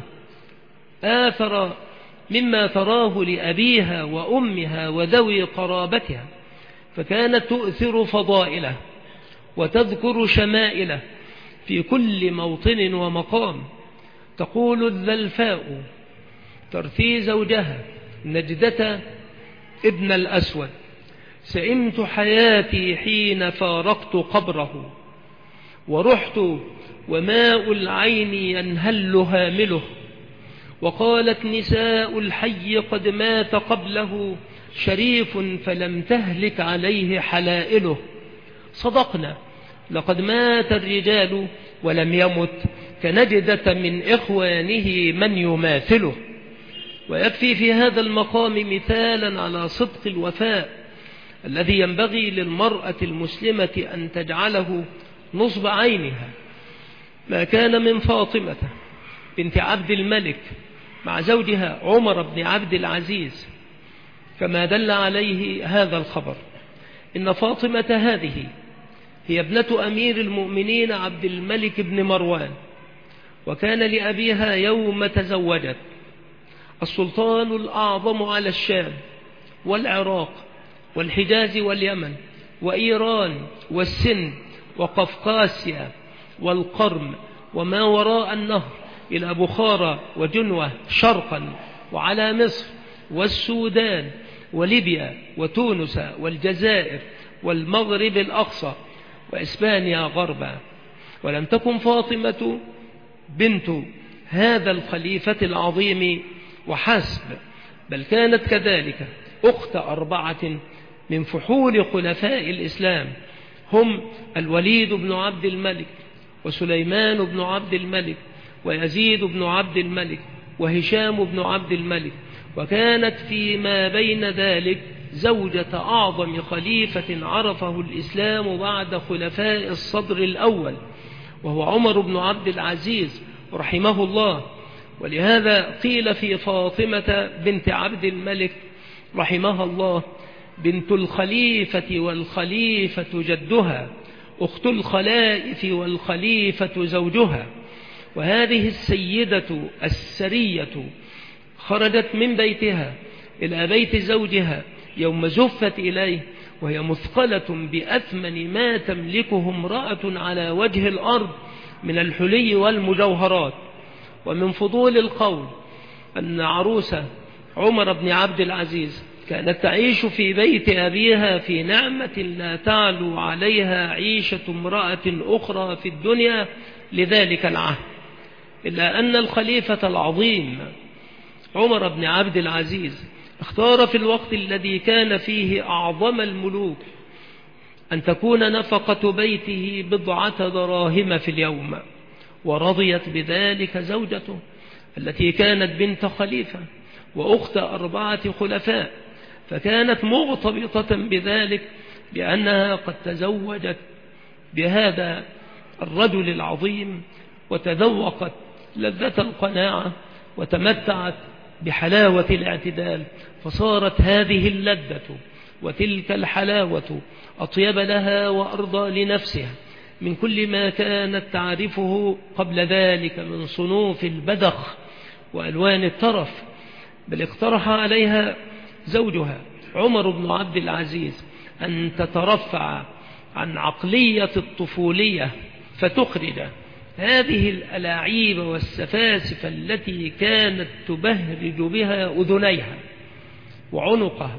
آثر مما تراه لأبيها وأمها وذوي قرابتها، فكانت تؤثر فضائله وتذكر شمائله في كل موطن ومقام. تقول الذلفاء ترثي زوجها نجدة ابن الأسود: سئمت حياتي حين فارقت قبره، ورحت وماء العين ينهل هامله. وقالت نساء الحي قد مات قبله شريف فلم تهلك عليه حلائله. صدقنا، لقد مات الرجال ولم يمت كنجدة من إخوانه من يماثله. ويكفي في هذا المقام مثالا على صدق الوفاء الذي ينبغي للمرأة المسلمة أن تجعله نصب عينها ما كان من فاطمة بنت عبد الملك مع زوجها عمر بن عبد العزيز، كما دل عليه هذا الخبر. إن فاطمة هذه هي ابنة أمير المؤمنين عبد الملك بن مروان، وكان لأبيها يوم تزوجت السلطان الأعظم على الشام والعراق والحجاز واليمن وإيران والسند وقفقاسيا والقرم وما وراء النهر إلى بخارى وجنوة شرقا وعلى مصر والسودان وليبيا وتونس والجزائر والمغرب الأقصى وإسبانيا غربا. ولم تكن فاطمة بنت هذا الخليفة العظيم وحسب، بل كانت كذلك أخت أربعة من فحول خلفاء الإسلام، هم الوليد بن عبد الملك وسليمان بن عبد الملك ويزيد بن عبد الملك وهشام بن عبد الملك. وكانت فيما بين ذلك زوجة أعظم خليفة عرفه الإسلام بعد خلفاء الصدر الأول، وهو عمر بن عبد العزيز رحمه الله. ولهذا قيل في فاطمة بنت عبد الملك رحمها الله بنت الخليفة والخليفة جدها، أخت الخلائف والخليفة زوجها. وهذه السيدة السرية خرجت من بيتها إلى بيت زوجها يوم زفت إليه وهي مثقلة بأثمن ما تملكه امرأة على وجه الأرض من الحلي والمجوهرات. ومن فضول القول أن عروسة عمر بن عبد العزيز كانت تعيش في بيت أبيها في نعمة لا تعلو عليها عيشة امرأة أخرى في الدنيا لذلك العهد، إلا أن الخليفة العظيم عمر بن عبد العزيز اختار في الوقت الذي كان فيه أعظم الملوك أن تكون نفقة بيته بضعة دراهم في اليوم، ورضيت بذلك زوجته التي كانت بنت خليفة وأخت أربعة خلفاء، فكانت مغتبطة بذلك لأنها قد تزوجت بهذا الرجل العظيم وتذوقت لذة القناعة وتمتعت بحلاوة الاعتدال، فصارت هذه اللذة وتلك الحلاوة أطيب لها وأرضى لنفسها من كل ما كانت تعرفه قبل ذلك من صنوف البذخ وألوان الترف. بل اقترح عليها زوجها عمر بن عبد العزيز أن تترفع عن عقلية الطفولية فتخرج هذه الألاعيب والسفاسف التي كانت تبهرج بها أذنيها وعنقها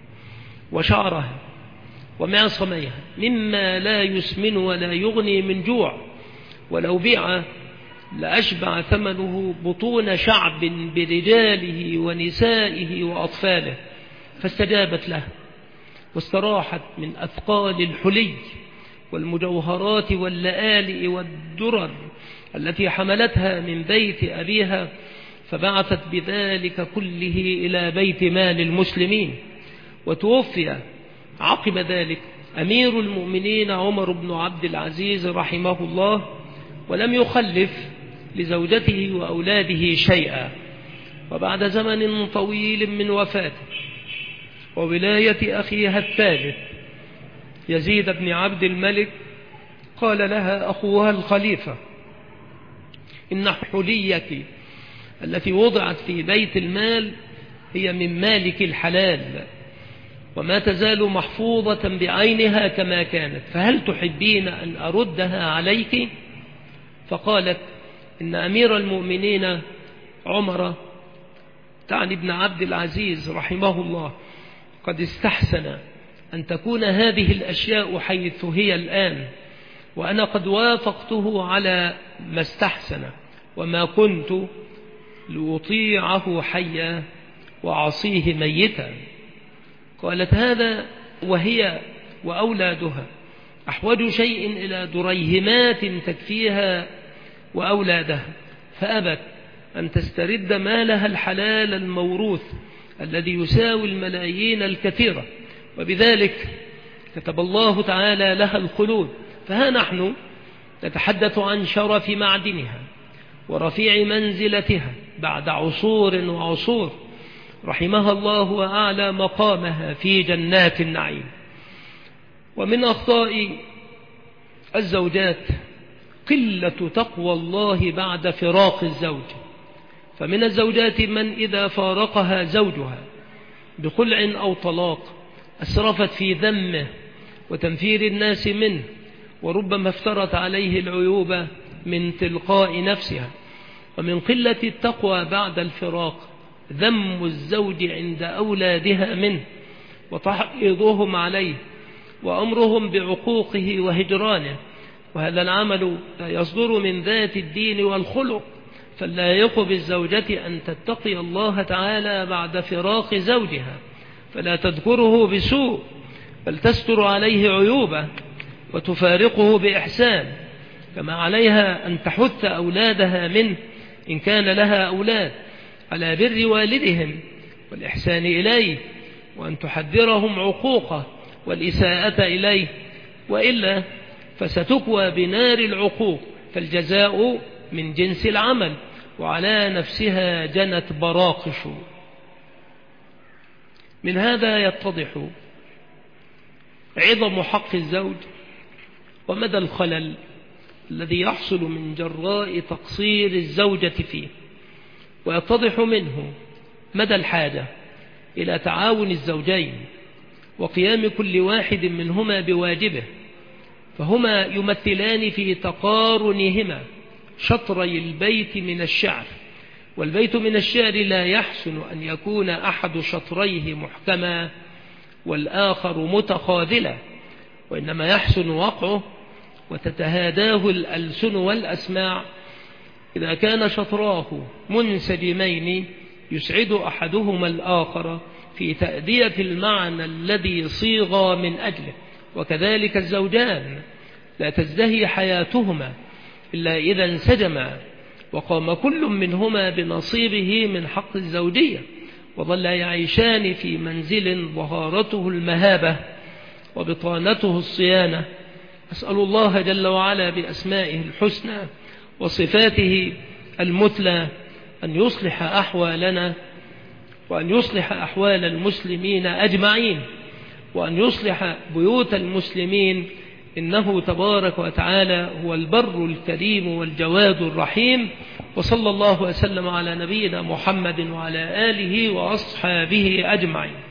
وشعرها ومعصميها مما لا يسمن ولا يغني من جوع، ولو بيع لأشبع ثمنه بطون شعب برجاله ونسائه وأطفاله. فاستجابت له واستراحت من أثقال الحلي والمجوهرات واللآلئ والدرر التي حملتها من بيت أبيها، فبعثت بذلك كله إلى بيت مال المسلمين. وتوفي عقب ذلك أمير المؤمنين عمر بن عبد العزيز رحمه الله، ولم يخلف لزوجته وأولاده شيئا. وبعد زمن طويل من وفاته وولاية أخيها الثالث يزيد بن عبد الملك، قال لها أخوها الخليفة: إن حليك التي وضعت في بيت المال هي من مالك الحلال وما تزال محفوظة بعينها كما كانت، فهل تحبين أن أردها عليك؟ فقالت: إن أمير المؤمنين عمر تعني ابن عبد العزيز رحمه الله قد استحسن أن تكون هذه الأشياء حيث هي الآن، وأنا قد وافقته على ما استحسن، وما كنت لأطيعه حيا وعصيه ميتا. قالت: هذا وهي وأولادها أحوج شيء إلى دريهمات تكفيها وأولادها، فأبت أن تسترد مالها الحلال الموروث الذي يساوي الملايين الكثيرة، وبذلك كتب الله تعالى لها الخلود. فها نحن نتحدث عن شرف معدنها ورفيع منزلتها بعد عصور وعصور، رحمها الله وأعلى مقامها في جنات النعيم. ومن أخطاء الزوجات قلة تقوى الله بعد فراق الزوج، فمن الزوجات من إذا فارقها زوجها بخلع أو طلاق أسرفت في ذمه وتنفير الناس منه، وربما افترت عليه العيوب من تلقاء نفسها. ومن قلة التقوى بعد الفراق ذم الزوج عند أولادها منه، وتحريضهم عليه وأمرهم بعقوقه وهجرانه. وهذا العمل لا يصدر من ذات الدين والخلق، فلا يق بالزوجة أن تتقي الله تعالى بعد فراق زوجها، فلا تذكره بسوء، بل تستر عليه عيوبه وتفارقه بإحسان، كما عليها أن تحث أولادها منه إن كان لها أولاد على بر والدهم والإحسان إليه، وأن تحذرهم عقوقه والإساءة إليه، وإلا فستكوى بنار العقوق، فالجزاء من جنس العمل، وعلى نفسها جنت براقش. من هذا يتضح عظم حق الزوج ومدى الخلل الذي يحصل من جراء تقصير الزوجة فيه، ويتضح منه مدى الحاجة إلى تعاون الزوجين وقيام كل واحد منهما بواجبه، فهما يمثلان في تقارنهما شطري البيت من الشعر، والبيت من الشعر لا يحسن أن يكون أحد شطريه محكما والآخر متخاذلا، وإنما يحسن وقعه وتتهاداه الألسن والأسماع إذا كان شطراه منسجمين يسعد أحدهما الآخر في تأدية المعنى الذي صيغ من أجله. وكذلك الزوجان لا تزدهي حياتهما إلا إذا انسجما وقام كل منهما بنصيبه من حق الزوجية، وظل يعيشان في منزل ظهارته المهابة وبطانته الصيانة. أسأل الله جل وعلا بأسمائه الحسنى وصفاته المثلى أن يصلح أحوالنا، وأن يصلح أحوال المسلمين أجمعين، وأن يصلح بيوت المسلمين، إنه تبارك وتعالى هو البر الكريم والجواد الرحيم. وصلى الله وسلم على نبينا محمد وعلى آله وأصحابه أجمعين.